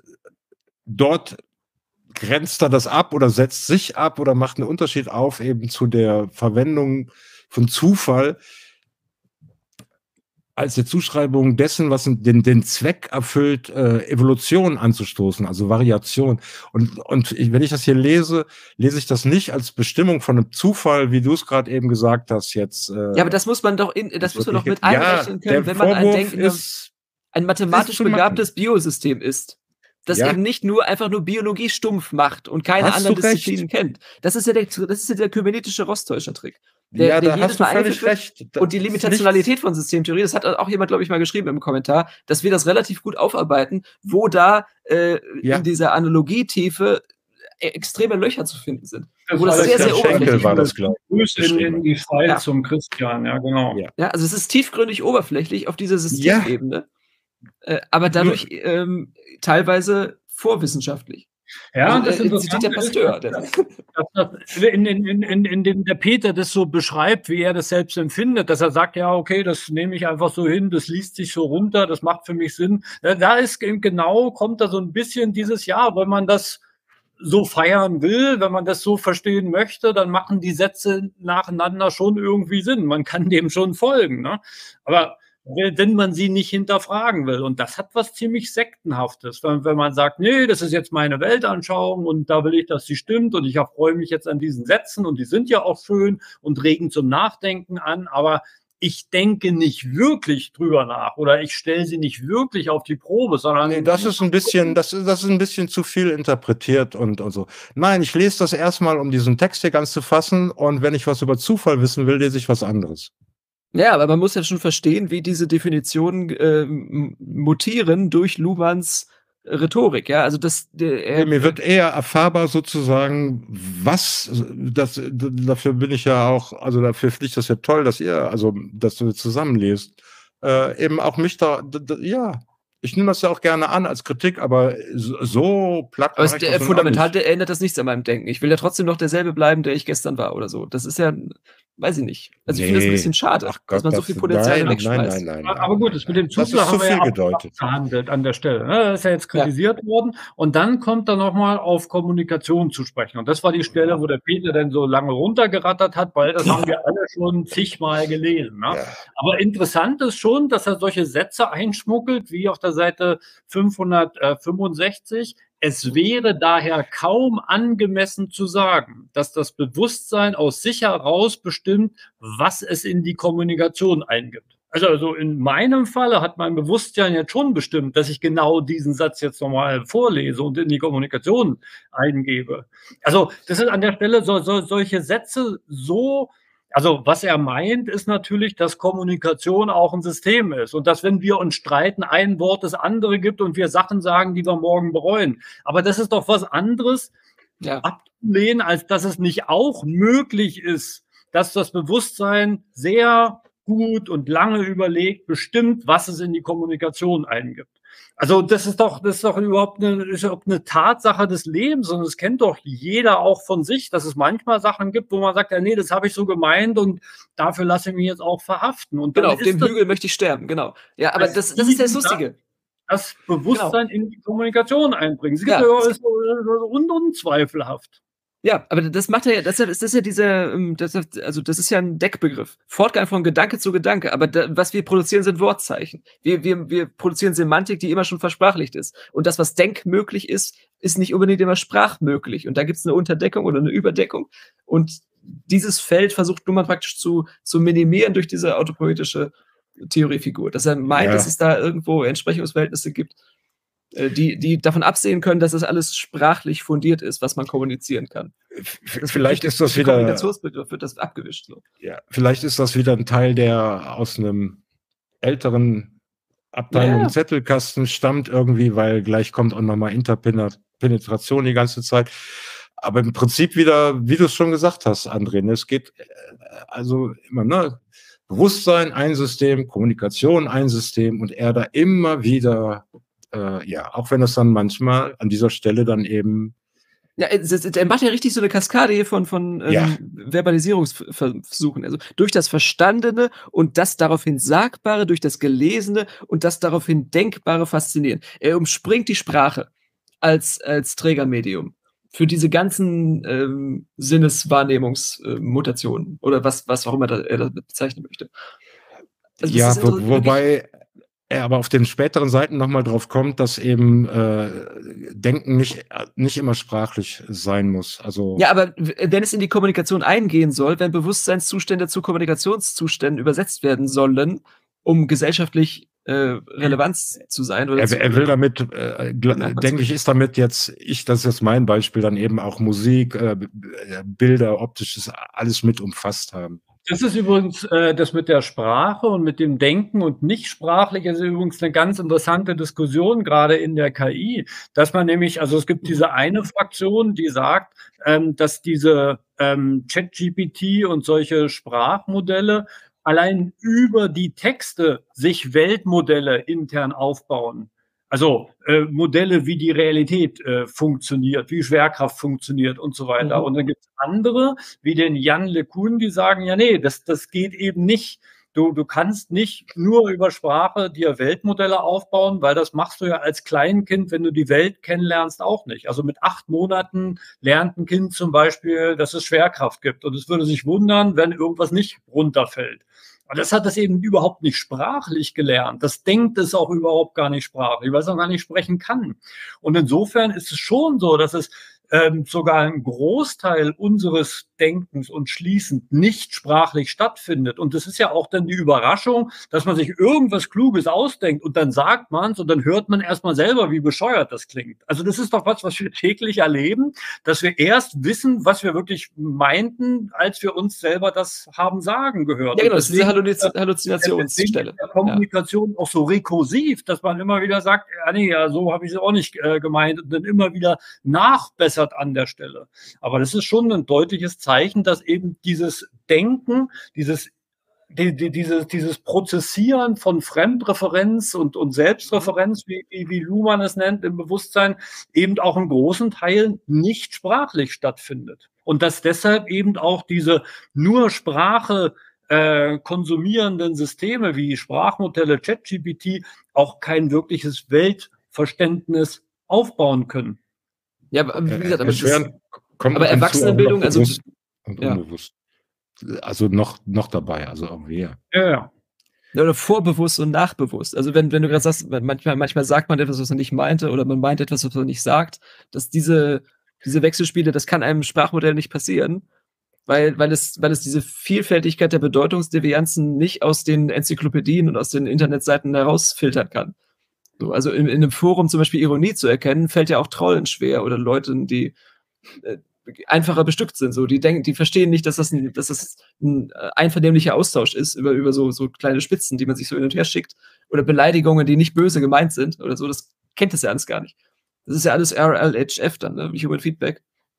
S3: dort grenzt er das ab oder setzt sich ab oder macht einen Unterschied auf eben zu der Verwendung von Zufall als der Zuschreibung dessen, was den, den Zweck erfüllt, äh, Evolution anzustoßen, also Variation. Und, und ich, wenn ich das hier lese, lese ich das nicht als Bestimmung von einem Zufall, wie du es gerade eben gesagt hast jetzt. Äh,
S2: ja, aber das muss man doch in, das, das muss man doch mit einrechnen können, ja, wenn man ein, Denk, ist, ein mathematisch begabtes Biosystem ist. Das ja. eben nicht nur einfach nur Biologie stumpf macht und keine hast anderen Disziplinen kennt. Das ist ja der, das ist ja der kybernetische Rostäuscher-Trick. Der,
S3: ja,
S2: der
S3: da hast du völlig recht.
S2: Das und die Limitationalität von Systemtheorie, das hat auch jemand, glaube ich, mal geschrieben im Kommentar, dass wir das relativ gut aufarbeiten, wo da äh, ja. in dieser Analogietiefe extreme Löcher zu finden sind.
S1: Das
S2: wo das sehr, sehr
S3: oberflächlich war das, glaube
S1: ich. In, in die Fall ja. zum Christian, ja, genau.
S2: Ja. ja, also es ist tiefgründig oberflächlich auf dieser Systemebene. Ja. Äh, aber dadurch ähm, teilweise vorwissenschaftlich.
S1: Ja,
S2: also,
S1: das
S2: äh, zitiert der Pasteur.
S1: Ist, dass, dass, dass in, in, in, in dem der Peter das so beschreibt, wie er das selbst empfindet, dass er sagt, ja, okay, das nehme ich einfach so hin, das liest sich so runter, das macht für mich Sinn. Da, da ist genau, kommt da so ein bisschen dieses Jahr, wenn man das so feiern will, wenn man das so verstehen möchte, dann machen die Sätze nacheinander schon irgendwie Sinn. Man kann dem schon folgen, ne? Aber wenn man sie nicht hinterfragen will. Und das hat was ziemlich Sektenhaftes. Wenn, wenn man sagt, nee, das ist jetzt meine Weltanschauung und da will ich, dass sie stimmt und ich erfreue mich jetzt an diesen Sätzen und die sind ja auch schön und regen zum Nachdenken an, aber ich denke nicht wirklich drüber nach oder ich stelle sie nicht wirklich auf die Probe, sondern
S3: nee, das ist ein bisschen, das ist, das ist ein bisschen zu viel interpretiert und, und so. Nein, ich lese das erstmal, um diesen Text hier ganz zu fassen, und wenn ich was über Zufall wissen will, lese ich was anderes.
S2: Ja, aber man muss ja schon verstehen, wie diese Definitionen äh, mutieren durch Luhmanns Rhetorik, ja, also das der,
S3: er, mir wird eher erfahrbar sozusagen, was das, dafür bin ich ja auch, also dafür finde ich das ja toll, dass ihr, also dass du zusammenlest, äh, eben auch mich da, da, ja, ich nehme das ja auch gerne an als Kritik, aber so, so platt.
S2: Aber es, der, fundamental ändert das nichts an meinem Denken. Ich will ja trotzdem noch derselbe bleiben, der ich gestern war oder so. Das ist ja, weiß ich nicht. Also nee. Ich finde das ein bisschen schade, Ach Gott, dass man so viel Potenzial
S3: nein,
S2: wegschmeißt.
S3: Nein, nein, nein,
S1: aber gut, das mit dem Zufall haben wir ja auch verhandelt an der Stelle. Das ist ja jetzt kritisiert ja. worden. Und dann kommt er nochmal auf Kommunikation zu sprechen. Und das war die Stelle, wo der Peter dann so lange runtergerattert hat, weil das haben wir alle schon zigmal gelesen. Ne? Ja. Aber interessant ist schon, dass er solche Sätze einschmuggelt, wie auf der Seite fünfhundertfünfundsechzig. Es wäre daher kaum angemessen zu sagen, dass das Bewusstsein aus sich heraus bestimmt, was es in die Kommunikation eingibt. Also, also in meinem Falle hat mein Bewusstsein jetzt schon bestimmt, dass ich genau diesen Satz jetzt nochmal vorlese und in die Kommunikation eingebe. Also das ist an der Stelle so, so, solche Sätze so... Also was er meint, ist natürlich, dass Kommunikation auch ein System ist und dass, wenn wir uns streiten, ein Wort das andere gibt und wir Sachen sagen, die wir morgen bereuen. Aber das ist doch was anderes, ja, abzulehnen, als dass es nicht auch möglich ist, dass das Bewusstsein sehr gut und lange überlegt bestimmt, was es in die Kommunikation eingibt. Also das ist doch, das ist doch überhaupt eine, ist überhaupt eine Tatsache des Lebens, und das kennt doch jeder auch von sich, dass es manchmal Sachen gibt, wo man sagt, ja nee, das habe ich so gemeint und dafür lasse ich mich jetzt auch verhaften. Und
S2: genau, auf dem Hügel möchte ich sterben, genau. Ja, aber das, das ist das Lustige.
S1: Das Bewusstsein genau. in die Kommunikation einbringen. Es gibt ja, ja ist un unzweifelhaft.
S2: Ja, aber das macht er ja, das ist, das ist ja dieser, das, also das ist ja ein Deckbegriff. Fortgang von Gedanke zu Gedanke. Aber da, was wir produzieren, sind Wortzeichen. Wir, wir, wir produzieren Semantik, die immer schon versprachlicht ist. Und das, was denkmöglich ist, ist nicht unbedingt immer sprachmöglich. Und da gibt es eine Unterdeckung oder eine Überdeckung. Und dieses Feld versucht Luhmann praktisch zu, zu minimieren durch diese autopoetische Theoriefigur. Dass er meint, ja. dass es da irgendwo Entsprechungsverhältnisse gibt, die, die davon absehen können, dass das alles sprachlich fundiert ist, was man kommunizieren kann.
S3: Das vielleicht ist das wieder...
S2: Kommunikationsbegriff wird das abgewischt. So.
S3: Ja, vielleicht ist das wieder ein Teil, der aus einem älteren Abteilung ja. Zettelkasten stammt irgendwie, weil gleich kommt auch nochmal Interpenetration die ganze Zeit. Aber im Prinzip wieder, wie du es schon gesagt hast, André, es geht also immer, ne? Bewusstsein ein System, Kommunikation ein System, und er da immer wieder Äh, ja, auch wenn es dann manchmal an dieser Stelle dann eben...
S2: Ja, er macht ja richtig so eine Kaskade hier von, von ähm,
S3: ja.
S2: Verbalisierungsversuchen. Also durch das Verstandene und das daraufhin Sagbare, durch das Gelesene und das daraufhin Denkbare faszinieren. Er umspringt die Sprache als, als Trägermedium für diese ganzen ähm, Sinneswahrnehmungsmutationen äh, oder was, was auch immer da, er das bezeichnen möchte.
S3: Also ja, wo, wobei... er aber auf den späteren Seiten nochmal drauf kommt, dass eben äh, Denken nicht, nicht immer sprachlich sein muss. Also
S2: ja, aber wenn es in die Kommunikation eingehen soll, wenn Bewusstseinszustände zu Kommunikationszuständen übersetzt werden sollen, um gesellschaftlich äh, Relevanz zu sein. Oder
S3: er,
S2: zu
S3: er will damit, äh, denke ich, ist damit jetzt, ich, das ist jetzt mein Beispiel, dann eben auch Musik, äh, Bilder, optisches, alles mit umfasst haben.
S1: Das ist übrigens äh, das mit der Sprache und mit dem Denken und nicht sprachlich ist übrigens eine ganz interessante Diskussion, gerade in der K I, dass man nämlich, also es gibt diese eine Fraktion, die sagt, ähm, dass diese ähm, ChatGPT und solche Sprachmodelle allein über die Texte sich Weltmodelle intern aufbauen. Also äh, Modelle, wie die Realität äh, funktioniert, wie Schwerkraft funktioniert und so weiter. Mhm. Und dann gibt es andere, wie den Jan LeCun, die sagen, ja nee, das, das geht eben nicht. Du, du kannst nicht nur über Sprache dir Weltmodelle aufbauen, weil das machst du ja als Kleinkind, wenn du die Welt kennenlernst, auch nicht. Also mit acht Monaten lernt ein Kind zum Beispiel, dass es Schwerkraft gibt. Und es würde sich wundern, wenn irgendwas nicht runterfällt. Und das hat es eben überhaupt nicht sprachlich gelernt. Das denkt es auch überhaupt gar nicht sprachlich, weil es auch gar nicht sprechen kann. Und insofern ist es schon so, dass es ähm, sogar ein Großteil unseres Denkens und Schließens nicht sprachlich stattfindet. Und das ist ja auch dann die Überraschung, dass man sich irgendwas Kluges ausdenkt und dann sagt man es und dann hört man erstmal selber, wie bescheuert das klingt. Also das ist doch was, was wir täglich erleben, dass wir erst wissen, was wir wirklich meinten, als wir uns selber das haben sagen gehört.
S2: Ja, genau, das ist diese
S1: Halluzin-
S2: Halluzinationsstelle.
S1: der Kommunikation auch so rekursiv, dass man immer wieder sagt, ja, nee, ja, so habe ich es auch nicht äh, gemeint und dann immer wieder nachbessert an der Stelle. Aber das ist schon ein deutliches Zeichen, dass eben dieses Denken, dieses die, die, dieses, dieses Prozessieren von Fremdreferenz und, und Selbstreferenz, wie, wie, wie Luhmann es nennt, im Bewusstsein, eben auch in großen Teilen nicht sprachlich stattfindet. Und dass deshalb eben auch diese nur Sprache äh, konsumierenden Systeme wie Sprachmodelle, ChatGPT auch kein wirkliches Weltverständnis aufbauen können.
S2: Ja, aber wie gesagt, aber, das,
S3: Erschwerend kommt
S2: aber
S3: noch hinzu,
S2: Erwachsenenbildung,
S3: auch noch
S2: also
S3: bewusst und
S2: ja.
S3: unbewusst. Also noch, noch dabei, also auch mehr.
S1: Ja, ja.
S2: Oder vorbewusst und nachbewusst. Also wenn, wenn du gerade sagst, manchmal, manchmal sagt man etwas, was man nicht meinte, oder man meint etwas, was man nicht sagt, dass diese, diese Wechselspiele, das kann einem Sprachmodell nicht passieren, weil, weil es, weil es diese Vielfältigkeit der Bedeutungsdevianzen nicht aus den Enzyklopädien und aus den Internetseiten herausfiltern kann. So, also in, in einem Forum zum Beispiel Ironie zu erkennen, fällt ja auch Trollen schwer oder Leuten, die äh, einfacher bestückt sind. So, die denken, die verstehen nicht, dass das ein, dass das ein einvernehmlicher Austausch ist über, über so, so kleine Spitzen, die man sich so hin und her schickt. Oder Beleidigungen, die nicht böse gemeint sind oder so. Das kennt es ja alles gar nicht. Das ist ja alles R L H F dann, ne? Human Feedback.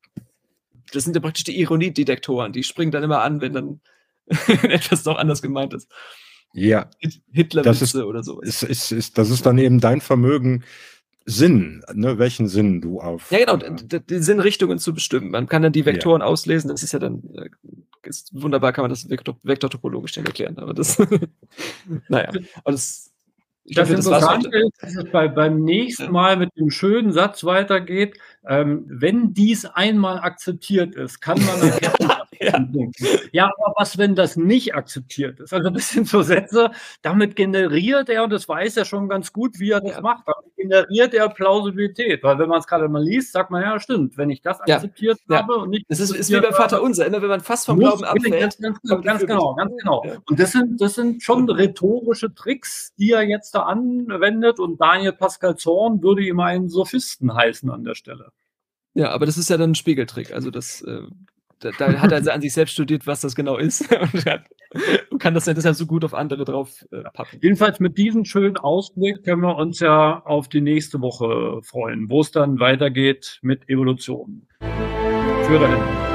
S2: Das sind ja praktisch die Ironiedetektoren. Die springen dann immer an, wenn dann etwas doch anders gemeint ist.
S3: Ja.
S2: Hitlerwitze oder so.
S3: Ist, ist, ist, das ist dann eben dein Vermögen, Sinn, ne, welchen Sinn du auf.
S2: Ja, genau, die, die Sinnrichtungen zu bestimmen. Man kann dann die Vektoren ja. auslesen, das ist ja dann, ist wunderbar, kann man das Vektor, vektortopologisch dann erklären, aber das, naja, aber das, ich
S1: das
S2: glaube, das
S1: Interessante ist, dass es bei, beim nächsten Mal mit dem schönen Satz weitergeht, ähm, wenn dies einmal akzeptiert ist, kann man erkennen, ja. ja, aber was, wenn das nicht akzeptiert ist? Also das sind so Sätze, damit generiert er, und das weiß er schon ganz gut, wie er das ja. macht, damit generiert er Plausibilität, weil wenn man es gerade mal liest, sagt man, ja stimmt, wenn ich das akzeptiert
S2: ja.
S1: habe und nicht...
S2: Das ist, ist wie beim Vater Unser, immer wenn man fast vom Glauben abfällt.
S1: Ganz, ganz, ganz genau, ganz genau. Ja. Und das sind, das sind schon rhetorische Tricks, die er jetzt da anwendet, und Daniel Pascal Zorn würde ihm einen Sophisten heißen an der Stelle.
S2: Ja, aber das ist ja dann ein Spiegeltrick, also das... Äh Da, da hat er an sich selbst studiert, was das genau ist und, hat, und kann das ja deshalb so gut auf andere drauf äh, pappen.
S1: Jedenfalls mit diesem schönen Ausblick können wir uns ja auf die nächste Woche freuen, wo es dann weitergeht mit Evolution. Für dahin.